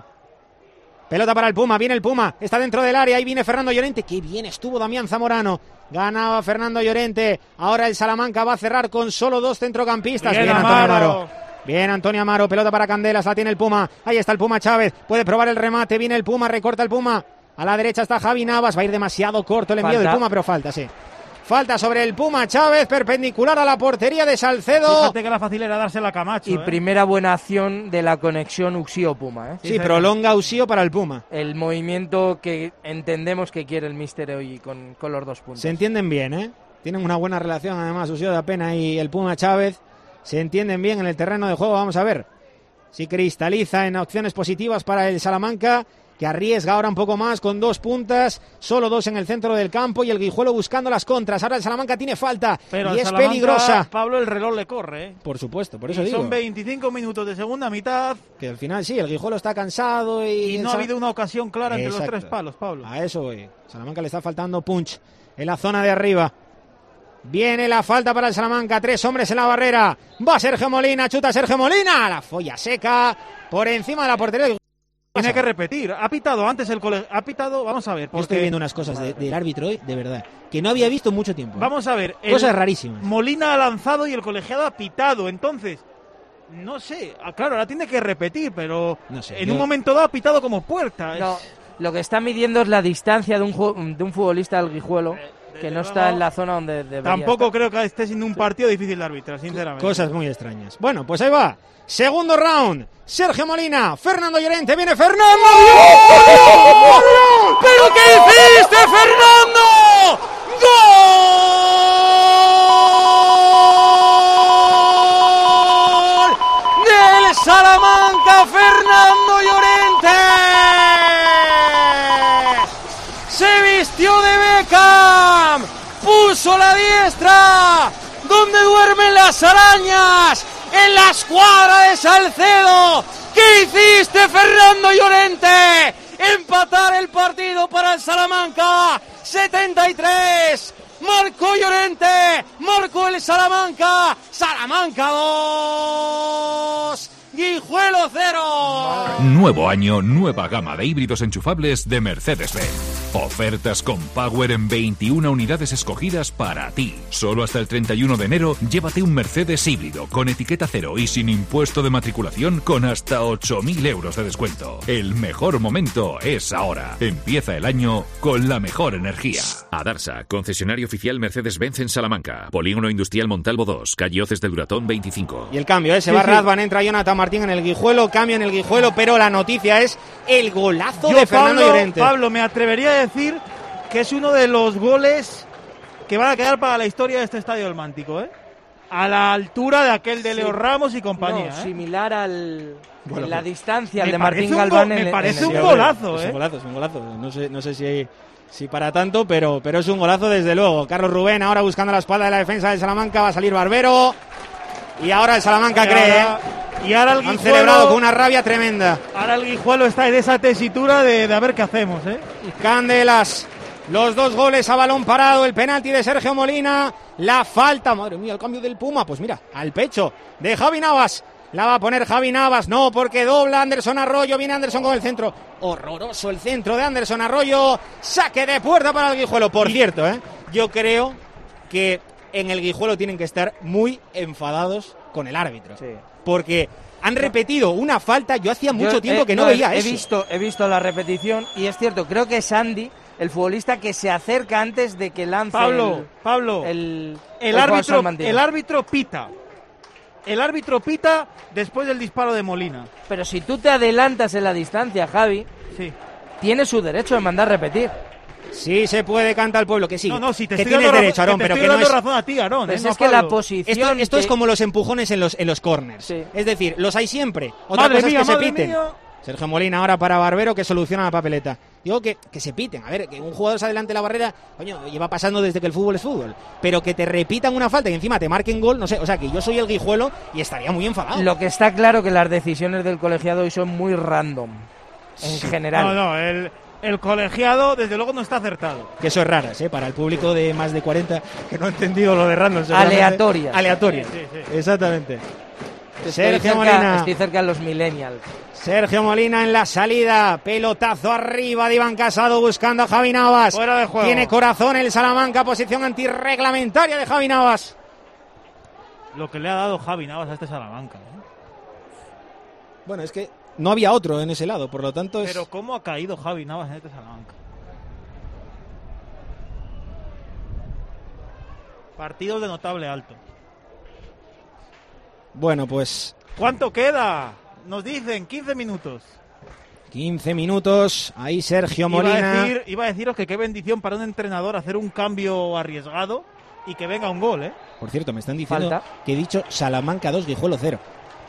Pelota para el Puma, viene el Puma, está dentro del área, ahí viene Fernando Llorente, qué bien estuvo Damián Zamorano. Ganaba Fernando Llorente, ahora el Salamanca va a cerrar con solo dos centrocampistas. Bien, Bien, Antonio Amaro. Amaro. Bien, Antonio Amaro, pelota para Candelas, la tiene el Puma, ahí está el Puma Chávez, puede probar el remate, viene el Puma, recorta el Puma. A la derecha está Javi Navas, va a ir demasiado corto el envío Falta. del Puma, pero falta, sí. Falta sobre el Puma Chávez, perpendicular a la portería de Salcedo. Fíjate que la fácil era dársela a Camacho. Y ¿eh? primera buena acción de la conexión Uxío-Puma. ¿eh? Sí, señor. prolonga Usío para el Puma. El movimiento que entendemos que quiere el míster hoy con, con los dos puntos. Se entienden bien, ¿eh? Tienen una buena relación, además, Usío da Pena y el Puma Chávez. Se entienden bien en el terreno de juego. Vamos a ver si cristaliza en opciones positivas para el Salamanca, que arriesga ahora un poco más con dos puntas, solo dos en el centro del campo y el Guijuelo buscando las contras. Ahora el Salamanca tiene falta Pero y al es Salamanca, peligrosa. Pablo, el reloj le corre, ¿eh? Por supuesto, por eso Y digo son veinticinco minutos de segunda mitad que al final sí, el Guijuelo está cansado y, y el no ha Sala- habido una ocasión clara entre Exacto. los tres palos, Pablo. A eso voy. Salamanca le está faltando punch en la zona de arriba. Viene la falta para el Salamanca. Tres hombres en la barrera. Va Sergio Molina. Chuta Sergio Molina. La folla seca por encima de la portería. Tiene que repetir. Ha pitado antes el colegio. Ha pitado, vamos a ver. Yo Porque... estoy viendo unas cosas de- del árbitro hoy, de verdad, que no había visto en mucho tiempo. Vamos a ver. el- Cosas rarísimas. Molina ha lanzado y el colegiado ha pitado. Entonces, no sé. Ah, claro, ahora tiene que repetir, pero No sé, en yo- un momento dado ha pitado como puerta. No, Es- lo que está midiendo es la distancia de un, ju- de un futbolista del Guijuelo que no está en la zona donde debería Tampoco estar. creo que esté siendo un partido difícil de arbitrar, sinceramente. Cosas muy extrañas. Bueno, pues ahí va. Segundo round. Sergio Molina, Fernando Llorente, viene Fernando. ¡Gol! ¿Pero qué hiciste, Fernando? ¡Gol! Del Salamanca, Fernando Llorente. Se vistió de Beckham, puso la diestra donde duermen las arañas, en la escuadra de Salcedo. ¿Qué hiciste, Fernando Llorente? Empatar el partido para el Salamanca. setenta y tres. Marcó Llorente. Marcó el Salamanca. Salamanca dos. Guijuelo cero. Nuevo año, nueva gama de híbridos enchufables de Mercedes-Benz. Ofertas con Power en veintiuna unidades escogidas para ti. Solo hasta el treinta y uno de enero, llévate un Mercedes híbrido con etiqueta cero y sin impuesto de matriculación con hasta ocho mil euros de descuento. El mejor momento es ahora. Empieza el año con la mejor energía. Adarsa, concesionario oficial Mercedes-Benz en Salamanca. Polígono Industrial Montalvo dos, calle Hoces del Duratón veinticinco. Y el cambio, ¿eh? Se Sí, va sí. Radvan, entra Jonathan Martín en el Guijuelo, cambia en el Guijuelo, pero la noticia es el golazo Yo, de Fernando Pablo, Llorente. Pablo, me atrevería a decir que es uno de los goles que van a quedar para la historia de este estadio del Mántico, ¿eh? A la altura de aquel de Leo Sí. Ramos y compañía, No, ¿eh? similar al Bueno, en la pues, distancia al me de Martín parece un Galván. go- en me el- parece en el un Sevilla. golazo, Es ¿eh? un golazo, es un golazo. No sé, no sé si, si para tanto, pero, pero es un golazo desde luego. Carlos Rubén ahora buscando la espalda de la defensa del Salamanca, va a salir Barbero. Y ahora el Salamanca Y cree, ahora- y ahora el ¿eh? Han Guijuelo- celebrado con una rabia tremenda. Ahora el Guijuelo está en esa tesitura de, de a ver qué hacemos, ¿eh? Candelas, los dos goles a balón parado, el penalti de Sergio Molina, la falta, madre mía, el cambio del Puma, pues mira, al pecho de Javi Navas. La va a poner Javi Navas, no, porque dobla Anderson Arroyo, viene Anderson con el centro. Horroroso el centro de Anderson Arroyo, saque de puerta para el Guijuelo. Por cierto, ¿eh? yo creo que en el Guijuelo tienen que estar muy enfadados con el árbitro. Sí. Porque han repetido una falta, yo hacía mucho Yo, tiempo eh, que no, he- veía he eso. Visto, he visto la repetición y es cierto, creo que es Andy, el futbolista que se acerca antes de que lance Pablo, el, Pablo, el, el, el árbitro, falso al Mantino. el árbitro pita. El árbitro pita después del disparo de Molina. Pero si tú te adelantas en la distancia, Javi, Sí. tiene su derecho de mandar repetir. Sí se puede, canta el pueblo, que sí. No, no, si te que estoy tienes dando derecho, razón- Aarón, que te pero estoy que no dando es... razón a ti, Aarón, Pues ¿eh? No es a que la Pablo. posición... Esto, esto es que- como los empujones en los, en los corners. Sí. Es decir, los hay siempre. Otra Madre cosa mía, es que se madre piten. mía. Sergio Molina ahora para Barbero, que soluciona la papeleta. Digo que, que se piten. A ver, que un jugador se adelante de la barrera, coño, lleva pasando desde que el fútbol es fútbol. Pero que te repitan una falta y encima te marquen gol, no sé. O sea, que yo soy el Guijuelo y estaría muy enfadado. Lo que está claro que las decisiones del colegiado hoy son muy random, en general. No, no, el, el colegiado desde luego no está acertado. Que eso es raras, ¿eh? Para el público de más de cuarenta que no ha entendido lo de random. seguramente. Aleatorias. Aleatorias. Sí, sí, sí. Exactamente. Estoy Sergio cerca, Molina. estoy cerca de los millennials. Sergio Molina en la salida, pelotazo arriba de Iván Casado buscando a Javi Navas. Fuera de juego. Tiene corazón el Salamanca, posición antirreglamentaria de Javi Navas. Lo que le ha dado Javi Navas a este Salamanca, ¿eh? Bueno, es que no había otro en ese lado, por lo tanto es... Pero ¿cómo ha caído Javi Navas en este Salamanca? Partidos de notable alto. Bueno, pues ¿Cuánto queda? Nos dicen quince minutos. quince minutos, ahí Sergio Iba a, Molina. decir, iba a deciros que qué bendición para un entrenador hacer un cambio arriesgado y que venga un gol, ¿eh? Por cierto, me están diciendo Falta. que he dicho Salamanca dos, Guijuelo cero.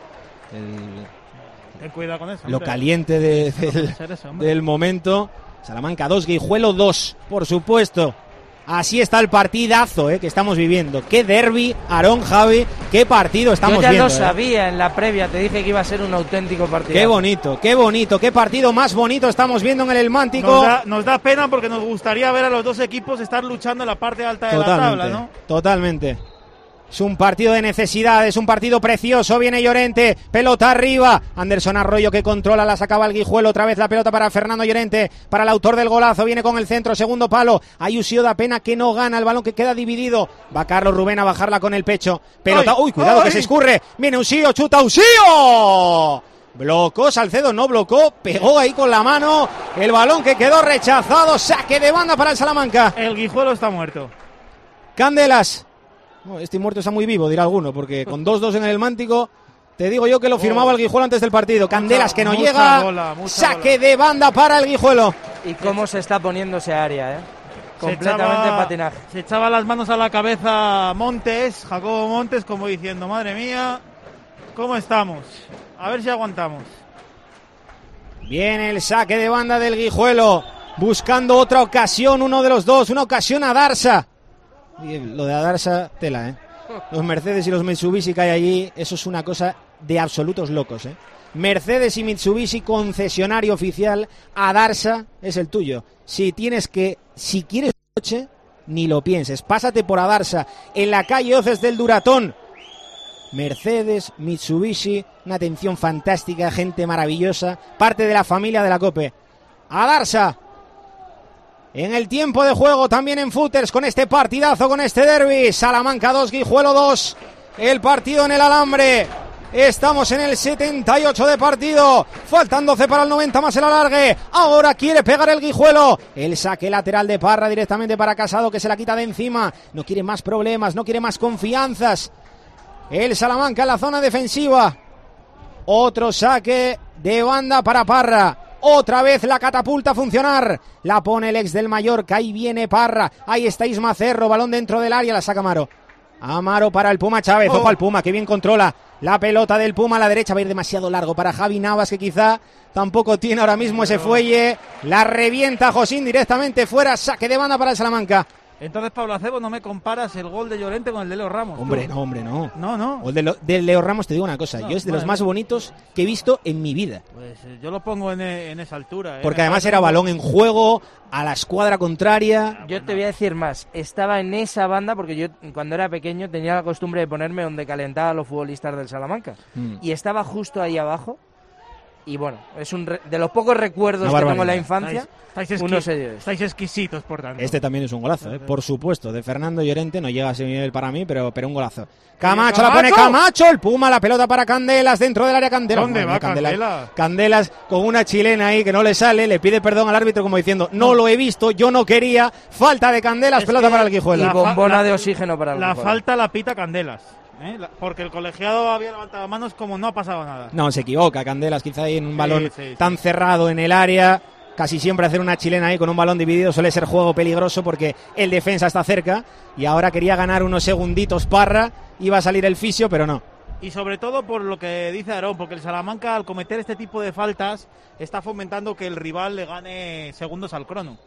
Ten cuidado con eso. Lo hombre. caliente de- No puede del, ser eso, hombre. del momento. Salamanca dos, Guijuelo dos, por supuesto. Así está el partidazo eh, que estamos viviendo. Qué derbi, Aarón, Javi, qué partido estamos Yo ya viendo. lo eh. sabía en la previa, te dije que iba a ser un auténtico partido. Qué bonito, qué bonito, qué partido más bonito estamos viendo en el El Mántico. Nos da, nos da pena porque nos gustaría ver a los dos equipos estar luchando en la parte alta de la tabla, ¿no? Totalmente. Es un partido de necesidad, es un partido precioso. Viene Llorente, pelota arriba. Anderson Arroyo que controla, la sacaba el Guijuelo. Otra vez la pelota para Fernando Llorente, para el autor del golazo. Viene con el centro, segundo palo. Ayusio da pena que no gana el balón, que queda dividido. Va Carlos Rubén a bajarla con el pecho. Pelota, ¡Ay! uy, cuidado ¡Ay! que se escurre. Viene Usío, chuta Usío. Blocó Salcedo, no blocó, pegó ahí con la mano. El balón que quedó rechazado. Saque de banda para el Salamanca. El Guijuelo está muerto. Candelas. No, este muerto está muy vivo, dirá alguno, porque con dos dos en el Mántico, te digo yo que lo firmaba oh. el Guijuelo antes del partido. Candelas que no mucha llega. Bola, saque bola. de banda para el Guijuelo. Y cómo se está poniendo ese área, ¿eh? Completamente echaba, patinaje. Se echaba las manos a la cabeza Montes, Jacobo Montes, como diciendo, madre mía, ¿cómo estamos? A ver si aguantamos. Viene el saque de banda del Guijuelo, buscando otra ocasión, uno de los dos, una ocasión a Darsa. Y lo de Adarsa, tela, ¿eh? Los Mercedes y los Mitsubishi que hay allí, eso es una cosa de absolutos locos, ¿eh? Mercedes y Mitsubishi, concesionario oficial, Adarsa es el tuyo. Si tienes que, si quieres coche, ni lo pienses, pásate por Adarsa, en la calle Oces del Duratón. Mercedes, Mitsubishi, una atención fantástica, gente maravillosa, parte de la familia de la COPE. Adarsa, en el tiempo de juego, también en footers, con este partidazo, con este derbi. Salamanca dos, Guijuelo dos, el partido en el alambre. Estamos en el setenta y ocho de partido. Faltan doce para el noventa más el alargue. Ahora quiere pegar el Guijuelo. El saque lateral de Parra directamente para Casado, que se la quita de encima. No quiere más problemas, no quiere más confianzas. El Salamanca en la zona defensiva. Otro saque de banda para Parra. Otra vez la catapulta a funcionar. La pone el ex del Mallorca. Ahí viene Parra. Ahí está Isma Cerro. Balón dentro del área. La saca Amaro. Amaro para el Puma Chávez. Oh. Ojo al Puma, que bien controla la pelota del Puma a la derecha. Va a ir demasiado largo para Javi Navas, que quizá tampoco tiene ahora mismo ese fuelle. La revienta Josín directamente fuera. Saque de banda para el Salamanca. Entonces, Pablo Acebo, no me comparas el gol de Llorente con el de Leo Ramos. Hombre, ¿tú? no, hombre, no. No, no. O el de, lo, de Leo Ramos, te digo una cosa. No, yo es de vale, los más bonitos que he visto en mi vida. Pues eh, yo lo pongo en, en esa altura. ¿eh? Porque además era balón en juego, a la escuadra contraria. Yo te voy a decir más. Estaba en esa banda porque yo cuando era pequeño tenía la costumbre de ponerme donde calentaba a los futbolistas del Salamanca. Mm. Y estaba justo ahí abajo. Y bueno, es un re- de los pocos recuerdos que tengo en la infancia. Estáis, estáis, uno esqui- se estáis exquisitos, por tanto. Este también es un golazo, ¿eh? Por supuesto. De Fernando Llorente, no llega a ese nivel para mí, pero, pero un golazo. Camacho, la pone Camacho, el Puma, la pelota para Candelas, dentro del área Candelas. ¿Dónde Madre va mía, Candelas? Candelas? Candelas con una chilena ahí que no le sale, le pide perdón al árbitro como diciendo, no lo he visto, yo no quería. Falta de Candelas, Es pelota que para el Guijuelo. Y bombona la, de oxígeno para el La Guijuelo. falta la pita Candelas. ¿eh? La, porque el colegiado había levantado manos como no ha pasado nada. No, se equivoca Candelas, quizá ahí en un Sí, balón sí, sí. tan cerrado en el área. Casi siempre hacer una chilena ahí con un balón dividido suele ser juego peligroso porque el defensa está cerca y ahora quería ganar unos segunditos Parra, iba a salir el fisio, pero no. Y sobre todo por lo que dice Aarón, porque el Salamanca al cometer este tipo de faltas está fomentando que el rival le gane segundos al crono.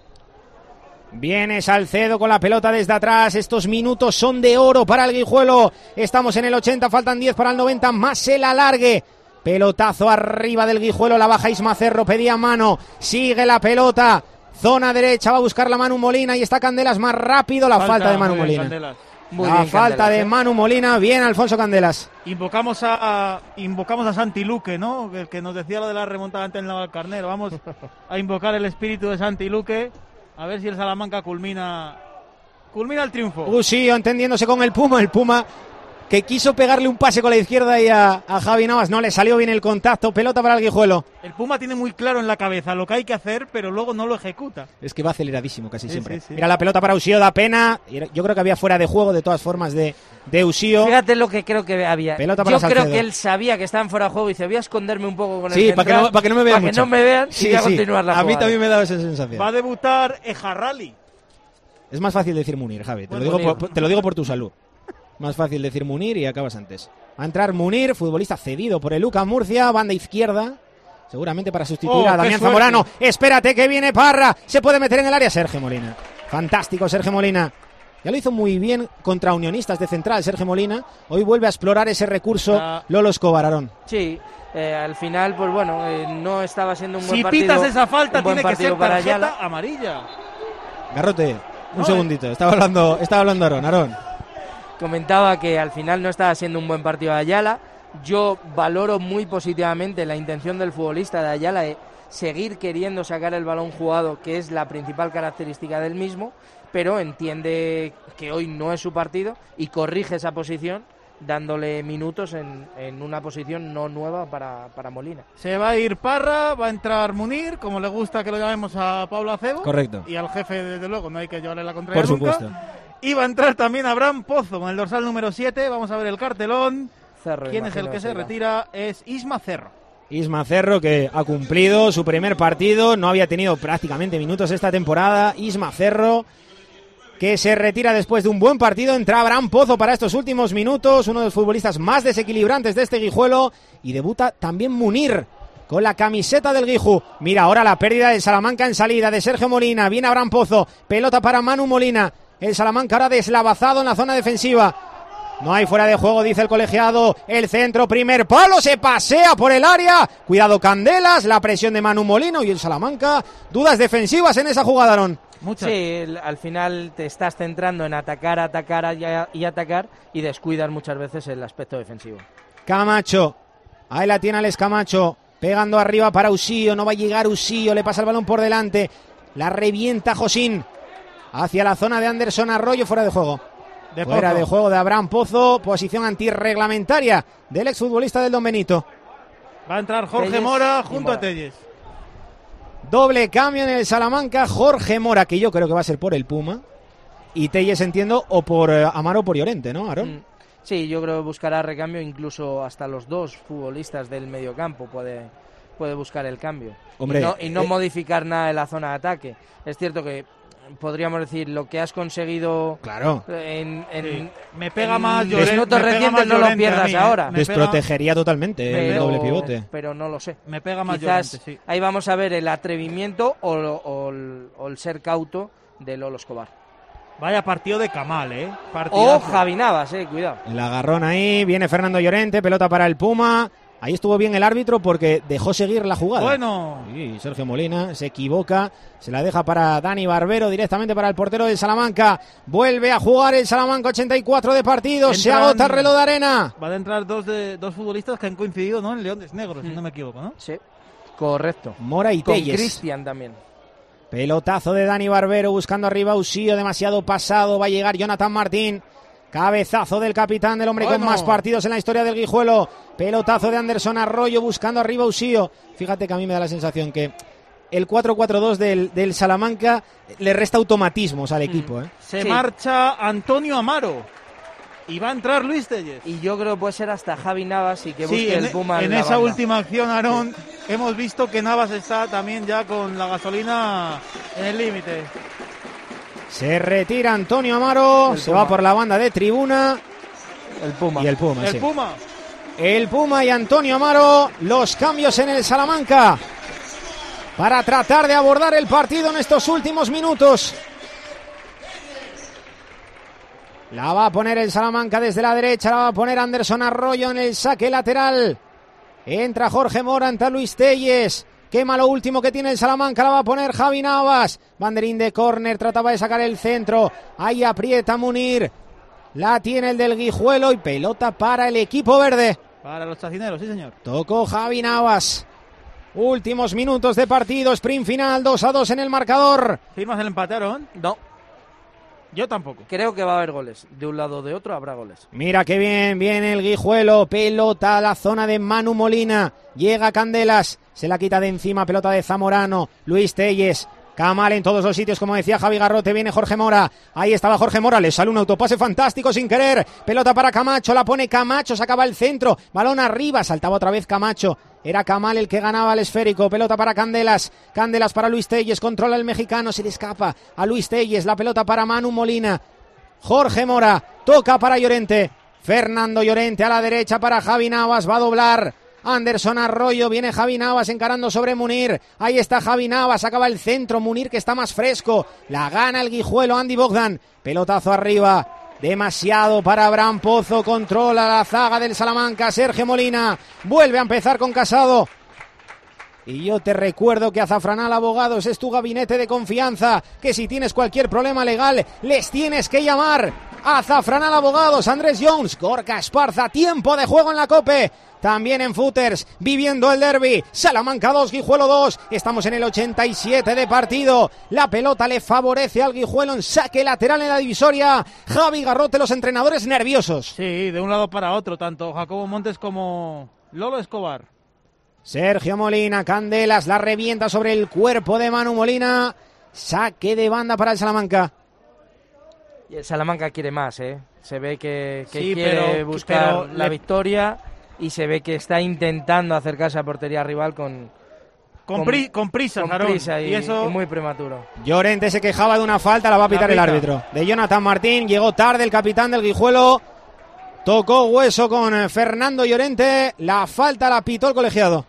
Viene Salcedo con la pelota desde atrás. Estos minutos son de oro para el Guijuelo. Estamos en el ochenta, faltan diez para el noventa, más el alargue. Pelotazo arriba del Guijuelo, la baja Isma Cerro, pedía mano, sigue la pelota, zona derecha, va a buscar la Manu Molina y está Candelas más rápido, la falta, falta de Manu Molina. Muy la bien, falta Candelas, de ¿eh? Manu Molina, bien Alfonso Candelas. Invocamos a, a invocamos a Santi Luque, ¿no? El que nos decía lo de la remontada ante el Navalcarnero. Vamos a invocar el espíritu de Santi Luque, a ver si el Salamanca culmina culmina el triunfo. Usío entendiéndose con el Puma, el Puma que quiso pegarle un pase con la izquierda y a, a Javi Navas, no le salió bien el contacto, pelota para el Guijuelo. El Puma tiene muy claro en la cabeza lo que hay que hacer, pero luego no lo ejecuta. Es que va aceleradísimo casi sí, siempre. Sí, sí. Mira la pelota para Usío, da pena. Yo creo que había fuera de juego de todas formas de, de Usío. Fíjate lo que creo que había. Pelota para Yo Salcedo. creo que él sabía que estaban fuera de juego y dice, voy a esconderme un poco con sí, el Sí, para que, no, para que no me vean Para mucho. que no me vean sí, y voy a sí. continuar la A jugada. mí también me daba esa sensación. Va a debutar Ejarrali. Es más fácil decir Munir, Javi. Te, Bueno, lo, digo Munir. por, te lo digo por tu salud. Más fácil decir Munir y acabas antes. Va a entrar Munir, futbolista cedido por el Lucas Murcia, banda izquierda. Seguramente para sustituir oh, a Damián Zamorano. Espérate que viene Parra. Se puede meter en el área Sergio Molina. Fantástico Sergio Molina. Ya lo hizo muy bien contra Unionistas de central Sergio Molina. Hoy vuelve a explorar ese recurso ah. Lolo Escobar, Aarón. Sí, eh, al final, pues bueno, eh, no estaba siendo un buen si partido. Si pitas esa falta, tiene que ser para tarjeta Ayala. amarilla. Garrote, un no, segundito. Estaba hablando, estaba hablando Aarón. Aarón. Comentaba que al final no estaba siendo un buen partido de Ayala. Yo valoro muy positivamente la intención del futbolista de Ayala de seguir queriendo sacar el balón jugado, que es la principal característica del mismo, pero entiende que hoy no es su partido y corrige esa posición dándole minutos en, en una posición no nueva para, para Molina. Se va a ir Parra, va a entrar Munir, como le gusta que lo llamemos a Pablo Acebo. Correcto. Y al jefe, desde luego, no hay que llevarle la contraria Por nunca. supuesto. Y va a entrar también Abraham Pozo con el dorsal número siete. Vamos a ver el cartelón. Cerro, ¿Quién es el que se retira? Es Isma Cerro. Isma Cerro, que ha cumplido su primer partido, no había tenido prácticamente minutos esta temporada. Isma Cerro, que se retira después de un buen partido. Entra Abraham Pozo para estos últimos minutos, uno de los futbolistas más desequilibrantes de este Guijuelo. Y debuta también Munir con la camiseta del Guiju. Mira ahora la pérdida del Salamanca en salida de Sergio Molina. Viene Abraham Pozo, pelota para Manu Molina. El Salamanca ahora deslavazado en la zona defensiva. No hay fuera de juego, dice el colegiado. El centro, primer palo, se pasea por el área. Cuidado Candelas, la presión de Manu Molino y el Salamanca. Dudas defensivas en esa jugada, Aaron. Muchas. Sí, el, al final te estás centrando en atacar, atacar y, y atacar y descuidas muchas veces el aspecto defensivo. Camacho, ahí la tiene Alex Camacho, pegando arriba para Usío, no va a llegar Usío, le pasa el balón por delante. La revienta Josín hacia la zona de Anderson Arroyo, fuera de juego. De Fuera Pozo. de juego de Abraham Pozo, posición antirreglamentaria del exfutbolista del Don Benito. Va a entrar Jorge Telles Mora junto Mora. a Telles. Doble cambio en el Salamanca, Jorge Mora, que yo creo que va a ser por el Puma, y Telles entiendo o por eh, Amaro o por Llorente, ¿no, Aaron? Mm. Sí, yo creo que buscará recambio, incluso hasta los dos futbolistas del mediocampo puede, puede buscar el cambio. Hombre, y no, y no eh, modificar nada en la zona de ataque. Es cierto que podríamos decir lo que has conseguido claro en, en sí. me pega en más Llorente, minutos recientes, no lo pierdas mí, ahora. Desprotegería pega, totalmente pero, el doble pivote, pero no lo sé. Me pega más Quizás Llorente, sí. Ahí vamos a ver el atrevimiento o, o, el, o el ser cauto de Lolo Escobar. Vaya partido de Kamal, eh. Partidazo. O Javi Navas, eh, cuidado. El agarrón ahí, viene Fernando Llorente, pelota para el Puma. Ahí estuvo bien el árbitro porque dejó seguir la jugada. Bueno. Sí, Sergio Molina se equivoca, se la deja para Dani Barbero, directamente para el portero del Salamanca. Vuelve a jugar el Salamanca, ochenta y cuatro de partido, Entran, se agota el reloj de arena. Van a entrar dos, de, dos futbolistas que han coincidido, ¿no? En Leones Negros, mm. si no me equivoco, ¿no? Sí, correcto. Mora y Con Telles. Cristian también. Pelotazo de Dani Barbero, buscando arriba Usío, demasiado pasado, va a llegar Jonathan Martín. Cabezazo del capitán del hombre bueno. con más partidos en la historia del Guijuelo. Pelotazo de Anderson Arroyo buscando arriba Usío. Fíjate que a mí me da la sensación que el cuatro cuatro dos del, del Salamanca le resta automatismos al equipo. Mm. ¿eh? Se sí. marcha Antonio Amaro y va a entrar Luis Telles. Y yo creo que puede ser hasta Javi Navas y que busque sí, en, el Puma en, en la esa banda. última acción, Aarón, sí. hemos visto que Navas está también ya con la gasolina en el límite. Se retira Antonio Amaro, el se Puma. va por la banda de tribuna. El Puma. Y el Puma, el sí. Puma. El Puma y Antonio Amaro, los cambios en el Salamanca para tratar de abordar el partido en estos últimos minutos. La va a poner el Salamanca desde la derecha, la va a poner Anderson Arroyo en el saque lateral. Entra Jorge Mora, entra Luis Telles. Quema lo último que tiene el Salamanca, la va a poner Javi Navas. Banderín de córner, trataba de sacar el centro. Ahí aprieta Munir. La tiene el del Guijuelo y pelota para el equipo verde. Para los chacineros, sí señor. Tocó Javi Navas. Últimos minutos de partido, sprint final, dos a dos en el marcador. ¿Firmas el empate, Aaron? No. Yo tampoco. Creo que va a haber goles. De un lado o de otro habrá goles. Mira qué bien, viene el Guijuelo. Pelota a la zona de Manu Molina. Llega Candelas. Se la quita de encima, pelota de Zamorano. Luis Telles. Kamal en todos los sitios, como decía Javi Garrote. Viene Jorge Mora. Ahí estaba Jorge Mora. Le sale un autopase fantástico sin querer. Pelota para Camacho. La pone Camacho. Se acaba el centro. Balón arriba. Saltaba otra vez Camacho. Era Kamal el que ganaba el esférico. Pelota para Candelas. Candelas para Luis Telles. Controla el mexicano. Se le escapa a Luis Telles. La pelota para Manu Molina. Jorge Mora. Toca para Llorente. Fernando Llorente a la derecha para Javi Navas. Va a doblar. Anderson Arroyo, viene Javi Navas encarando sobre Munir. Ahí está Javi Navas, acaba el centro. Munir que está más fresco. La gana el Guijuelo, Andy Bogdan. Pelotazo arriba. Demasiado para Abraham Pozo. Controla la zaga del Salamanca. Sergio Molina vuelve a empezar con Casado. Y yo te recuerdo que Azafranal Abogados es tu gabinete de confianza, que si tienes cualquier problema legal, les tienes que llamar Azafranal Abogados, Andrés Jones, Gorka Esparza, tiempo de juego en la COPE. También en Footers, viviendo el derbi. Salamanca dos, Guijuelo dos. Estamos en el ochenta y siete de partido. La pelota le favorece al Guijuelo en saque lateral en la divisoria. Javi Garrote, los entrenadores nerviosos. Sí, de un lado para otro, tanto Jacobo Montes como Lolo Escobar. Sergio Molina, Candelas, la revienta sobre el cuerpo de Manu Molina. Saque de banda para el Salamanca. Y el Salamanca quiere más, ¿eh? Se ve que, que sí, quiere pero, buscar pero la le... victoria y se ve que está intentando acercarse a portería rival con... Con, con, pri, con prisa, con Jarón, prisa y, y, eso... y muy prematuro. Llorente se quejaba de una falta, la va a pitar el árbitro. De Jonathan Martín, llegó tarde el capitán del Guijuelo. Tocó hueso con Fernando Llorente. La falta la pitó el colegiado.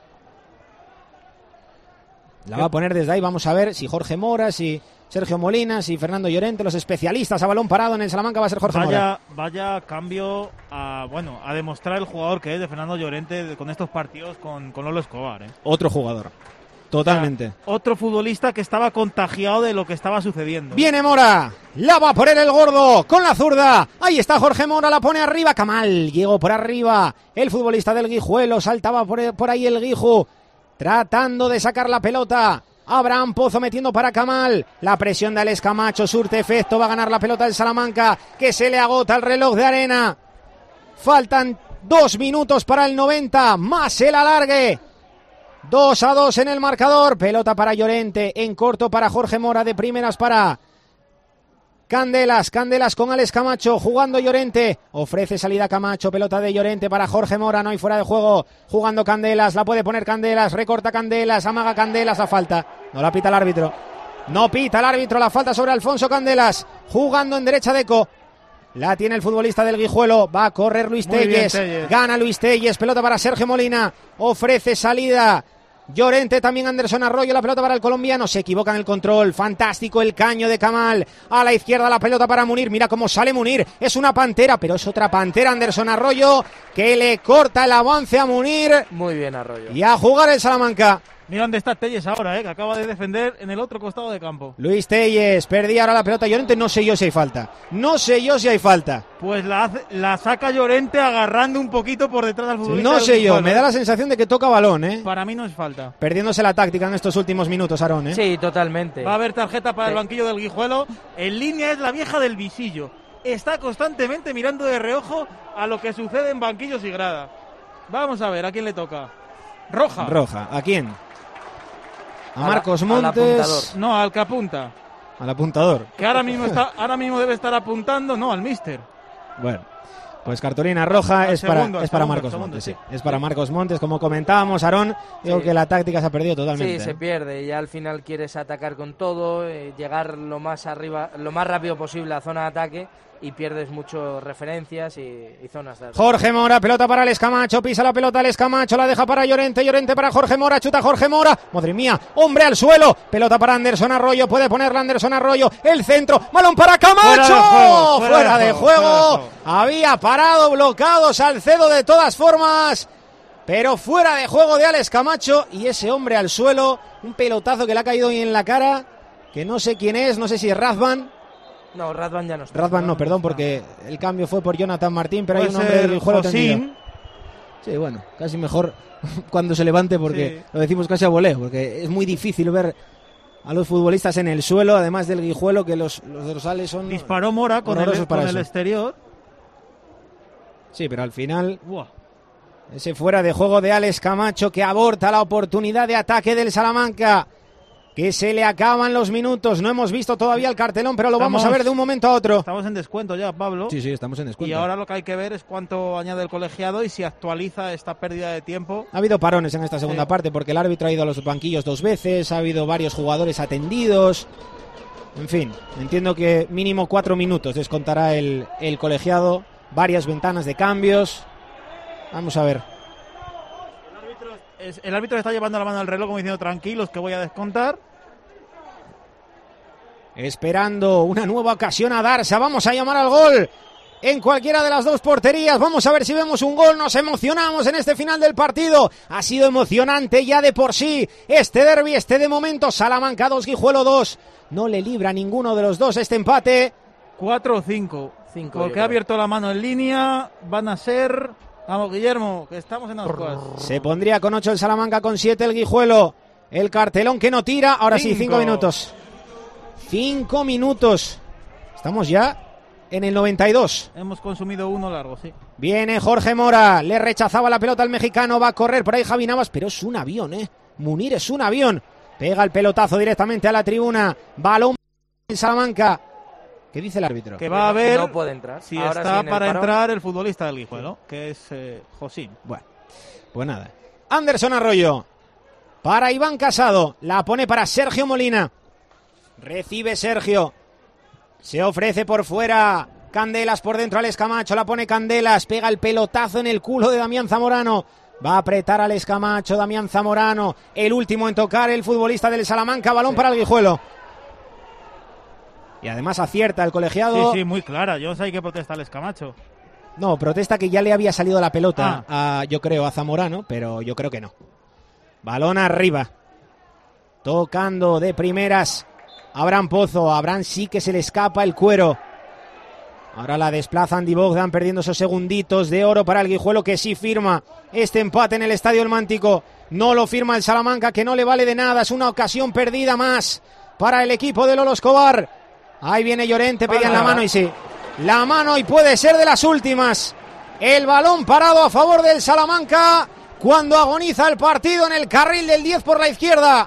La va a poner desde ahí, vamos a ver si Jorge Mora, si Sergio Molina, si Fernando Llorente, los especialistas a balón parado en el Salamanca va a ser Jorge vaya, Mora. Vaya cambio a, bueno, a demostrar el jugador que es de Fernando Llorente de, con estos partidos con, con Lolo Escobar. ¿eh? Otro jugador, totalmente. O sea, otro futbolista que estaba contagiado de lo que estaba sucediendo. Viene Mora, la va a poner el gordo con la zurda. Ahí está Jorge Mora, la pone arriba. Kamal llegó por arriba. El futbolista del Guijuelo saltaba por, por ahí el Guiju. Tratando de sacar la pelota. Abraham Pozo metiendo para Kamal. La presión de Alex Camacho surte efecto. Va a ganar la pelota del Salamanca, que se le agota el reloj de arena. Faltan dos minutos para el noventa. Más el alargue. dos a dos en el marcador. Pelota para Llorente. En corto para Jorge Mora. De primeras para Candelas, Candelas con Alex Camacho, jugando Llorente, ofrece salida Camacho, pelota de Llorente para Jorge Mora, no hay fuera de juego, jugando Candelas, la puede poner Candelas, recorta Candelas, amaga Candelas, la falta, no la pita el árbitro, no pita el árbitro, la falta sobre Alfonso Candelas, jugando en derecha Deco, la tiene el futbolista del Guijuelo, va a correr Luis Telles, Telles, gana Luis Telles, pelota para Sergio Molina, ofrece salida, Llorente, también Anderson Arroyo, la pelota para el colombiano, se equivoca en el control, fantástico el caño de Kamal, a la izquierda la pelota para Munir, mira cómo sale Munir, es una pantera, pero es otra pantera, Anderson Arroyo, que le corta el avance a Munir. Muy bien Arroyo. Y a jugar el Salamanca. Mira dónde está Telles ahora, eh, que acaba de defender en el otro costado de campo. Luis Telles, perdía ahora la pelota Llorente, no sé yo si hay falta, no sé yo si hay falta. Pues la, hace, la saca Llorente agarrando un poquito por detrás del futbolista. No sé yo, me da la sensación de que toca balón, ¿eh? Para mí no es falta. Perdiéndose la táctica en estos últimos minutos, Aarón, ¿eh? Sí, totalmente. Va a haber tarjeta para sí. el banquillo del Guijuelo. En línea es la vieja del visillo. Está constantemente mirando de reojo a lo que sucede en banquillos y grada. Vamos a ver, ¿a quién le toca? Roja. Roja, ¿a quién? A, a Marcos la, Montes. No, al que apunta. Al apuntador. Que ahora mismo está, ahora mismo debe estar apuntando, no, al míster. Bueno, pues cartulina roja es, segundo, para, es para segundo, Marcos segundo, Montes, sí. sí. Es para Marcos Montes, como comentábamos, Aarón, digo sí. que la táctica se ha perdido totalmente. Sí, se ¿eh? pierde, y al final quieres atacar con todo, eh, llegar lo más arriba, lo más rápido posible a zona de ataque, y pierdes muchas referencias y, y zonas de ataque. Jorge Mora, pelota para Alex Camacho, pisa la pelota Alex Camacho, la deja para Llorente, Llorente para Jorge Mora, chuta Jorge Mora, madre mía, hombre al suelo, pelota para Anderson Arroyo, puede ponerla Anderson Arroyo, el centro, balón para Camacho, fuera de juego, fuera fuera de juego, de juego. Fuera de juego. Había parado, bloqueado Salcedo de todas formas, pero fuera de juego de Alex Camacho, y ese hombre al suelo, un pelotazo que le ha caído hoy en la cara, que no sé quién es, no sé si es Razvan. No, Radvan ya no está. Radvan no, perdón, porque el cambio fue por Jonathan Martín, pero hay un hombre del juego tendido. Sí, bueno, casi mejor cuando se levante, porque sí. Lo decimos casi a voleo, porque es muy difícil ver a los futbolistas en el suelo, además del Guijuelo, que los, los dorsales son... Disparó Mora con el, con el exterior. Sí, pero al final... Buah. Ese fuera de juego de Alex Camacho que aborta la oportunidad de ataque del Salamanca. Que se le acaban los minutos, no hemos visto todavía el cartelón, pero lo estamos, vamos a ver de un momento a otro. Estamos en descuento ya, Pablo. Sí, sí, estamos en descuento. Y ahora lo que hay que ver es cuánto añade el colegiado y si actualiza esta pérdida de tiempo. Ha habido parones en esta segunda sí. parte, porque el árbitro ha ido a los banquillos dos veces, ha habido varios jugadores atendidos. En fin, entiendo que mínimo cuatro minutos descontará el, el colegiado, varias ventanas de cambios. Vamos a ver. El árbitro está llevando la mano al reloj como diciendo tranquilos que voy a descontar. Esperando una nueva ocasión a darse. Vamos a llamar al gol en cualquiera de las dos porterías. Vamos a ver si vemos un gol. Nos emocionamos en este final del partido. Ha sido emocionante ya de por sí este derbi, este de momento. Salamanca dos, Guijuelo dos. No le libra ninguno de los dos este empate. cuatro cinco. Cinco, porque ha abierto la mano en línea. Van a ser... Vamos, Guillermo, que estamos en Ascuas. Se pondría con ocho el Salamanca, con siete el Guijuelo. El cartelón que no tira. Ahora cinco. sí, cinco minutos. Cinco minutos. Estamos ya en el noventa y dos. Hemos consumido uno largo, sí. Viene Jorge Mora. Le rechazaba la pelota al mexicano. Va a correr por ahí Javi Navas, pero es un avión, ¿eh? Munir es un avión. Pega el pelotazo directamente a la tribuna. Balón en Salamanca. ¿Qué dice el árbitro? Que va a ver no puede entrar. si Ahora está sí para el entrar el futbolista del Guijuelo, que es eh, Josín. Bueno, pues nada. Anderson Arroyo. Para Iván Casado. La pone para Sergio Molina. Recibe Sergio. Se ofrece por fuera. Candelas por dentro al Escamacho. La pone Candelas. Pega el pelotazo en el culo de Damián Zamorano. Va a apretar al Escamacho. Damián Zamorano. El último en tocar, el futbolista del Salamanca. Balón sí. para el Guijuelo. Y además acierta el colegiado. Sí, sí, muy clara. Yo no sé qué protesta el Escamacho. No, protesta que ya le había salido la pelota, ah. a, yo creo, a Zamorano, pero yo creo que no. Balón arriba. Tocando de primeras. Abraham Pozo. Abraham sí que se le escapa el cuero. Ahora la desplaza Andy Bogdan, perdiendo esos segunditos de oro para el Guijuelo, que sí firma este empate en el Estadio El Mántico. No lo firma el Salamanca, que no le vale de nada. Es una ocasión perdida más para el equipo de Lolo Escobar. Ahí viene Llorente, pedían la mano y sí. La mano y puede ser de las últimas. El balón parado a favor del Salamanca cuando agoniza el partido en el carril del diez por la izquierda.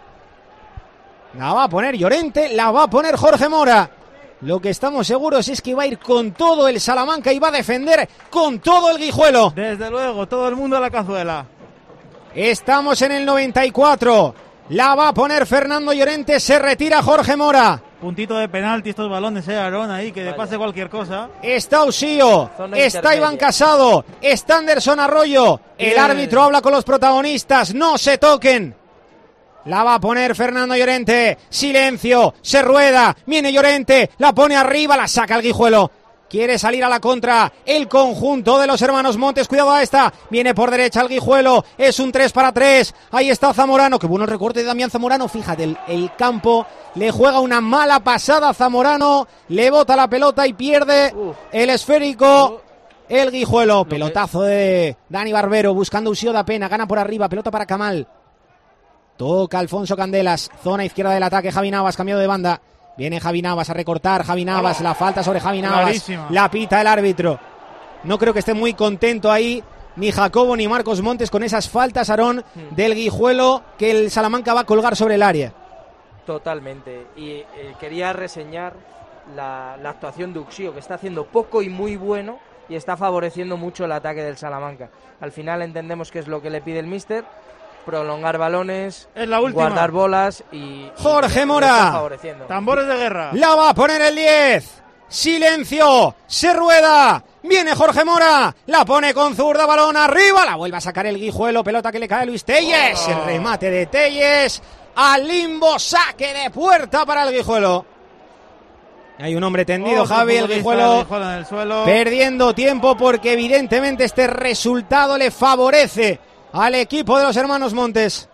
La va a poner Llorente, la va a poner Jorge Mora. Lo que estamos seguros es que va a ir con todo el Salamanca y va a defender con todo el Guijuelo. Desde luego, todo el mundo a la cazuela. Estamos en el noventa y cuatro. La va a poner Fernando Llorente, se retira Jorge Mora. Puntito de penalti estos balones, eh, Aarón, ahí, que le pase cualquier cosa. Está Usío, está Iván Casado, está Anderson Arroyo. El Bien. árbitro habla con los protagonistas, no se toquen. La va a poner Fernando Llorente, silencio, se rueda, viene Llorente, la pone arriba, la saca el Guijuelo. Quiere salir a la contra el conjunto de los hermanos Montes. Cuidado a esta. Viene por derecha el Guijuelo. Es un tres para tres. Ahí está Zamorano. Qué bueno el recorte de Damián Zamorano. Fíjate, el, el campo le juega una mala pasada a Zamorano. Le bota la pelota y pierde Uf. el esférico. El Guijuelo. Pelotazo de Dani Barbero. Buscando Usío da pena. Gana por arriba. Pelota para Kamal. Toca Alfonso Candelas. Zona izquierda del ataque. Javi Navas. Cambiado de banda. Viene Javi Navas a recortar, Javi Navas, la falta sobre Javi Navas, Clarísima. La pita el árbitro. No creo que esté muy contento ahí ni Jacobo ni Marcos Montes con esas faltas, Aarón, hmm. del Guijuelo que el Salamanca va a colgar sobre el área. Totalmente. Y eh, quería reseñar la, la actuación de Uxío, que está haciendo poco y muy bueno y está favoreciendo mucho el ataque del Salamanca. Al final entendemos que es lo que le pide el míster. Prolongar balones, es la última. Guardar bolas y... Jorge y Mora, tambores de guerra. La va a poner el diez. Silencio, se rueda. Viene Jorge Mora, la pone con zurda, balón arriba. La vuelve a sacar el Guijuelo, pelota que le cae a Luis Telles. Oh. El remate de Telles al limbo, saque de puerta para el Guijuelo. Hay un hombre tendido, oh, Javi, el Guijuelo, Guijuelo en el suelo. Perdiendo tiempo porque evidentemente este resultado le favorece al equipo de los hermanos Montes.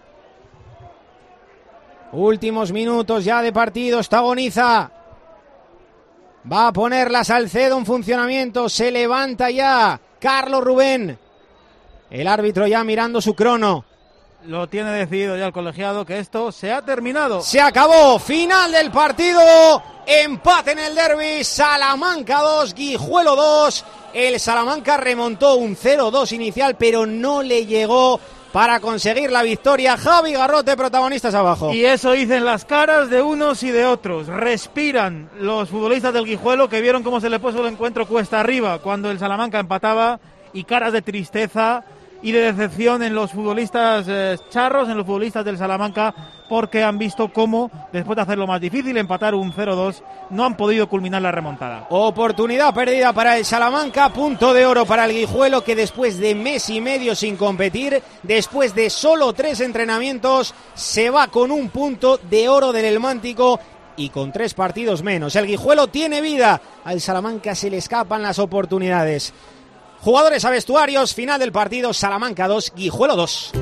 Últimos minutos ya de partido. Está agoniza. Va a poner la Salcedo en funcionamiento. Se levanta ya Carlos Rubén. El árbitro ya mirando su crono. Lo tiene decidido ya el colegiado que esto se ha terminado. Se acabó. Final del partido. Empate en el derbi. Salamanca dos, Guijuelo dos. El Salamanca remontó un cero dos inicial, pero no le llegó para conseguir la victoria. Javi Garrote, protagonistas abajo. Y eso dicen las caras de unos y de otros. Respiran los futbolistas del Guijuelo, que vieron cómo se le puso el encuentro cuesta arriba cuando el Salamanca empataba, y caras de tristeza y de decepción en los futbolistas eh, charros, en los futbolistas del Salamanca, porque han visto cómo, después de hacerlo más difícil, empatar un cero dos, no han podido culminar la remontada. Oportunidad perdida para el Salamanca, punto de oro para el Guijuelo, que después de mes y medio sin competir, después de solo tres entrenamientos, se va con un punto de oro del Helmántico y con tres partidos menos. El Guijuelo tiene vida, al Salamanca se le escapan las oportunidades. Jugadores a vestuarios, final del partido, Salamanca dos, Guijuelo dos.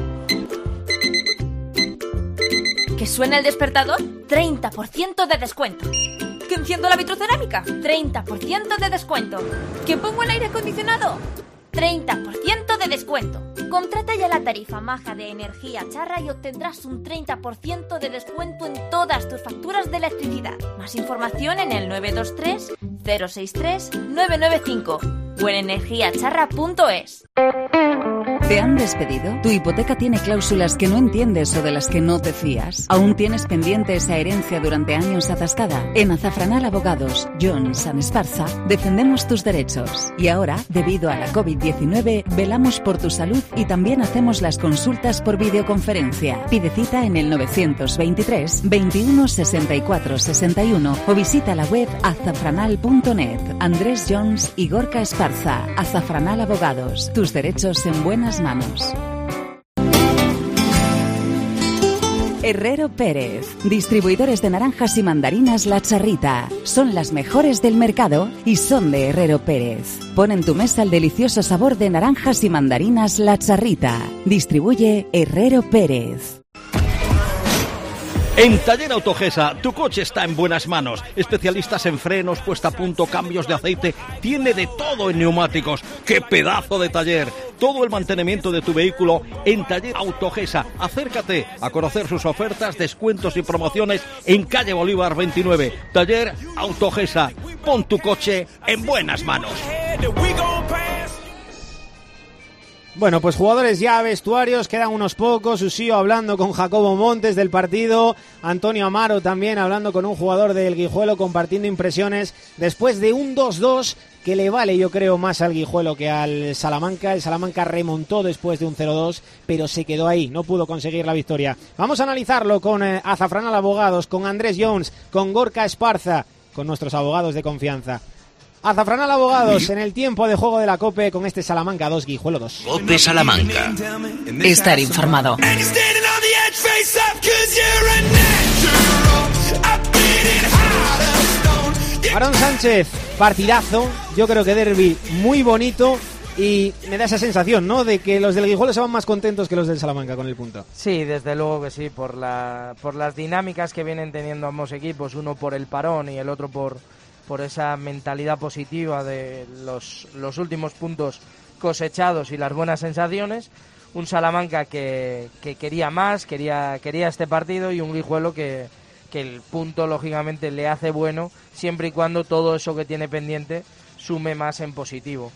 ¿Que suena el despertador? treinta por ciento de descuento. ¿Que enciendo la vitrocerámica? treinta por ciento de descuento. ¿Que pongo el aire acondicionado? treinta por ciento de descuento. Contrata ya la tarifa maja de Energía Charra y obtendrás un treinta por ciento de descuento en todas tus facturas de electricidad. Más información en el nueve dos tres, cero seis tres, nueve nueve cinco o en energía charra punto es. ¿Te han despedido? ¿Tu hipoteca tiene cláusulas que no entiendes o de las que no te fías? ¿Aún tienes pendiente esa herencia durante años atascada? En Azafranal Abogados, Jones and Esparza, defendemos tus derechos. Y ahora, debido a la covid diecinueve, velamos por tu salud y también hacemos las consultas por videoconferencia. Pide cita en el novecientos veintitrés, veintiuno, sesenta y cuatro, sesenta y uno o visita la web azafranal punto net. Andrés Jones y Gorka Esparza. Azafranal Abogados, tus derechos en buenas manos. Herrero Pérez, distribuidores de naranjas y mandarinas La Charrita. Son las mejores del mercado y son de Herrero Pérez. Pon en tu mesa el delicioso sabor de naranjas y mandarinas La Charrita. Distribuye Herrero Pérez. En Taller Autogesa, tu coche está en buenas manos. Especialistas en frenos, puesta a punto, cambios de aceite. Tiene de todo en neumáticos. ¡Qué pedazo de taller! Todo el mantenimiento de tu vehículo en Taller Autogesa. Acércate a conocer sus ofertas, descuentos y promociones en calle Bolívar veintinueve. Taller Autogesa. Pon tu coche en buenas manos. Bueno, pues jugadores ya, vestuarios, quedan unos pocos. Usío hablando con Jacobo Montes del partido, Antonio Amaro también hablando con un jugador del Guijuelo, compartiendo impresiones después de un dos dos que le vale, yo creo, más al Guijuelo que al Salamanca. El Salamanca remontó después de un cero dos, pero se quedó ahí, no pudo conseguir la victoria. Vamos a analizarlo con eh, Azafranal Abogados, con Andrés Jones, con Gorka Esparza, con nuestros abogados de confianza. Azafranal Abogados en el tiempo de juego de la COPE con este Salamanca dos, Guijuelo dos. COPE Salamanca. Estar informado. Aarón Sánchez, partidazo, yo creo que derbi muy bonito y me da esa sensación, ¿no?, de que los del Guijuelo se van más contentos que los del Salamanca con el punto. Sí, desde luego que sí, por la por las dinámicas que vienen teniendo ambos equipos, uno por el parón y el otro por por esa mentalidad positiva de los, los últimos puntos cosechados y las buenas sensaciones. Un Salamanca que, que quería más, quería, quería este partido, y un Guijuelo que, que el punto lógicamente le hace bueno, siempre y cuando todo eso que tiene pendiente sume más en positivo.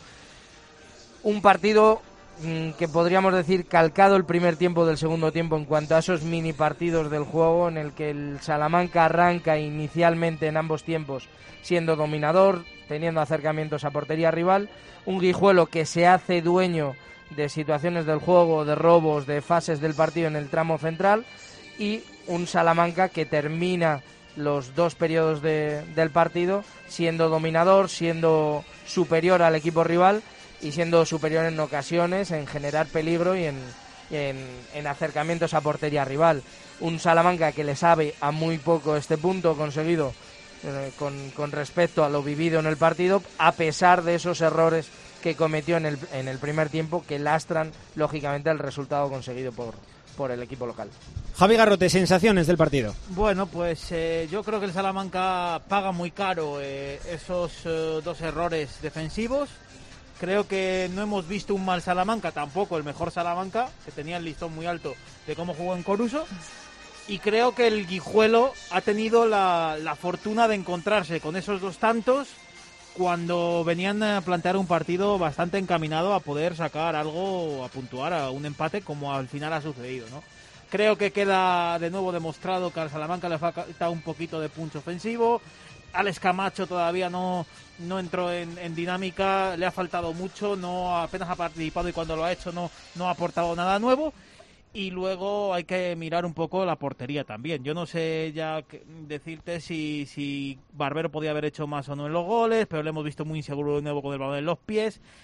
Un partido mmm, que podríamos decir calcado el primer tiempo del segundo tiempo en cuanto a esos mini partidos del juego, en el que el Salamanca arranca inicialmente en ambos tiempos siendo dominador, teniendo acercamientos a portería rival, un Guijuelo que se hace dueño de situaciones del juego, de robos, de fases del partido en el tramo central, y un Salamanca que termina los dos periodos de, del partido siendo dominador, siendo superior al equipo rival y siendo superior en ocasiones, en generar peligro y en, en, en acercamientos a portería rival. Un Salamanca que le sabe a muy poco este punto conseguido eh, con, con respecto a lo vivido en el partido, a pesar de esos errores que cometió en el, en el primer tiempo, que lastran lógicamente el resultado conseguido por, por el equipo local. Javi Garrote, sensaciones del partido. Bueno, pues eh, yo creo que el Salamanca paga muy caro eh, esos eh, dos errores defensivos. Creo que no hemos visto un mal Salamanca, tampoco el mejor Salamanca, que tenía el listón muy alto de cómo jugó en Coruso. Y creo que el Guijuelo ha tenido la, la fortuna de encontrarse con esos dos tantos cuando venían a plantear un partido bastante encaminado a poder sacar algo, a puntuar a un empate, como al final ha sucedido, ¿no? Creo que queda de nuevo demostrado que al Salamanca le falta un poquito de punch ofensivo. Alex Camacho todavía no, no entró en, en dinámica, le ha faltado mucho, no apenas ha participado, y cuando lo ha hecho no, no ha aportado nada nuevo. Y luego hay que mirar un poco la portería también. Yo no sé ya decirte si, si Barbero podía haber hecho más o no en los goles, pero le hemos visto muy inseguro de nuevo con el balón en los pies.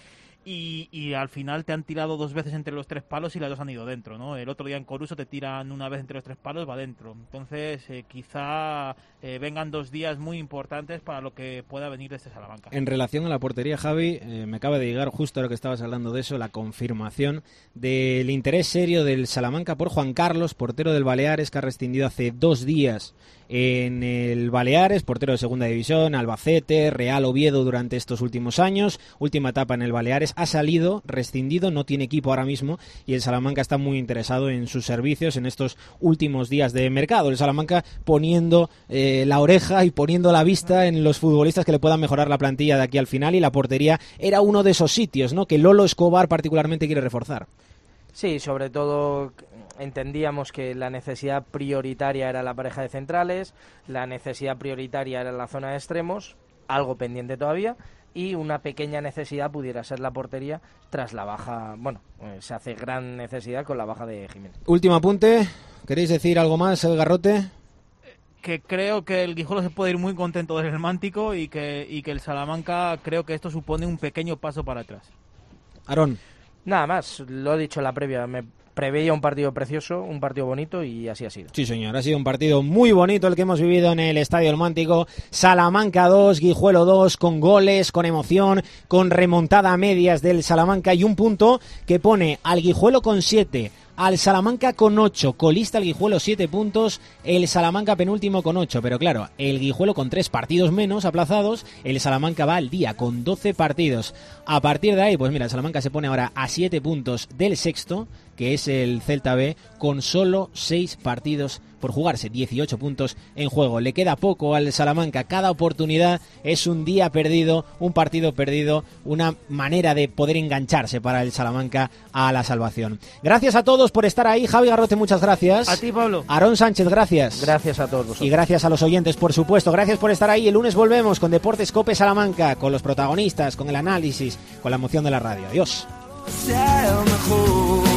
Y, y al final te han tirado dos veces entre los tres palos y las dos han ido dentro, ¿no? El otro día en Coruso te tiran una vez entre los tres palos, va dentro. Entonces, eh, quizá eh, vengan dos días muy importantes para lo que pueda venir de este Salamanca. En relación a la portería, Javi, eh, me acaba de llegar justo a lo que estabas hablando de eso, la confirmación del interés serio del Salamanca por Juan Carlos, portero del Baleares, que ha rescindido hace dos días en el Baleares, portero de segunda división, Albacete, Real Oviedo durante estos últimos años, última etapa en el Baleares, ha salido rescindido, no tiene equipo ahora mismo y el Salamanca está muy interesado en sus servicios en estos últimos días de mercado. El Salamanca poniendo eh, la oreja y poniendo la vista en los futbolistas que le puedan mejorar la plantilla de aquí al final, y la portería era uno de esos sitios, ¿no?, que Lolo Escobar particularmente quiere reforzar. Sí, sobre todo entendíamos que la necesidad prioritaria era la pareja de centrales, la necesidad prioritaria era la zona de extremos, algo pendiente todavía, y una pequeña necesidad pudiera ser la portería tras la baja, bueno, eh, se hace gran necesidad con la baja de Jiménez. Último apunte, ¿queréis decir algo más, el Garrote? Que creo que el Guijuelo se puede ir muy contento del Mántico y que, y que el Salamanca, creo que esto supone un pequeño paso para atrás. Aarón. Nada más, lo he dicho en la previa, me preveía un partido precioso, un partido bonito y así ha sido. Sí, señor, ha sido un partido muy bonito el que hemos vivido en el Estadio El Mántico. Salamanca dos, Guijuelo dos, con goles, con emoción, con remontada a medias del Salamanca y un punto que pone al Guijuelo con siete, al Salamanca con ocho, colista el Guijuelo siete puntos, el Salamanca penúltimo con ocho, pero claro, el Guijuelo con tres partidos menos aplazados, el Salamanca va al día con doce partidos. A partir de ahí, pues mira, el Salamanca se pone ahora a siete puntos del sexto, que es el Celta B, con solo seis partidos por jugarse, dieciocho puntos en juego. Le queda poco al Salamanca, cada oportunidad es un día perdido, un partido perdido, una manera de poder engancharse para el Salamanca a la salvación. Gracias a todos por estar ahí. Javi Garrote, muchas gracias. A ti, Pablo. Aarón Sánchez, gracias. Gracias a todos vosotros. Y gracias a los oyentes, por supuesto. Gracias por estar ahí. El lunes volvemos con Deportes Cope Salamanca, con los protagonistas, con el análisis, con la emoción de la radio. Adiós. Sea mejor.